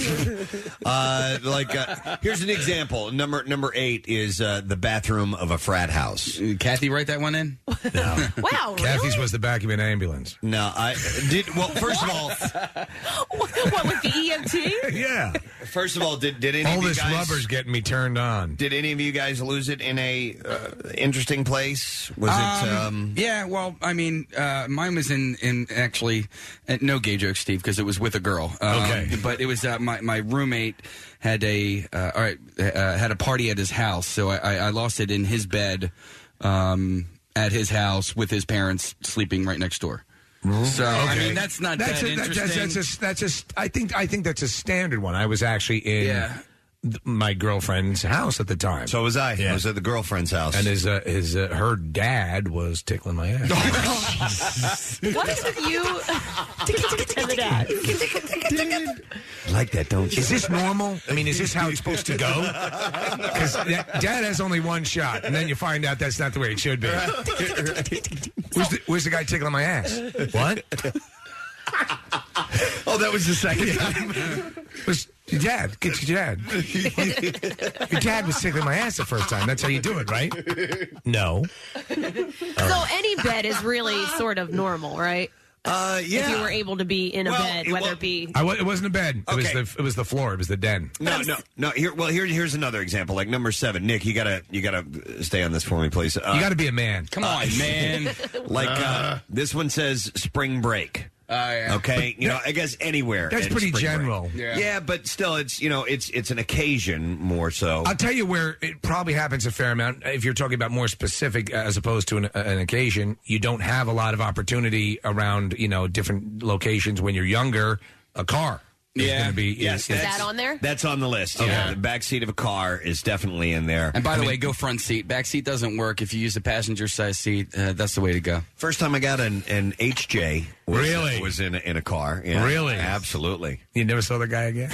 S3: Here's an example. Number 8 is the bathroom of a frat house.
S7: Kathy write that one in?
S3: No.
S14: Wow,
S4: Kathy's was the back of an ambulance.
S3: No, I did. Well, first of all,
S14: what with the EMT?
S4: Yeah.
S3: First of all, did any
S4: all
S3: of you
S4: this
S3: guys,
S4: rubber's getting me turned on?
S3: Did any of you guys lose it in a interesting place? Was it?
S7: Yeah. Well, I mean, mine was in actually no gay joke, Steve, because it was with a girl.
S4: Okay.
S7: But it was my roommate had had a party at his house, so I lost it in his bed at his house with his parents sleeping right next door. So I mean, that's not that interesting.
S4: I think that's a standard one. I was actually in my girlfriend's house at the time.
S3: So was I.
S4: Yeah.
S3: I was at the girlfriend's house,
S4: and her dad was tickling my ass.
S14: What is with you and the dad?
S3: Like that, don't you?
S4: Is this normal? I mean, is this how it's supposed to go? Because dad has only one shot, and then you find out that's not the way it should be. Where's the guy tickling my ass? What?
S3: Oh, that was the second time.
S4: Was your dad? Get your dad. Your dad was tickling my ass the first time. That's how you do it, right? No.
S14: So any bed is really sort of normal, right?
S3: Yeah.
S14: If you were able to be in a bed, whether it be...
S4: It wasn't a bed.
S3: Okay.
S4: It was the floor. It was the den.
S3: No. Here's another example. Like number 7, Nick, you gotta stay on this for me, please.
S4: You got to be a man.
S7: Come on, man.
S3: This one says spring break.
S7: Yeah.
S3: Okay, I guess anywhere.
S4: That's
S3: in
S4: pretty
S3: spring
S4: general.
S3: break. Yeah, but still, it's it's an occasion more so.
S4: I'll tell you where it probably happens a fair amount. If you're talking about more specific as opposed to an occasion, you don't have a lot of opportunity around different locations when you're younger. A car. Is going to be
S14: is that on there?
S3: That's on the list.
S4: Okay.
S3: Yeah, the back seat of a car is definitely in there.
S7: And by the way, go front seat. Back seat doesn't work. If you use the passenger side seat, that's the way to go.
S3: First time I got an HJ was in a car. Yeah,
S4: really?
S3: Absolutely.
S4: You never saw the guy again?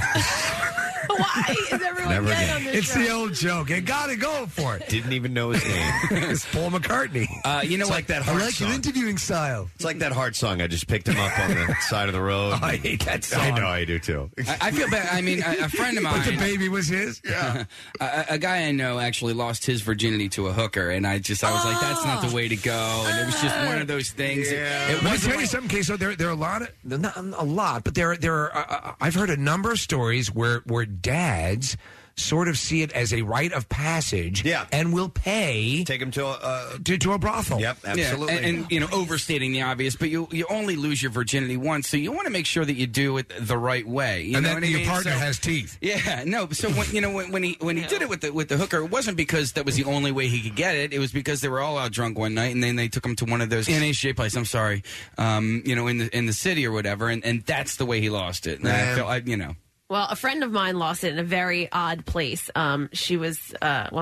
S14: Why is everyone
S3: Never
S14: gay
S3: again.
S14: on this
S4: It's
S14: show?
S4: the old joke. You got to go for it.
S3: Didn't even know his name.
S4: It's Paul McCartney.
S7: You know
S3: It's
S7: what?
S3: like that
S4: I
S3: heart
S4: like
S3: song.
S4: your interviewing style.
S3: It's like that heart song. I just picked him up on the side of the road.
S4: I hate that song.
S3: I know, I do too.
S7: I feel bad. I mean, a friend of mine.
S4: But the baby was his?
S3: Yeah.
S7: A guy I know actually lost his virginity to a hooker, and I was like, that's not the way to go. And it was just one of those things.
S3: Yeah.
S7: It
S4: Let me
S7: wasn't
S4: tell you something, Queso. There are a lot of, not a lot, but there are. I've heard a number of stories where dads sort of see it as a rite of passage, and will pay
S3: take him to
S4: a brothel.
S3: Yep, absolutely.
S7: Yeah, and overstating the obvious, but you only lose your virginity once, so you want to make sure that you do it the right way. You
S4: and
S7: know
S4: then
S7: what I
S4: your
S7: mean?
S4: partner
S7: So-
S4: has teeth.
S7: Yeah, no. So when he did it with the hooker, it wasn't because that was the only way he could get it. It was because they were all out drunk one night, and then they took him to one of those NHJ place. I'm sorry, in the city or whatever, and that's the way he lost it. And I felt,
S14: Well, a friend of mine lost it in a very odd place. She was,
S4: Was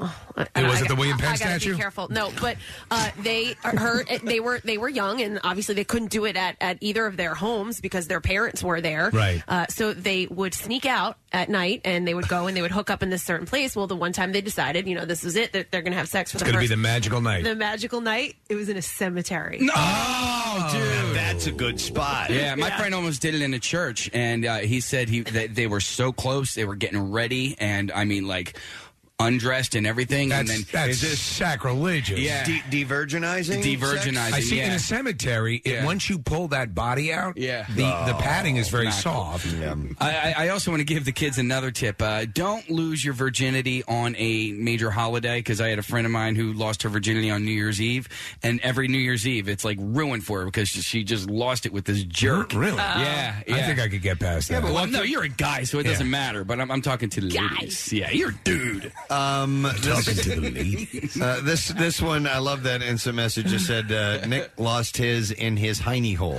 S4: it the William Penn
S14: I gotta
S4: statue?
S14: be careful. No, but they were young, and obviously they couldn't do it at either of their homes because their parents were there.
S4: Right.
S14: So they would sneak out at night, and they would go and they would hook up in this certain place. Well, the one time they decided, this is it, that they're going to have sex for
S4: It's
S14: the
S4: going to
S14: first.
S4: be the magical night.
S14: The magical night. It was in a cemetery.
S7: Oh, dude,
S3: that's a good spot.
S7: Yeah, my friend almost did it in a church, and he said that they were so close, they were getting ready, and I mean, like, undressed and everything.
S4: That's
S7: Is
S4: sacrilegious.
S7: Yeah.
S3: De-virginizing?
S7: De-virginizing,
S4: I see
S7: yeah.
S4: in a cemetery, once you pull that body out, the padding is very
S7: not
S4: soft.
S7: cool. I also want to give the kids another tip. Don't lose your virginity on a major holiday, because I had a friend of mine who lost her virginity on New Year's Eve, and every New Year's Eve it's like ruined for her because she just lost it with this jerk.
S4: Really?
S7: Yeah.
S4: I think I could get past that.
S7: Well, no, you're a guy, so it doesn't matter, but I'm talking to the ladies. Yeah, you're a dude.
S4: Talking to the ladies.
S3: This one, I love that instant message. Just said Nick lost his in his hiney hole.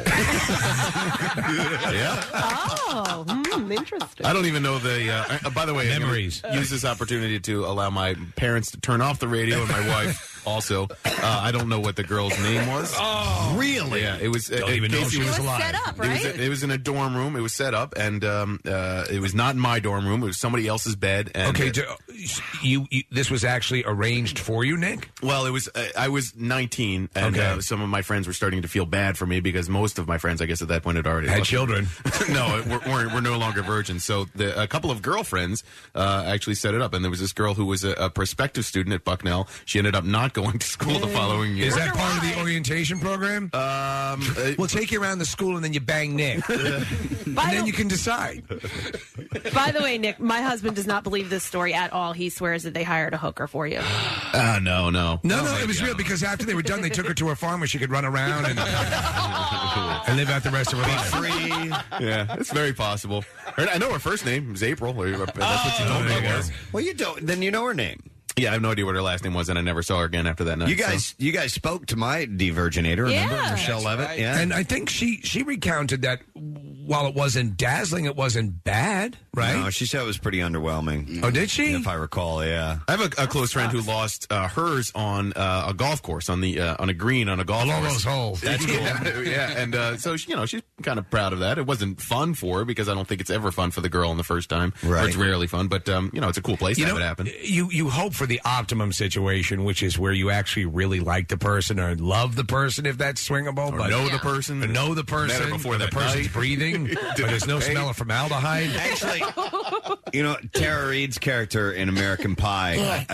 S8: Yeah.
S14: Oh, interesting.
S8: I don't even know the. By the way,
S4: Memories.
S8: I'm gonna use this opportunity to allow my parents to turn off the radio and my wife also. I don't know what the girl's name was.
S3: Oh, really?
S8: Yeah, it was.
S3: Don't even know she was alive.
S14: Set up, right?
S8: It was in a dorm room. It was set up, and it was not in my dorm room. It was somebody else's bed. And
S4: Okay, you this was actually arranged for you, Nick?
S8: Well, it was. I was 19, and some of my friends were starting to feel bad for me because most of my friends, I guess, at that point had already
S4: Had
S8: lost
S4: children.
S8: No, we're no longer virgins. So a couple of girlfriends actually set it up, and there was this girl who was a prospective student at Bucknell. She ended up not going to school the following year.
S4: Is that part of the orientation program? We'll take you around the school and then you bang Nick. And then you can decide.
S1: By the way, Nick, my husband does not believe this story at all. He swears that they hired a hooker for you.
S8: No.
S4: No, it was real because after they were done, they took her to a farm where she could run around and live out the rest of her life.
S8: Free. Yeah, it's very possible. I know her first name is April. That's what she told me it was.
S3: Well, you don't. Then you know her name.
S8: Yeah, I have no idea what her last name was, and I never saw her again after that night.
S3: You guys spoke to my de-virginator, remember?
S14: Yeah.
S3: Michelle
S14: That's
S3: Levitt.
S14: right.
S3: Yeah.
S4: And I think she recounted that while it wasn't dazzling, it wasn't bad, right?
S3: No, she said it was pretty underwhelming.
S4: Oh, did she?
S3: If I recall, yeah.
S8: I have a close friend who lost hers on a golf course on a green on a golf course.
S4: Those holes.
S8: That's cool. Yeah, and so she's kind of proud of that. It wasn't fun for her because I don't think it's ever fun for the girl on the first time.
S3: Right.
S8: Or it's rarely fun, but it's a cool place to have it happen.
S4: You hope for the optimum situation, which is where you actually really like the person or love the person, if that's swingable.
S8: Or
S4: but
S8: know the person.
S4: Or know the person.
S8: Met her before
S4: the
S8: that
S4: person's
S8: night.
S4: breathing. But there's no smell of formaldehyde.
S3: Actually, Tara Reid's character in American Pie.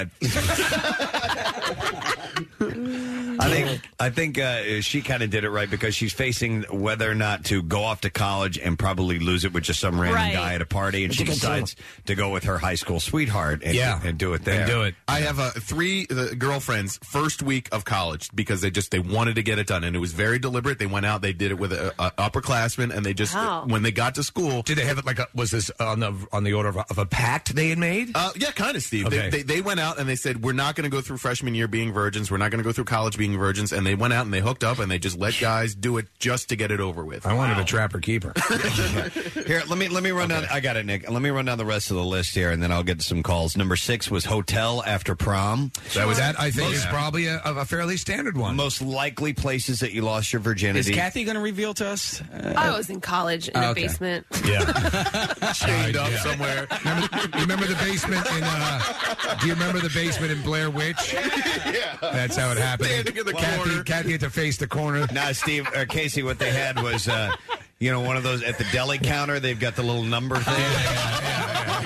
S3: I think she kind of did it right because she's facing whether or not to go off to college and probably lose it with just some random guy at a party, and she decides to go with her high school sweetheart and do it there.
S4: And do it.
S8: I have three girlfriends first week of college because they wanted to get it done, and it was very deliberate. They went out, they did it with upperclassmen, and they just when they got to school,
S4: did they have it was this on the order of a pact they had made?
S8: Yeah, kind of, Steve.
S4: Okay.
S8: They went out and they said, we're not going to go through freshman year being virgins. We're not going to go through college being virgins. And they went out and they hooked up and they just let guys do it just to get it over with.
S4: I wanted a trapper keeper.
S3: Here, let me run down. I got it, Nick. Let me run down the rest of the list here, and then I'll get to some calls. Number 6 was hotel after prom.
S4: That I think is probably a fairly standard one.
S3: Most likely places that you lost your virginity.
S7: Is Kathy going to reveal to us?
S1: I was in college in a basement.
S4: Yeah.
S8: Chained up somewhere.
S4: Remember the basement in do you remember the basement in Blair Witch?
S8: Yeah.
S4: That's how it happened.
S8: Standing in the corner.
S4: Kathy had to face the corner.
S3: Nah, Steve, Casey, what they had was one of those at the deli counter, they've got the little number thing.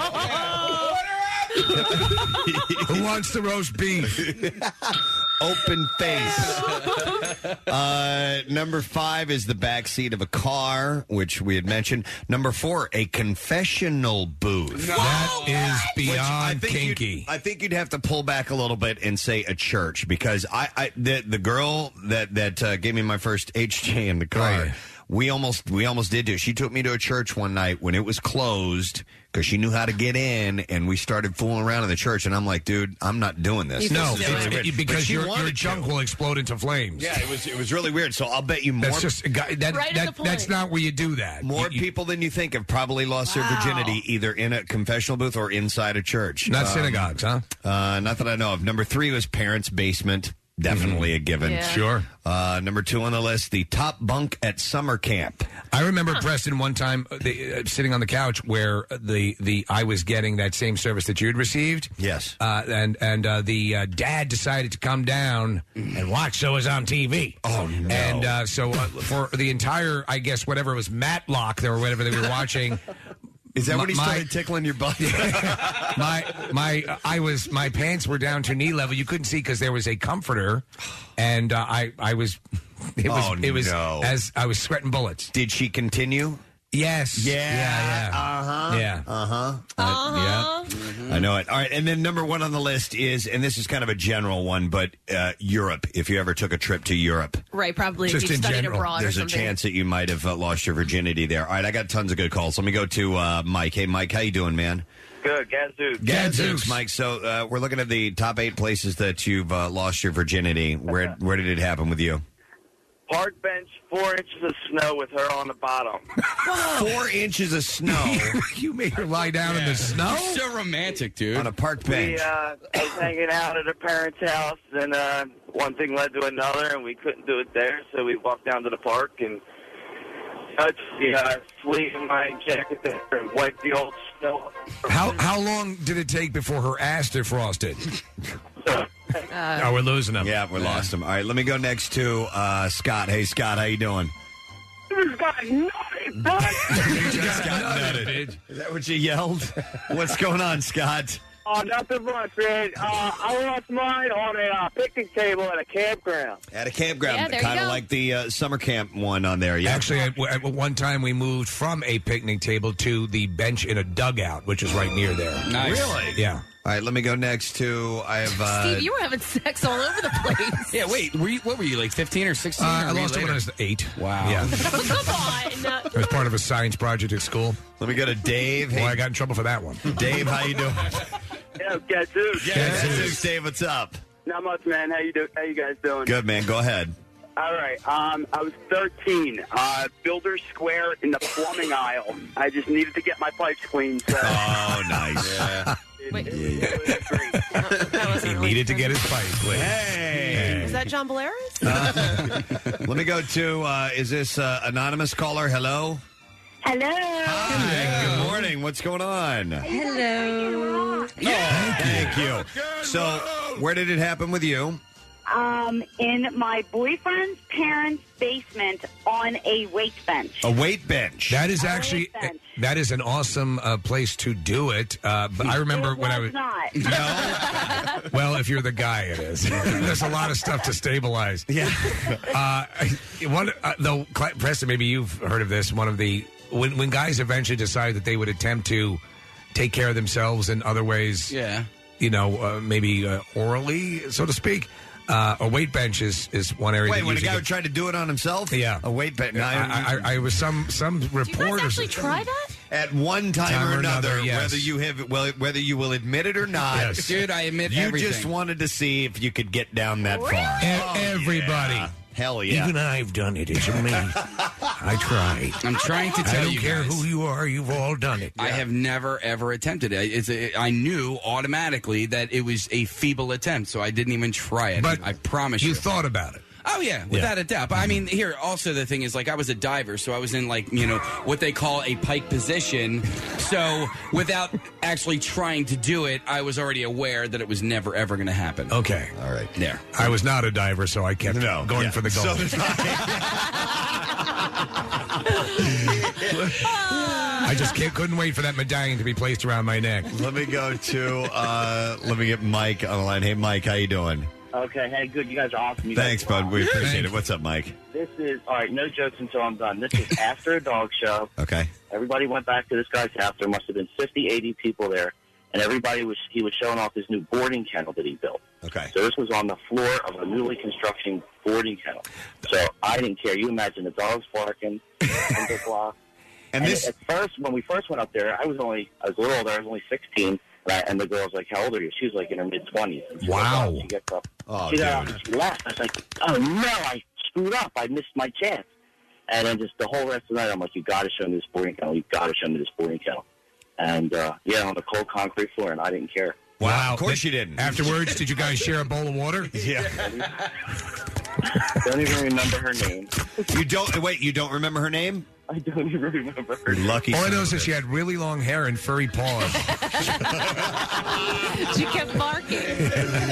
S4: Who wants the roast beef?
S3: Open face. Number 5 is the back seat of a car, which we had mentioned. Number 4, a confessional booth.
S4: That is beyond kinky.
S3: I think you'd have to pull back a little bit and say a church, because the girl that gave me my first HJ in the car. We almost did do it. She took me to a church one night when it was closed because she knew how to get in, and we started fooling around in the church. And I'm like, dude, I'm not doing this.
S4: No,
S3: this is really weird.
S4: because
S3: But
S4: your junk will explode into flames.
S3: Yeah, it was really weird. So I'll bet you more.
S4: That's just that's not where you do that.
S3: More people than you think have probably lost their virginity either in a confessional booth or inside a church.
S4: Not synagogues, huh?
S3: Not that I know of. Number 3 was parents' basement. Definitely a given.
S4: Yeah. Sure.
S3: Number 2 on the list, the top bunk at summer camp.
S4: I remember, Preston, one time sitting on the couch where I was getting that same service that you'd received.
S3: Yes.
S4: And the dad decided to come down and watch So Is on TV.
S3: Oh, no.
S4: And so for the entire, I guess, whatever it was, Matlock or whatever they were watching.
S3: Is that when he started tickling your butt?
S4: My pants were down to knee level. You couldn't see because there was a comforter, and I was. It was as I was sweating bullets.
S3: Did she continue?
S4: Yes.
S3: Yeah. Uh-huh.
S4: Yeah.
S3: Uh-huh.
S14: Uh-huh.
S3: Yeah. I know it. All right. And then number 1 on the list is, and this is kind of a general one, but Europe. If you ever took a trip to Europe.
S14: Right, probably
S3: Just
S14: if you
S3: in
S14: studied
S3: general,
S14: abroad
S3: there's
S14: or
S3: a
S14: something.
S3: chance that you might have lost your virginity there. All right. I got tons of good calls. Let me go to Mike. Hey, Mike, how you doing, man?
S10: Good, Gadzooks.
S3: Gadzooks, Mike. So we're looking at the top 8 places that you've lost your virginity. Where did it happen with you?
S10: Park bench, 4 inches of snow with her on the bottom.
S3: 4 inches of snow.
S4: You made her lie down in the snow?
S7: So romantic, dude.
S3: On a park bench.
S10: We was hanging out at her parents' house, and one thing led to another, and we couldn't do it there, so we walked down to the park and touched the sleeve in my jacket there and wiped the old snow.
S4: How long did it take before her ass defrosted? Oh, we're losing him.
S3: Yeah, we lost him. All right, let me go next to Scott. Hey, Scott, how you doing?
S21: This guy
S3: Is that what you yelled? What's going on, Scott?
S21: Oh, nothing much, man. I lost mine on a picnic table at a campground.
S3: At a campground,
S21: Yeah, there you
S3: kind of
S21: go.
S3: like the summer camp one on there. Yeah.
S4: Actually, at one time we moved from a picnic table to the bench in a dugout, which is right near there.
S3: Nice. Really?
S4: Yeah.
S3: All right, let me go next to I have.
S14: Steve, you were having sex all over the place.
S7: Yeah, wait. What were you, like 15 or 16?
S4: I lost it when I was 8.
S7: Wow.
S4: Yeah.
S14: Come on.
S4: It was part of a science project at school.
S3: Let me go to Dave.
S4: Well, I got in trouble for that one.
S3: Dave, how you doing?
S21: Yeah, Gadzooks.
S3: Gadzooks, Dave, what's up?
S21: Not much, man. How you guys doing?
S3: Good, man. Go ahead.
S21: All right. I was 13. Builder Square in the plumbing aisle. I just needed to get my pipes clean. So.
S3: Oh, nice.
S21: Yeah.
S4: He needed to get his pipe clean.
S3: Hey.
S1: Is that John Belaris?
S3: Let me go to, is this anonymous caller? Hello?
S5: Hello.
S3: Hi, good morning. What's going on?
S5: Hello.
S3: Thank you. So, where did it happen with you?
S5: In my boyfriend's parents' basement on a weight bench.
S3: A weight bench.
S4: That is actually that is an awesome place to do it. But I remember when I was
S5: not.
S4: well, if you're the guy, it is. There's a lot of stuff to stabilize.
S3: Yeah.
S4: Though, Preston, maybe you've heard of this. One of the when guys eventually decide that they would attempt to take care of themselves in other ways.
S7: Yeah.
S4: You know, maybe orally, so to speak. A weight bench is one area.
S3: Wait,
S4: that
S3: when a
S4: usually
S3: guy would try to do it on himself?
S4: Yeah.
S3: A weight bench.
S4: I was some reporters.
S1: Do you guys actually try that?
S3: At one time or another,
S4: yes.
S3: whether you will admit it or not.
S4: Yes.
S7: Dude, I admit
S3: you
S7: everything.
S3: just wanted to see if you could get down that far.
S4: Everybody.
S3: Yeah. Hell yeah.
S4: Even I've done it. It's me. I tried.
S7: I'm trying to tell
S4: I don't
S7: you
S4: care
S7: guys.
S4: who you are. You've all done it.
S7: I have never, ever attempted it. I knew automatically that it was a feeble attempt, so I didn't even try it.
S4: But
S7: I promise you.
S4: You thought about it.
S7: Oh, yeah, without a doubt. But I mean, here, also the thing is, like, I was a diver, so I was in, like, you know, what they call a pike position. So without actually trying to do it, I was already aware that it was never, ever going to happen.
S4: Okay.
S3: All right.
S7: There.
S4: I was not a diver, so I kept going for the goal. I just couldn't wait for that medallion to be placed around my neck.
S3: Let me go to, let me get Mike on the line. Hey, Mike, how you doing?
S21: Okay, hey, good. You guys are awesome. You
S3: Thanks,
S21: guys are
S3: bud. We
S21: awesome.
S3: appreciate it. What's up, Mike?
S21: This is, all right, no jokes until I'm done. This is after a dog show.
S3: Okay.
S21: Everybody went back to this guy's house. There must have been 50, 80 people there. And he was showing off his new boarding kennel that he built.
S3: Okay.
S21: So this was on the floor of a newly construction boarding kennel. So I didn't care. You imagine the dogs barking, under block.
S3: And this,
S21: at first, when we first went up there, I was a little older. I was only 16. And the girl's like, how old are you? She was like in her mid-20s.
S4: Wow.
S21: She gets up.
S3: Oh,
S21: she got
S3: dude.
S21: up and she laughed. I was like, oh, no, I screwed up. I missed my chance. And then just the whole rest of the night, I'm like, you got to show me this boarding kennel. You got to show me this boarding kennel. And, yeah, on the cold concrete floor, and I didn't care.
S4: Wow.
S3: Of course you didn't.
S4: Afterwards, did you guys share a bowl of water?
S3: Yeah.
S21: Don't even remember her name.
S3: You don't remember her name?
S21: I don't even remember her name.
S3: Lucky.
S4: All I know is
S3: son
S4: that she had really long hair and furry paws.
S1: She kept barking.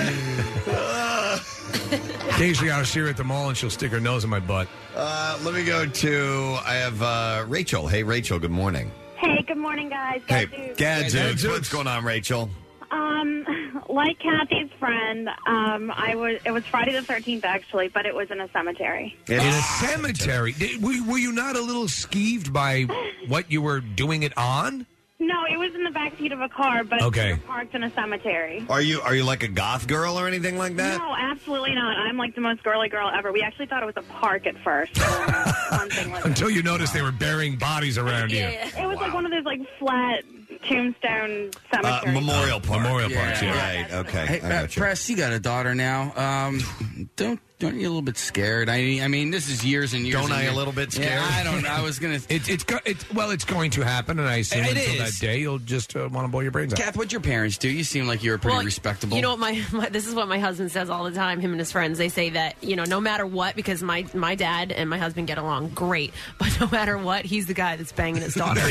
S4: Occasionally I'll see her at the mall and she'll stick her nose in my butt.
S3: Let me go to, I have Rachel. Hey, Rachel, good morning.
S5: Hey, good morning, guys.
S3: Hey,
S5: Gadzooks.
S3: Gadzooks. What's going on, Rachel?
S17: Like Kathy's friend, it was Friday the 13th actually, but it was in a cemetery.
S4: In a cemetery? Were you not a little skeeved by what you were doing it on?
S17: No, it was in the backseat of a car, but
S3: Okay.
S17: we were parked in a cemetery.
S3: Are you like a goth girl or anything like that?
S17: No, absolutely not. I'm like the most girly girl ever. We actually thought it was a park at first.
S4: Until you noticed they were burying bodies around you.
S17: It was like one of those like flat tombstone cemeteries.
S3: Memorial Park.
S4: Memorial Parks, yeah.
S3: Right, okay.
S7: Hey,
S3: I got you.
S7: Press, you got a daughter now. Don't aren't you a little bit scared? I mean, this is years and years.
S3: Don't
S7: and
S3: I
S7: years.
S3: a little bit scared?
S7: Yeah, I don't. I was gonna.
S4: It's going to happen, and I assume
S7: It
S4: until
S7: is.
S4: that day you'll just want to blow your brains out.
S7: Kath, what'd your parents do? You seem like you were pretty respectable.
S14: You know what my this is what my husband says all the time. Him and his friends, they say that no matter what, because my dad and my husband get along great, but no matter what, he's the guy that's banging his daughter.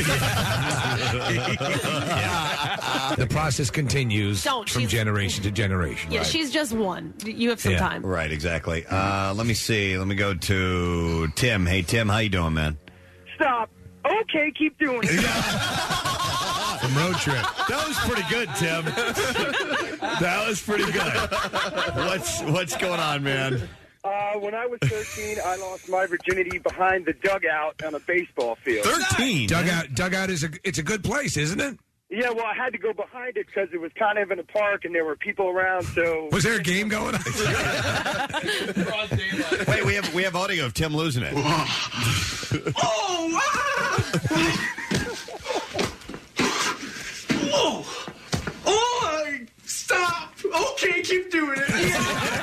S4: The process continues from generation to generation.
S14: Yeah, she's just one. You have some time.
S3: Right, exactly. Let me see. Let me go to Tim. Hey, Tim, how you doing, man?
S21: Stop. Okay, keep doing it.
S3: From Road Trip. That was pretty good, Tim. That was pretty good. What's going on, man?
S21: When I was 13, I lost my virginity behind the dugout on a baseball field.
S3: 13?
S4: Dugout is it's a good place, isn't it?
S21: Yeah, well, I had to go behind it because it was kind of in a park and there were people around. So
S4: was there a game going on?
S3: Wait, we have audio of Tim losing it.
S21: Stop. Okay, keep doing it.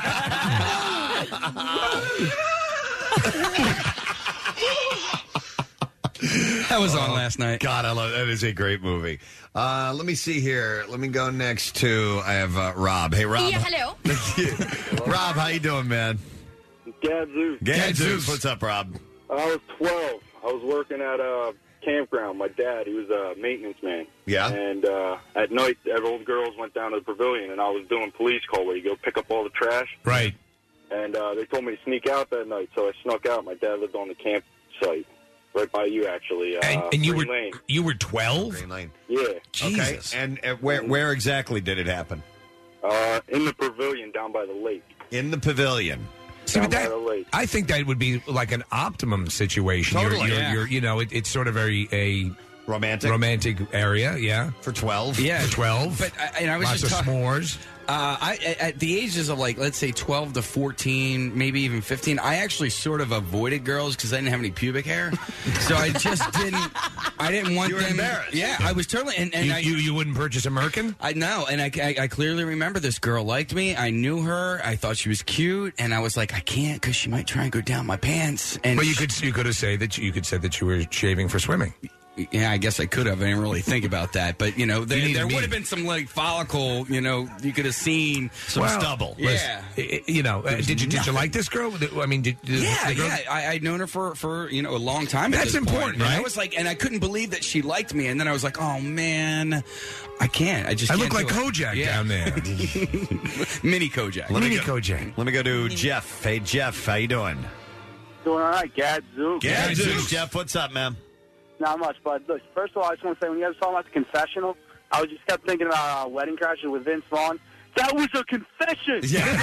S7: That was on last night.
S3: God, I love that. Is a great movie. Let me see here. Let me go next to I have Rob. Hey, Rob.
S12: Yeah, hello.
S3: Rob, how you doing, man?
S21: Gadzooks.
S3: Gadzooks. What's up, Rob?
S21: I was 12. I was working at a campground. My dad, he was a maintenance man.
S3: Yeah.
S21: And at night, all the girls went down to the pavilion, and I was doing police call where you go pick up all the trash.
S4: Right.
S21: And they told me to sneak out that night, so I snuck out. My dad lived on the campsite, right by you, actually.
S4: And you
S21: Green
S4: were
S21: Lane.
S4: you were 12?
S3: Green Lane.
S21: Yeah.
S3: Jesus. Okay. And where exactly did it happen?
S21: In the pavilion down by the lake.
S3: In the pavilion.
S4: See, but I think that would be like an optimum situation.
S3: Totally,
S4: It's sort of a
S3: romantic
S4: area, yeah.
S3: For 12?
S7: Yeah.
S4: For 12.
S7: But I was
S4: Lots
S7: just
S4: of s'mores.
S7: At the ages of, like, let's say 12 to 14, maybe even 15, I actually sort of avoided girls because I didn't have any pubic hair. So I just didn't want
S3: You were
S7: them.
S3: embarrassed.
S7: Yeah, I was totally. And
S4: you wouldn't purchase a Merkin?
S7: I know, and I clearly remember this girl liked me. I knew her. I thought she was cute, and I was like, I can't because she might try and go down my pants. And
S4: But you could have said that you were shaving for swimming.
S7: Yeah, I guess I could have. I didn't really think about that. But, there would have been some, like, follicle, you could have seen.
S3: Some stubble.
S7: Yeah.
S4: Did you like this girl? I mean,
S7: I'd known her for a long time.
S4: That's important,
S7: And
S4: right?
S7: I was like, and I couldn't believe that she liked me. And then I was like, oh, man, I can't. I
S4: I look
S7: can't
S4: like
S7: do it.
S4: Kojak down there.
S7: Mini Kojak.
S4: Kojak.
S3: Let me go to Jeff. Hey, Jeff, how you doing?
S21: Doing all right, Gadzooks.
S3: Gadzooks. Jeff, what's up, man?
S21: Not much, but look, first of all, I just want to say, when you guys were talking about the confessional, I just kept thinking about Wedding Crashers with Vince Vaughn. That was a confession!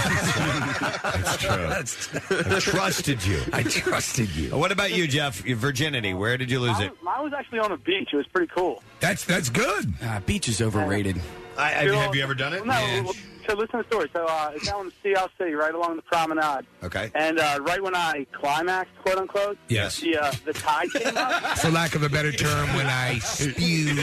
S3: That's true. I trusted you.
S4: I trusted you.
S3: What about you, Jeff? Your virginity, where did you lose it?
S21: Mine was actually on a beach. It was pretty cool.
S4: That's good.
S7: Beach is overrated.
S3: Have you ever done it?
S21: No, so listen to the story. So it's down in Seattle City, right along the promenade.
S3: Okay.
S21: And right when I climaxed, quote unquote,
S4: Yes.
S21: the tide came up.
S4: For lack of a better term, when I spewed.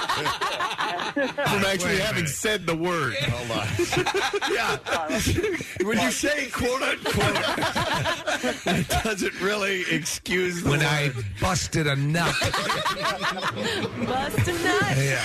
S8: From actually having said the word.
S3: Hold on. Yeah. When you say quote unquote, it doesn't really excuse the
S4: When
S3: word.
S4: I busted a nut.
S14: Bust a nut.
S4: Yeah.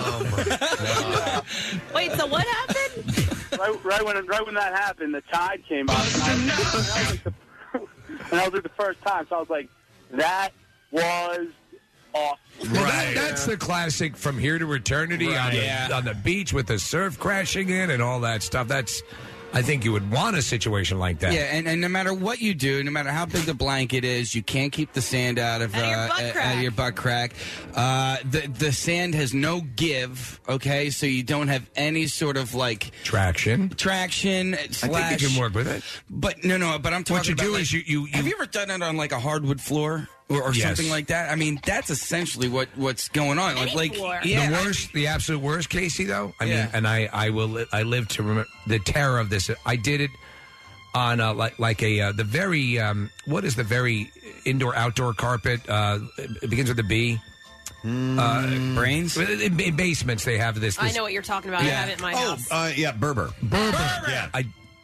S14: Wait, so what happened?
S21: Right when that happened, the tide came up. And that was the first time, so I was like, that was awesome.
S4: Well, that's the classic From Here to Eternity on the beach with the surf crashing in and all that stuff. I think you would want a situation like that.
S7: Yeah, and no matter what you do, no matter how big the blanket is, you can't keep the sand out of your butt crack. The sand has no give, okay? So you don't have any sort of, like...
S4: Traction.
S7: I think
S4: you can work with it.
S7: But, no, but I'm talking
S4: What you
S7: about...
S4: do
S7: like,
S4: is you...
S7: Have you ever done it on, like, a hardwood floor? Or
S4: Yes.
S7: something like that. I mean, that's essentially what's going on.
S4: The absolute worst, Casey. Though I mean, and I live to remember the terror of this. I did it on the very what is the very indoor outdoor carpet? It begins with a B.
S7: Brains?
S4: In basements, they have this.
S14: I know what you're talking about. I have it in my house.
S3: Berber.
S4: Yeah.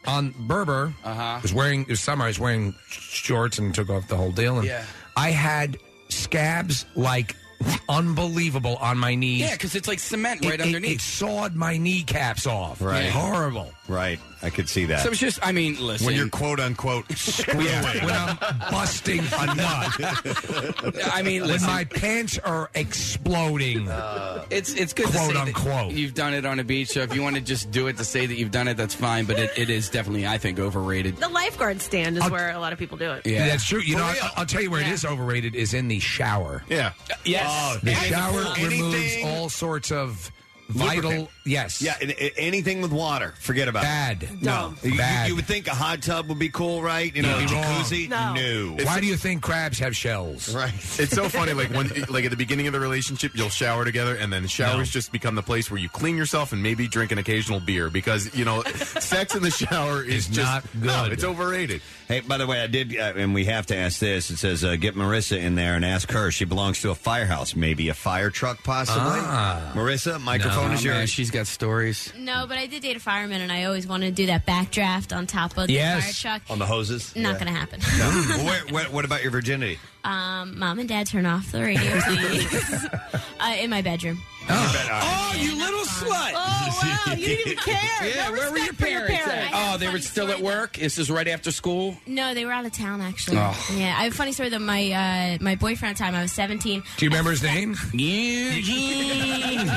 S4: on Berber. I was wearing, it was summer, I was wearing shorts and took off the whole deal. And I had scabs like unbelievable on my knees.
S7: Yeah, because it's like cement right underneath.
S4: It sawed my kneecaps off.
S3: Right.
S4: Yeah. Horrible.
S3: Right. I could see that.
S7: So it's just, I mean, listen.
S3: When you're quote unquote screwing.
S4: When I'm busting a nut.
S7: I mean,
S4: when my pants are exploding.
S7: It's good
S4: quote
S7: to say
S4: unquote.
S7: that you've done it on a beach. So if you want to just do it to say that you've done it, that's fine. But it is definitely, I think, overrated.
S1: The lifeguard stand is where a lot of people do it.
S4: Yeah, that's true. You know, I'll tell you where it is overrated is in the shower.
S8: Yeah.
S7: Yes.
S4: The shower removes all sorts of vital. Yes.
S3: Yeah. Anything with water, forget about
S4: Bad.
S3: it. No.
S4: Bad.
S3: You would think a hot tub would be cool, right? You know, a jacuzzi. No.
S4: Why do you think crabs have shells?
S3: Right.
S8: It's so funny. Like at the beginning of the relationship, you'll shower together, and then showers just become the place where you clean yourself and maybe drink an occasional beer because sex in the shower is just
S4: not good.
S8: No, it's overrated.
S3: Hey, by the way, I did, and we have to ask this. It says, get Marissa in there and ask her. She belongs to a firehouse, maybe a fire truck, possibly. Marissa, microphone is yours.
S7: She's got stories.
S23: No, but I did date a fireman, and I always wanted to do that backdraft on top of the fire truck.
S3: On the hoses?
S23: Not going to happen.
S3: What about your virginity?
S23: Mom and Dad, turn off the radio, please. In my bedroom.
S7: Oh, you little slut!
S1: Oh, wow, you didn't even care.
S7: Yeah,
S1: No
S7: where were your
S1: respect for your
S7: parents at?
S1: parents.
S7: Oh, they were still at work? This is right after school?
S23: No, they were out of town, actually.
S7: Oh.
S23: Yeah, I have a funny story that my boyfriend at the time, I was 17.
S4: Do you remember his name?
S23: Eugene.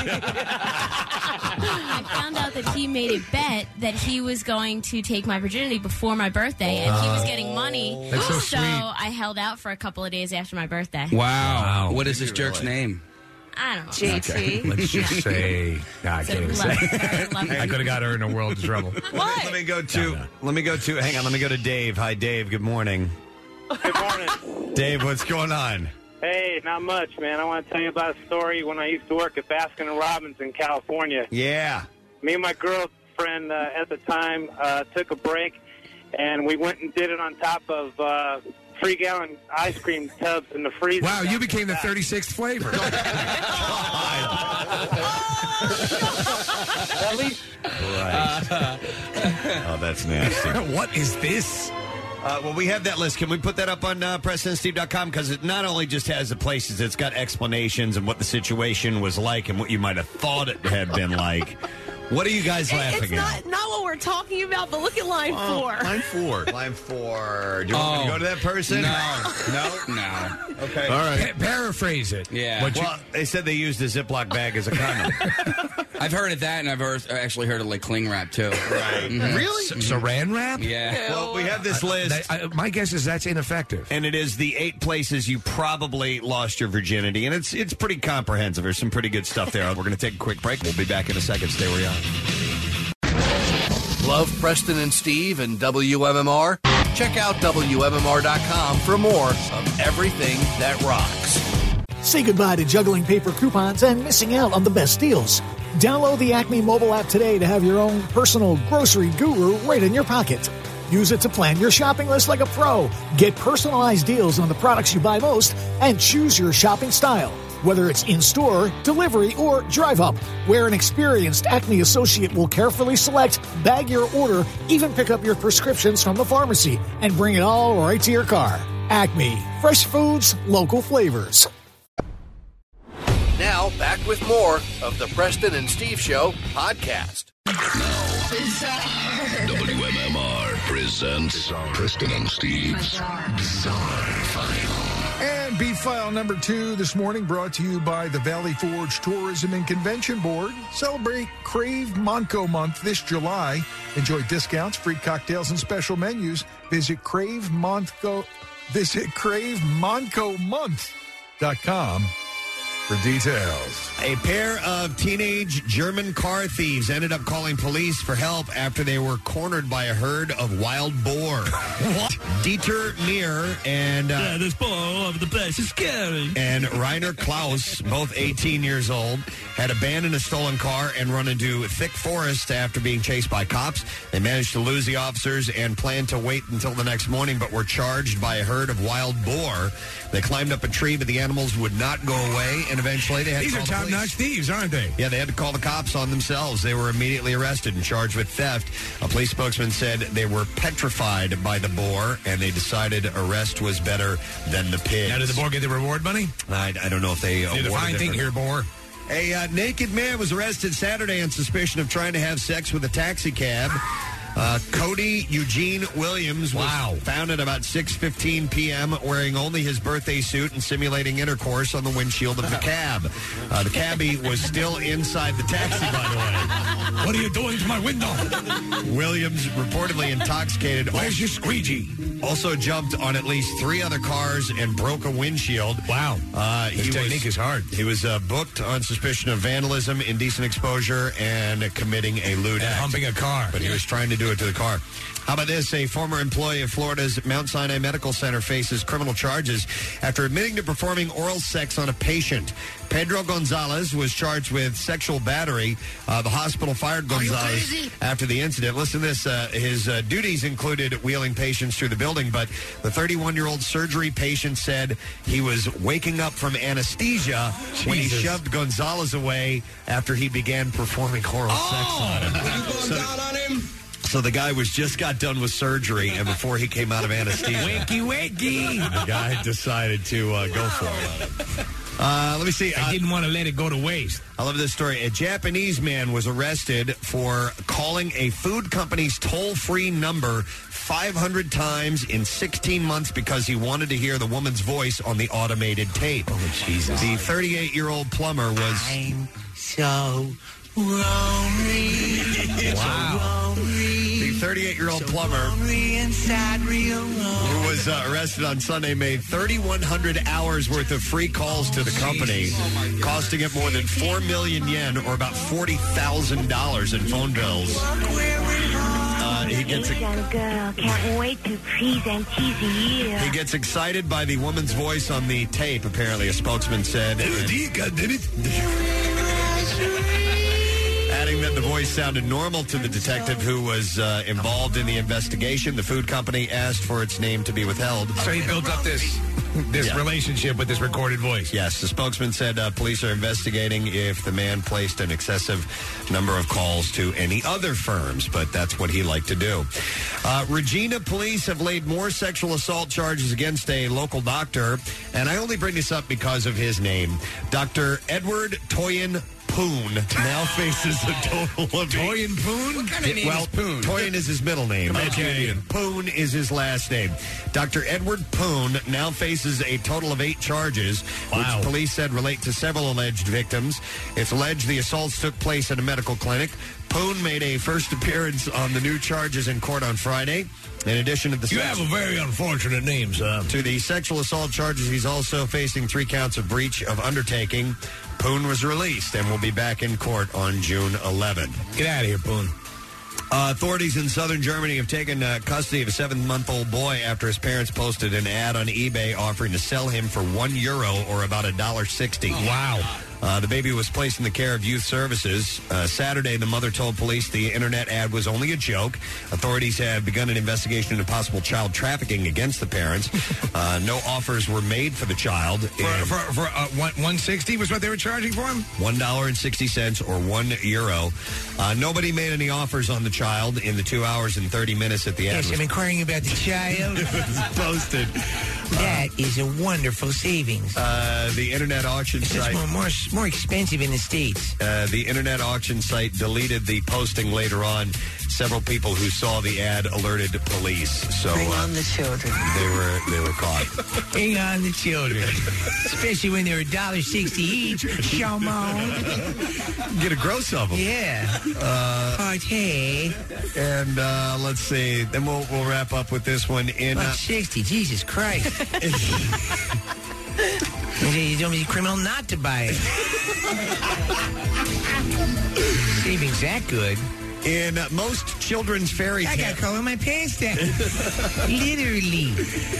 S23: I found out that he made a bet that he was going to take my virginity before my birthday, and he was getting money.
S4: That's so sweet.
S23: I held out for a couple of days after my birthday.
S7: Wow. What is this jerk's name?
S23: I don't know.
S1: JT.
S4: Let's just say. Nah, I can't even say. I could have got her in a world of trouble.
S1: What?
S3: Let me go to. Hang on. Let me go to Dave. Hi, Dave. Good morning.
S12: Good morning.
S3: Dave, what's going on?
S12: Hey, not much, man. I want to tell you about a story when I used to work at Baskin & Robbins in California.
S3: Yeah.
S12: Me and my girlfriend at the time took a break, and we went and did it on top of 3-gallon ice cream tubs in the freezer.
S4: Wow, you became the 36th flavor.
S12: At least.
S3: Right. Oh, that's nasty.
S4: What is this?
S3: Well, we have that list. Can we put that up on PrestonandSteve.com? Because it not only just has the places, it's got explanations and what the situation was like and what you might have thought it had been like. What are you guys laughing at?
S1: It's not what we're talking about, but look at line 4.
S8: Line 4.
S3: Line 4. Do you want me to go to that person?
S7: No.
S3: Okay.
S8: All right.
S4: Paraphrase it.
S7: Yeah.
S3: Well, they said they used a Ziploc bag as a condom.
S7: I've heard of that, and I've actually heard of like cling wrap too.
S3: Right.
S7: Mhm.
S3: Really?
S4: Saran wrap?
S7: Yeah.
S3: Well, we have this list.
S4: My guess is that's ineffective.
S3: And it is the 8 places you probably lost your virginity. And it's pretty comprehensive. There's some pretty good stuff there. We're going to take a quick break. We'll be back in a second. Stay where you are.
S22: Love Preston and Steve and WMMR? Check out WMMR.com for more of everything that rocks.
S13: Say goodbye to juggling paper coupons and missing out on the best deals. Download the Acme mobile app today to have your own personal grocery guru right in your pocket. Use it to plan your shopping list like a pro. Get personalized deals on the products you buy most and choose your shopping style. Whether it's in-store, delivery, or drive-up, where an experienced Acme associate will carefully select, bag your order, even pick up your prescriptions from the pharmacy, and bring it all right to your car. Acme. Fresh foods, local flavors.
S22: Now, back with more of the Preston and Steve Show podcast. WMMR presents Preston and Steve's Bizarre File.
S18: And Beef File number 2 this morning brought to you by the Valley Forge Tourism and Convention Board. Celebrate Crave Monco Month this July. Enjoy discounts, free cocktails, and special menus. Visit CraveMoncoMonth.com for details.
S3: A pair of teenage German car thieves ended up calling police for help after they were cornered by a herd of wild boar. What? Dieter Meir and...
S16: this boar all over the place is scary.
S3: And Rainer Klaus, both 18 years old, had abandoned a stolen car and run into thick forest after being chased by cops. They managed to lose the officers and planned to wait until the next morning, but were charged by a herd of wild boar. They climbed up a tree, but the animals would not go away and eventually they had
S4: These
S3: to
S4: are
S3: call the police.
S4: top-notch thieves, aren't they?
S3: Yeah, they had to call the cops on themselves. They were immediately arrested and charged with theft. A police spokesman said they were petrified by the boar, and they decided arrest was better than the pigs.
S4: Now, did the boar get the reward money?
S3: I don't know if they
S4: Did a
S3: awarded
S4: fine
S3: it
S4: thing
S3: or
S4: here,
S3: not.
S4: boar.
S3: A naked man was arrested Saturday on suspicion of trying to have sex with a taxi cab. Cody Eugene Williams was found at about 6:15 p.m. wearing only his birthday suit and simulating intercourse on the windshield of the cab. The cabbie was still inside the taxi, by the way.
S4: What are you doing to my window?
S3: Williams, reportedly intoxicated.
S4: Where's your squeegee?
S3: Also jumped on at least 3 other cars and broke a windshield.
S4: Wow. His technique is hard.
S3: He was booked on suspicion of vandalism, indecent exposure, and committing a lewd act.
S4: Humping a car.
S3: But he was trying to do it to the car. How about this? A former employee of Florida's Mount Sinai Medical Center faces criminal charges after admitting to performing oral sex on a patient. Pedro Gonzalez was charged with sexual battery. The hospital fired Gonzalez after the incident. Listen to this. His duties included wheeling patients through the building, but the 31-year-old surgery patient said he was waking up from anesthesia when he shoved Gonzalez away after he began performing oral sex on him. So the guy just got done with surgery, and before he came out of anesthesia,
S4: wakey.
S3: The guy decided to go for it. Let me see.
S4: I didn't want to let it go to waste.
S3: I love this story. A Japanese man was arrested for calling a food company's toll-free number 500 times in 16 months because he wanted to hear the woman's voice on the automated tape.
S4: Oh, Jesus.
S3: The 38-year-old plumber was...
S16: I'm so lonely.
S3: Wow. The 38-year-old plumber who was arrested on Sunday made 3,100 hours worth of free calls to the company, costing it more than 4 million yen, or about $40,000 in phone bills. He gets
S2: girl, can't wait to present to you.
S3: He gets excited by the woman's voice on the tape, apparently, a spokesman said. Adding that the voice sounded normal to the detective who was involved in the investigation. The food company asked for its name to be withheld.
S4: So he built up this relationship with this recorded voice.
S3: Yes, the spokesman said police are investigating if the man placed an excessive number of calls to any other firms, but that's what he liked to do. Regina police have laid more sexual assault charges against a local doctor, and I only bring this up because of his name. Dr. Edward Toyin Poon now faces a total of...
S4: Toyin Poon?
S7: What kind of name is Poon?
S3: Toyin is his middle name.
S4: Okay.
S3: Poon is his last name. Dr. Edward Poon now faces a total of 8 charges, which police said relate to several alleged victims. It's alleged the assaults took place at a medical clinic. Poon made a first appearance on the new charges in court on Friday. In addition to the...
S4: You have a very unfortunate name, sir.
S3: To the sexual assault charges, he's also facing 3 counts of breach of undertaking. Poon was released and will be back in court on June 11th.
S4: Get out of here, Poon.
S3: Authorities in southern Germany have taken custody of a 7-month-old boy after his parents posted an ad on eBay offering to sell him for €1 or about $1.60.
S4: Wow.
S3: The baby was placed in the care of Youth Services. Saturday, the mother told police the internet ad was only a joke. Authorities have begun an investigation into possible child trafficking against the parents. No offers were made for the child.
S4: For $1.60 was what they were charging for him?
S3: $1.60 or €1. Nobody made any offers on the child in the 2 hours and 30 minutes at the ad.
S16: Yes, I'm inquiring about the child.
S3: It was posted.
S16: That is a wonderful savings.
S3: The internet auction site...
S16: More expensive in the States.
S3: The internet auction site deleted the posting later on. Several people who saw the ad alerted police. So
S16: bring on the children.
S3: They were caught.
S16: Bring on the children, especially when they're $1.60 each. Showmon.
S3: Get a gross of them.
S16: Yeah. Party.
S3: And let's see. Then we'll wrap up with this one in
S16: $1.60. Jesus Christ. You don't be a criminal not to buy it. Savings that good.
S3: In most children's fairy tales...
S16: I got color in my pants down. Literally.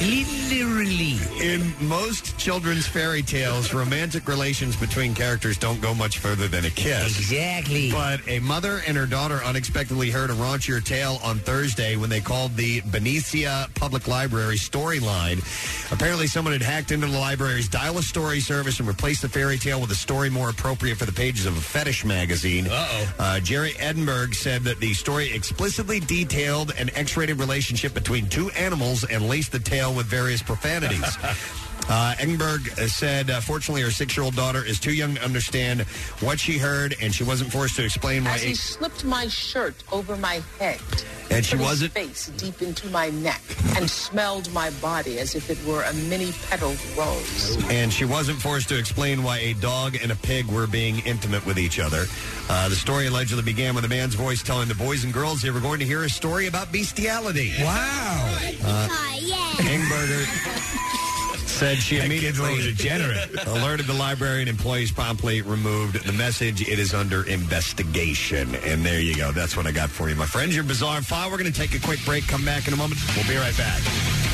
S3: In most children's fairy tales, romantic relations between characters don't go much further than a kiss.
S16: Exactly.
S3: But a mother and her daughter unexpectedly heard a raunchier tale on Thursday when they called the Benicia Public Library storyline. Apparently, someone had hacked into the library's dial-a-story service and replaced the fairy tale with a story more appropriate for the pages of a fetish magazine. Jerry Edinburgh said that the story explicitly detailed an X-rated relationship between two animals and laced the tale with various profanities. Edinburgh said, fortunately, her 6-year-old daughter is too young to understand what she heard, and she wasn't forced to explain why...
S9: As he slipped my shirt over my head,
S3: and she
S9: put
S3: wasn't...
S9: his face deep into my neck, and smelled my body as if it were a mini-petaled rose.
S3: And she wasn't forced to explain why a dog and a pig were being intimate with each other. The story allegedly began with a man's voice telling the boys and girls they were going to hear a story about bestiality.
S16: Wow.
S3: Engberger said she immediately alerted the library, and employees promptly removed the message. It is under investigation. And there you go. That's what I got for you, my friends. Your Bizarre File. We're going to take a quick break. Come back in a moment. We'll be right back.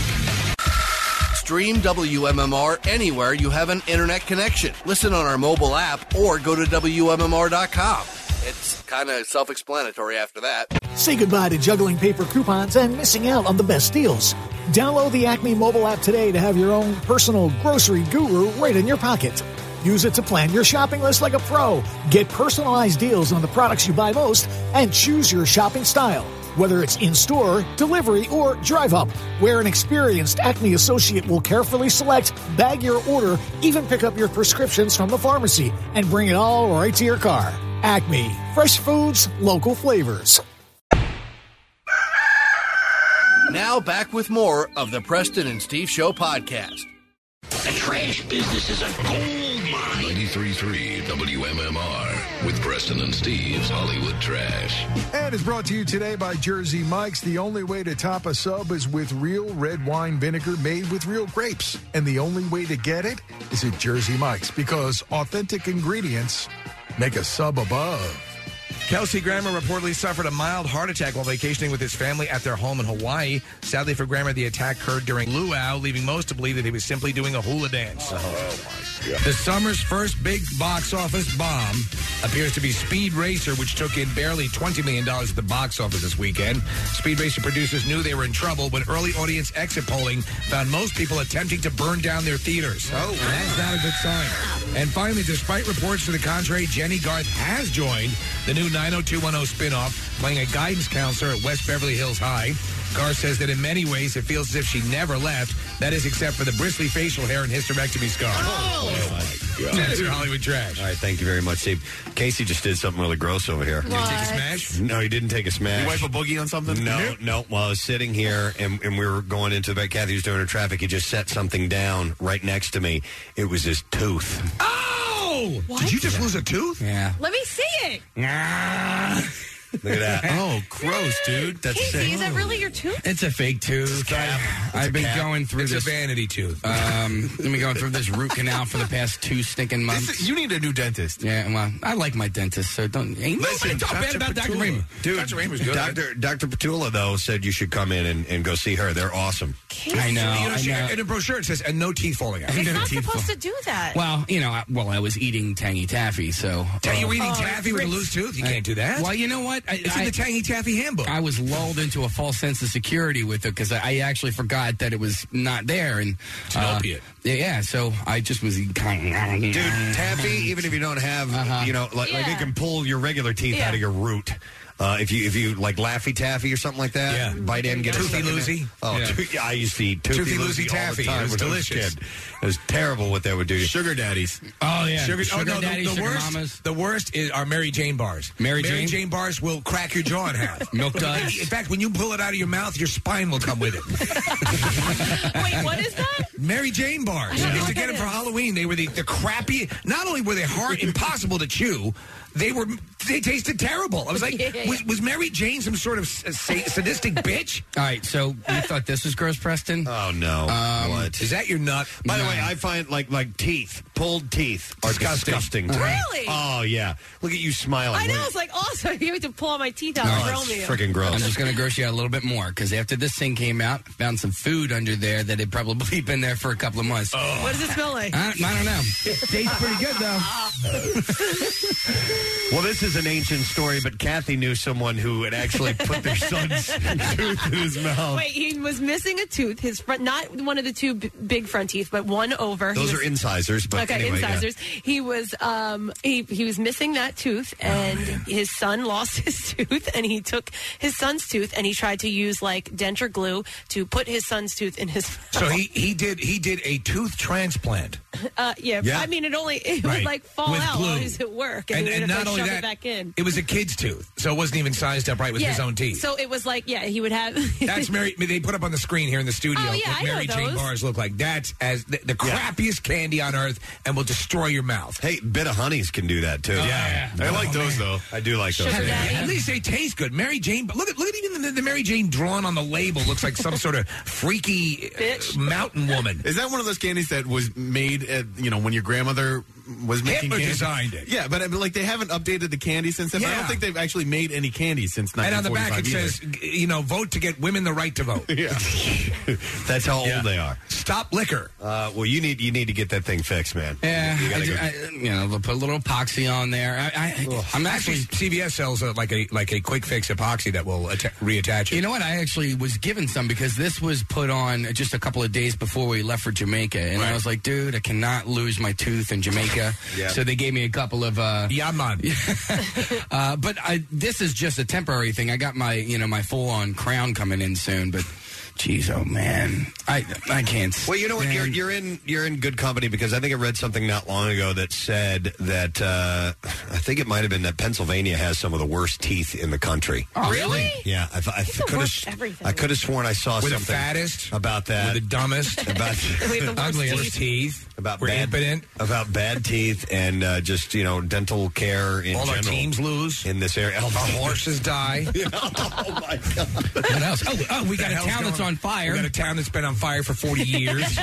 S11: Stream WMMR anywhere you have an internet connection. Listen on our mobile app or go to WMMR.com. It's kind of self-explanatory after that.
S13: Say goodbye to juggling paper coupons and missing out on the best deals. Download the Acme mobile app today to have your own personal grocery guru right in your pocket. Use it to plan your shopping list like a pro. Get personalized deals on the products you buy most and choose your shopping style. Whether it's in-store, delivery, or drive-up, where an experienced Acme associate will carefully select, bag your order, even pick up your prescriptions from the pharmacy, and bring it all right to your car. Acme. Fresh foods, local flavors.
S11: Now back with more of the Preston and Steve Show podcast.
S22: The trash business is a gold mine. 93.3 WMMR with Preston and Steve's Hollywood Trash.
S18: And is brought to you today by Jersey Mike's. The only way to top a sub is with real red wine vinegar made with real grapes. And the only way to get it is at Jersey Mike's, because authentic ingredients make a sub above.
S4: Kelsey Grammer reportedly suffered a mild heart attack while vacationing with his family at their home in Hawaii. Sadly for Grammer, the attack occurred during luau, leaving most to believe that he was simply doing a hula dance.
S22: Oh, my God.
S4: The summer's first big box office bomb appears to be Speed Racer, which took in barely $20 million at the box office this weekend. Speed Racer producers knew they were in trouble when early audience exit polling found most people attempting to burn down their theaters. That's not a good sign. And finally, despite reports to the contrary, Jenny Garth has joined the new 90210 spinoff, playing a guidance counselor at West Beverly Hills High. Garth says that in many ways it feels as if she never left. That is, except for the bristly facial hair and hysterectomy scar.
S3: Oh my God.
S4: That's your Hollywood Trash.
S3: All right, thank you very much, Steve. Casey just did something really gross over here.
S4: Did you take a smash?
S3: No, he didn't take a smash.
S8: You wipe a boogie on something?
S3: No. While I was sitting here and we were going into the bed, Kathy was doing her traffic. He just set something down right next to me. It was his tooth.
S4: Oh!
S1: What?
S4: Did you just lose a tooth?
S7: Yeah.
S1: Let me see it.
S3: Look at that.
S7: Oh, gross, dude. That's
S1: Casey,
S7: sick.
S1: is that really your tooth?
S7: It's a fake tooth. I've been going through
S4: It's
S7: this.
S4: a vanity tooth.
S7: I've been going through this root canal for the past 2 stinking months.
S8: You need a new dentist.
S7: Yeah, well, I like my dentist, so ain't nobody talk bad about Dr. Raymond.
S3: Dude,
S4: Dr. Raymond's good.
S3: Dr. Petula, though, said you should come in and go see her. They're awesome.
S1: Casey.
S7: I know.
S4: In a brochure, it says, and no teeth falling out.
S1: It's not supposed to do that.
S7: Well, I was eating Tangy Taffy, so.
S4: You eating taffy with a loose tooth? You can't do that.
S7: Well, you know what?
S4: It's in the Tangy Taffy handbook.
S7: I was lulled into a false sense of security with it because I actually forgot that it was not there. And
S4: it's an opiate.
S7: Yeah, so I just was kind of.
S3: Dude, taffy, even if you don't have, like it can pull your regular teeth out of your root. If you like Laffy Taffy or something like that, bite in, get
S4: Toothy
S3: a
S4: Loosey.
S3: Oh, I used to eat Toothy Loosey
S4: Taffy.
S3: all the time.
S4: It was delicious.
S3: It was terrible what that would do.
S8: Sugar daddies.
S7: Oh yeah,
S4: Sugar
S7: daddies, sugar
S4: worst,
S7: mamas.
S4: The worst are Mary Jane bars.
S7: Mary
S4: Jane bars will crack your jaw in half.
S7: Milk duds.
S4: In fact, when you pull it out of your mouth, your spine will come with it.
S1: Wait, what is that?
S4: Mary Jane bars. I used to get them for Halloween. They were the crappy. Not only were they hard, impossible to chew. they tasted terrible. I was like, was Mary Jane some sort of sadistic bitch?
S7: All right, so you thought this was gross, Preston?
S3: Oh no! What
S4: is that? Your nut?
S3: By the way, I find like teeth, pulled teeth, are disgusting.
S1: Really?
S3: Oh yeah! Look at you smiling.
S1: I know. It's like, also, you have to pull all my teeth out
S7: No,
S1: and
S7: it's
S1: grill me.
S3: freaking gross.
S7: I'm just going to gross you out a little bit more because after this thing came out, I found some food under there that had probably been there for a couple of months.
S1: What does it smell like?
S7: I don't know. It tastes pretty good, though.
S3: Well, this is an ancient story, but Kathy knew someone who had actually put their son's tooth in his mouth.
S1: Wait, he was missing a tooth. His front, not one of the two big front teeth, but one over.
S3: Those are incisors, but anyway,
S1: incisors. Yeah. He was he was missing that tooth, and his son lost his tooth, and he took his son's tooth, and he tried to use like denture glue to put his son's tooth in his mouth.
S4: So he did a tooth transplant.
S1: Yeah. I mean, it would like fall
S4: With
S1: out
S4: glue.
S1: while he's at work, and
S4: And
S1: he would
S4: not
S1: have to
S4: only
S1: shove
S4: that,
S1: it back in.
S4: it was a kid's tooth, so it wasn't even sized up right with his own teeth.
S1: So it was like, he would have.
S4: That's Mary. They put up on the screen here in the studio
S1: Oh, yeah,
S4: what
S1: I know
S4: Mary Jane
S1: those.
S4: bars look like. That's as the crappiest candy on earth, and will destroy your mouth.
S3: Hey, bit of honeys can do that too.
S4: Yeah.
S8: I like those though.
S3: I do like those.
S4: At least they taste good. Mary Jane, but look at even the Mary Jane drawn on the label looks like some sort of freaky mountain woman.
S8: Is that one of those candies that was made at, when your grandmother was making
S4: Hitler
S8: candy?
S4: designed it.
S8: Yeah, but like they haven't updated the candy since then. I don't think they've actually made any candy since 1945
S4: And on the back it
S8: either.
S4: says, vote to get women the right to vote.
S8: Yeah.
S3: That's how old they are.
S4: Stop liquor.
S3: Well, you need to get that thing fixed, man.
S7: Yeah,
S3: You gotta
S7: they'll put a little epoxy on there. I'm
S4: Actually, CVS sells like a quick fix epoxy that will reattach it.
S7: You know what? I actually was given some because this was put on just a couple of days before we left for Jamaica, and I was like, dude, I cannot lose my tooth in Jamaica.
S3: Yeah.
S7: So they gave me a couple of
S4: yeah, man.
S7: but this is just a temporary thing. I got my my full on crown coming in soon, but. Jeez, oh man, I can't.
S3: Well, you know what? You're in good company because I think I read something not long ago that said that I think it might have been that Pennsylvania has some of the worst teeth in the country.
S7: Oh, really?
S3: Yeah, I could have sworn I saw
S4: We're
S3: something
S4: the fattest,
S3: about that.
S4: we're the dumbest,
S3: about
S1: the
S4: ugliest teeth.
S3: About
S4: we're
S3: bad,
S4: impotent.
S3: About bad teeth and just dental care in
S4: all
S3: general.
S4: Our teams lose
S3: in this area.
S4: Our horses die.
S3: Oh my god!
S7: What else? Oh, we got a town that's on fire.
S4: We got a town that's been on fire for 40 years.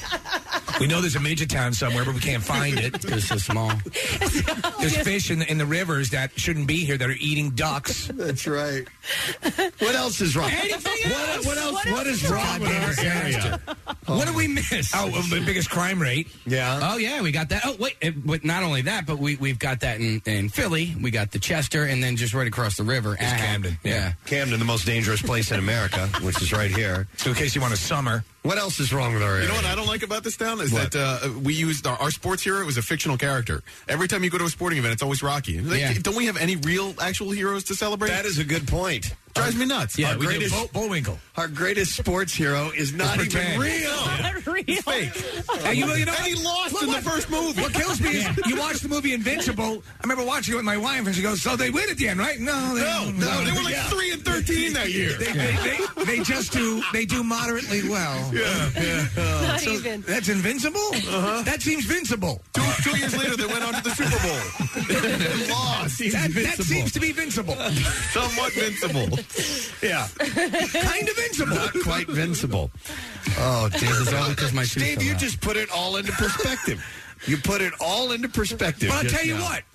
S4: We know there's a major town somewhere, but we can't find it.
S7: It's so small.
S4: There's fish in the rivers that shouldn't be here that are eating ducks.
S3: That's right. What else is wrong?
S4: Anything else?
S3: What is wrong with our area?
S7: What did we miss?
S4: Oh, the biggest crime rate.
S3: Yeah.
S7: Oh, yeah, we got that. Oh, wait, but not only that, but we've got that in Philly. We got the Chester, and then just right across the river.
S4: It's Camden.
S7: Yeah.
S3: Camden, the most dangerous place in America, which is right here.
S4: So in case you want a summer.
S3: What else is wrong with our area?
S8: You know what I don't like about this town is that we used our sports hero was a fictional character. Every time you go to a sporting event, it's always Rocky. Like, don't we have any real actual heroes to celebrate?
S3: That is a good point.
S8: Drives me nuts.
S3: Yeah,
S8: Our greatest
S4: Bullwinkle.
S3: Our greatest sports hero is not even real.
S1: Not real.
S8: It's fake.
S4: And you know
S8: and he lost in the first movie.
S4: What kills me is you watch the movie Invincible. I remember watching it with my wife, and she goes, "So they win at the end, right?" No,
S8: they were like 3-13 that year.
S4: They just do moderately well.
S8: Yeah.
S1: Not even.
S4: That's invincible. That seems vincible.
S8: 2 years later, they went on to the Super Bowl. They lost.
S4: That seems to be vincible.
S8: Somewhat vincible.
S3: Yeah.
S4: Kind of vincible.
S3: Not quite vincible. Oh, Jesus.
S7: all because my tooth
S3: Steve,
S7: fell
S3: you
S7: out.
S3: just put it all into perspective. You put it all into perspective.
S4: But I'll
S3: just
S4: tell you
S3: now.
S4: what,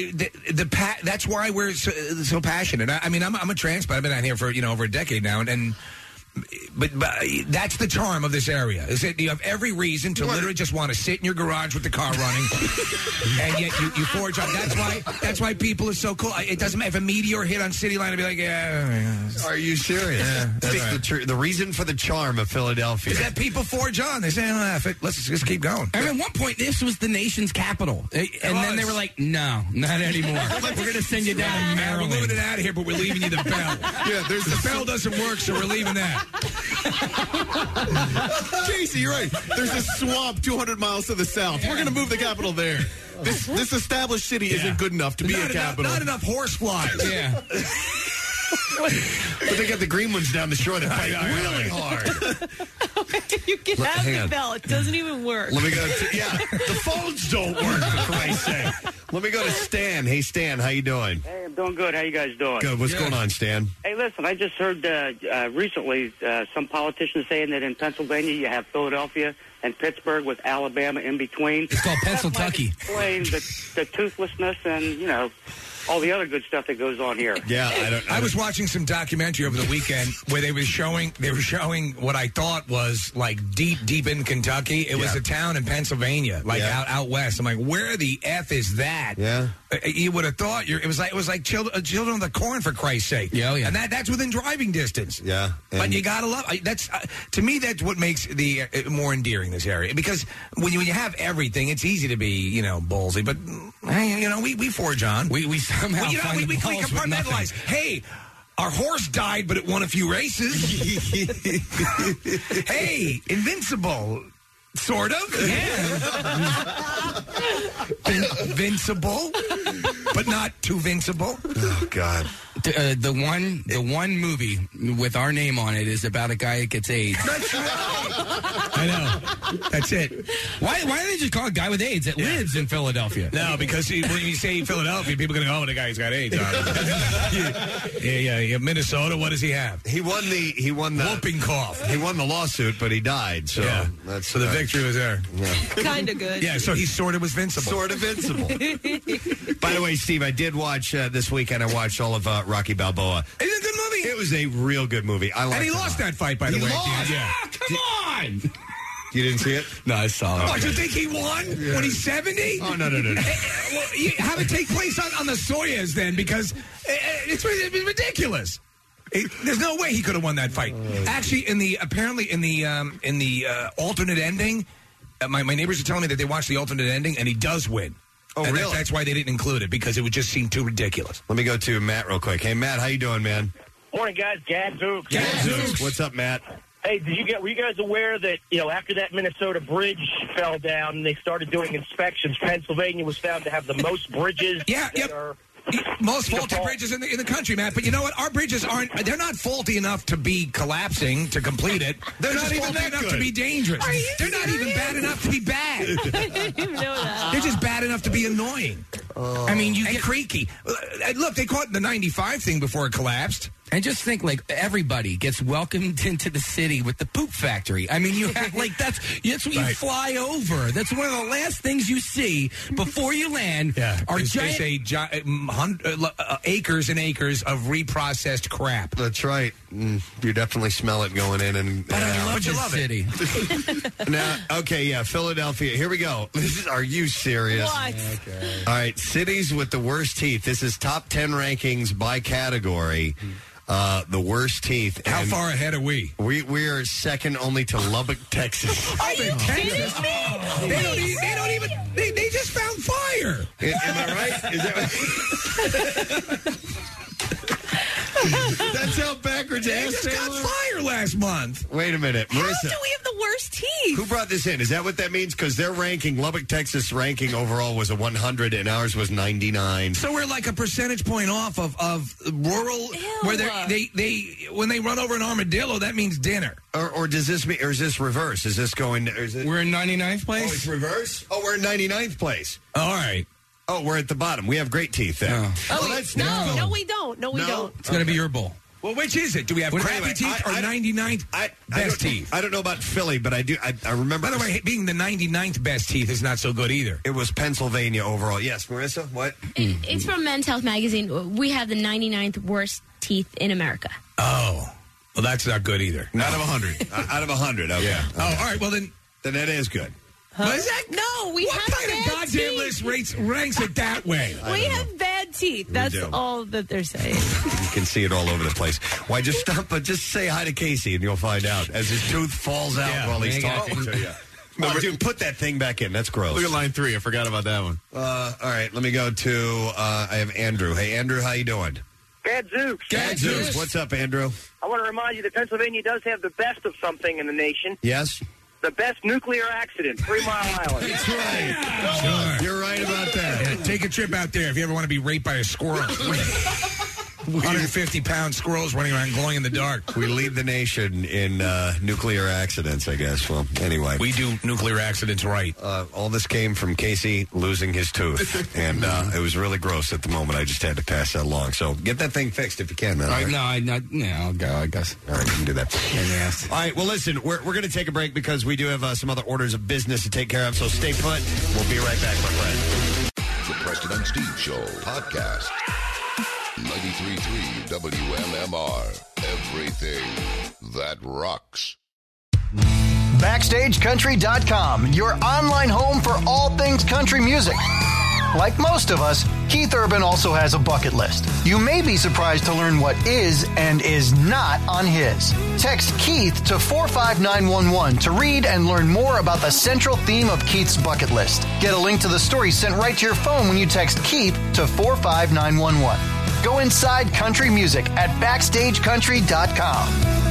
S4: that's why we're so passionate. I mean, I'm a transplant. I've been out here for over a decade now, and but that's the charm of this area. Is that you have every reason to literally just want to sit in your garage with the car running, and yet you forge on. That's why people are so cool. It doesn't matter if a meteor hit on City Line, I'd be like, yeah.
S3: Are you serious?
S4: Yeah,
S3: That's the reason for the charm of Philadelphia.
S4: Is that people forge on? They say, let's just keep going.
S7: I mean, at one point, this was the nation's capital. And then they were like, no, not anymore. We're going to send you down to
S4: We're
S7: Maryland.
S4: moving it out of here, but we're leaving you the bell.
S8: Yeah, there's
S4: the bell doesn't work, so we're leaving that.
S8: JC, you're right. There's a swamp 200 miles to the south. We're going to move the capital there. This established city isn't good enough to be a capital.
S4: Not enough horse flies.
S7: Yeah.
S3: But they got the green ones down the shore that fight really hard.
S1: You can
S3: Hang
S1: have
S3: on.
S1: the bell. It doesn't even work.
S3: Let me go to, the phones don't work, for Christ's sake. Let me go to Stan. Hey, Stan, how you doing?
S6: Hey, I'm doing good. How you guys doing?
S3: Good. What's going on, Stan?
S6: Hey, listen, I just heard recently some politicians saying that in Pennsylvania you have Philadelphia and Pittsburgh with Alabama in between.
S7: It's called Pennsylvania.
S6: Explain the toothlessness and, you know, all the other good stuff that goes on here.
S3: Yeah,
S4: I was watching some documentary over the weekend where they were showing what I thought was like deep in Kentucky. It was a town in Pennsylvania, like out west. I'm like, where the F is that?
S3: Yeah.
S4: You would have thought it was like children of the corn, for Christ's sake.
S7: Yeah.
S4: And that's within driving distance.
S3: Yeah.
S4: But you gotta love that's to me that's what makes the more endearing this area, because when you have everything, it's easy to be ballsy. But hey, we forge on.
S7: We somehow
S4: we compartmentalize. Hey, our horse died, but it won a few races. Hey, invincible. Sort of, yeah. Invincible, but not too vincible.
S3: Oh God!
S7: The one movie with our name on it is about a guy that gets AIDS.
S4: That's right. I know. That's it.
S7: Why don't they just call it a guy with AIDS that lives in Philadelphia?
S4: No, because when you say Philadelphia, people are going to go, "Oh, the guy's got AIDS." Yeah. Minnesota. What does he have?
S3: He won the
S4: whooping cough.
S3: He won the lawsuit, but he died. So
S4: so the victory was there.
S3: Yeah.
S1: Kind of good.
S4: Yeah, so he sort of was vincible.
S3: Sort of vincible. By the way, Steve, I did watch this weekend. I watched all of Rocky Balboa.
S4: It's a good movie.
S3: It was a real good movie. I liked
S4: and he
S3: it a
S4: lost
S3: lot.
S4: that fight, by the
S3: He
S4: way.
S3: lost.
S4: Yeah.
S7: Come on!
S3: You didn't see it?
S7: No, I saw it.
S4: Oh, do you think he won when he's 70?
S3: Oh, no.
S4: Well, you have it take place on the Soyuz then, because it's ridiculous. There's no way he could have won that fight. Actually, in the alternate ending, my neighbors are telling me that they watched the alternate ending, and he does win.
S3: Oh,
S4: and
S3: really?
S4: That's why they didn't include it, because it would just seem too ridiculous.
S3: Let me go to Matt real quick. Hey, Matt, how you doing, man?
S15: Morning, guys. Gadzooks.
S3: Gadzooks. What's up, Matt?
S15: Hey, were you guys aware that, after that Minnesota bridge fell down and they started doing inspections, Pennsylvania was found to have the most bridges that are...
S4: Most faulty bridges in the country, Matt. But you know what? Our bridges they're not faulty enough to be collapsing to complete it. They're not even faulty enough to be dangerous. They're not even bad enough to be bad.
S1: I didn't even know that.
S4: They're just bad enough to be annoying.
S7: I mean,
S4: and creaky. Look, they caught the 95 thing before it collapsed.
S7: And just think, like, everybody gets welcomed into the city with the poop factory. I mean, you have, like, that's what you fly over. That's one of the last things you see before you land.
S4: Yeah,
S7: are
S4: they
S7: giant...
S4: say acres and acres of reprocessed crap.
S3: That's right. You definitely smell it going in.
S7: But I love this city.
S3: Now, okay, Philadelphia. Here we go. Are you serious?
S1: What?
S3: Okay. All right, cities with the worst teeth. This is top 10 rankings by category. The worst teeth.
S4: How
S3: And
S4: far ahead are we?
S3: We are second only to Lubbock, Texas.
S1: Are you kidding me?
S4: They don't even. They just found fire.
S3: Am I right? Is that? That's how backwards
S4: They
S3: ass
S4: just
S3: they
S4: got
S3: were?
S4: fire last month.
S3: Wait a minute,
S1: How
S3: Marissa.
S1: do we have the worst teeth?
S3: Who brought this in? Is that what that means? Because their ranking, Lubbock, Texas ranking overall was a 100 and ours was 99.
S4: So we're like a percentage point off of rural, where they when they run over an armadillo, that means dinner.
S3: Or does this mean? Or is this reverse? Is this going?
S7: We're in 99th place?
S3: Oh, it's reverse. Oh, we're in 99th place.
S4: All right.
S3: Oh, we're at the bottom. We have great teeth then.
S1: No, we don't. No, we don't.
S7: It's going to be your bowl.
S4: Well, which is it? Do we have crappy teeth or 99th best teeth?
S3: I don't know about Philly, but I do. I remember.
S4: By the way, being the 99th best teeth is not so good either.
S3: It was Pennsylvania overall. Yes, Marissa, what?
S23: It's from Men's Health Magazine. We have the 99th worst teeth in America.
S4: Oh. Well, that's not good either.
S3: Out of 100. Out of 100, okay.
S4: Yeah. Oh, all right. Well, then
S3: that is good.
S1: Huh?
S4: What is that?
S1: No, we
S4: what
S1: have
S4: kind
S1: bad
S4: of goddamn
S1: teeth.
S4: list ranks it that way?
S1: We have bad teeth. That's
S3: do.
S1: all that they're saying.
S3: You can see it all over the place. Why, just stop, but just say hi to Casey and you'll find out as his tooth falls out while he's talking to you. Oh, dude, put that thing back in. That's gross.
S8: Look at line 3. I forgot about that one.
S3: All right, let me go to, I have Andrew. Hey, Andrew, how you doing?
S15: Gadzooks.
S3: Gadzooks. What's up, Andrew?
S15: I want to remind you that Pennsylvania does have the best of something in the nation.
S3: Yes?
S15: The best nuclear accident, 3 Mile Island.
S3: That's right.
S4: Sure.
S3: You're right about that.
S4: Yeah, take a trip out there if you ever want to be raped by a squirrel. 150-pound squirrels running around glowing in the dark.
S3: We lead the nation in nuclear accidents, I guess. Well, anyway.
S4: We do nuclear accidents right.
S3: All this came from Casey losing his tooth, and it was really gross at the moment. I just had to pass that along. So get that thing fixed if you can, man.
S7: All right? I'll go, I guess.
S3: All right, you can do that. All right, well, listen, we're going to take a break because we do have some other orders of business to take care of, so stay put. We'll be right back, my friend.
S10: The Preston and Steve Show podcast. 93.3 WMMR. Everything that rocks.
S19: BackstageCountry.com, your online home for all things country music. Like most of us, Keith Urban also has a bucket list. You may be surprised to learn what is and is not on his. Text Keith to 45911 to read and learn more about the central theme of Keith's bucket list. Get a link to the story sent right to your phone when you text Keith to 45911. Go inside country music at BackstageCountry.com.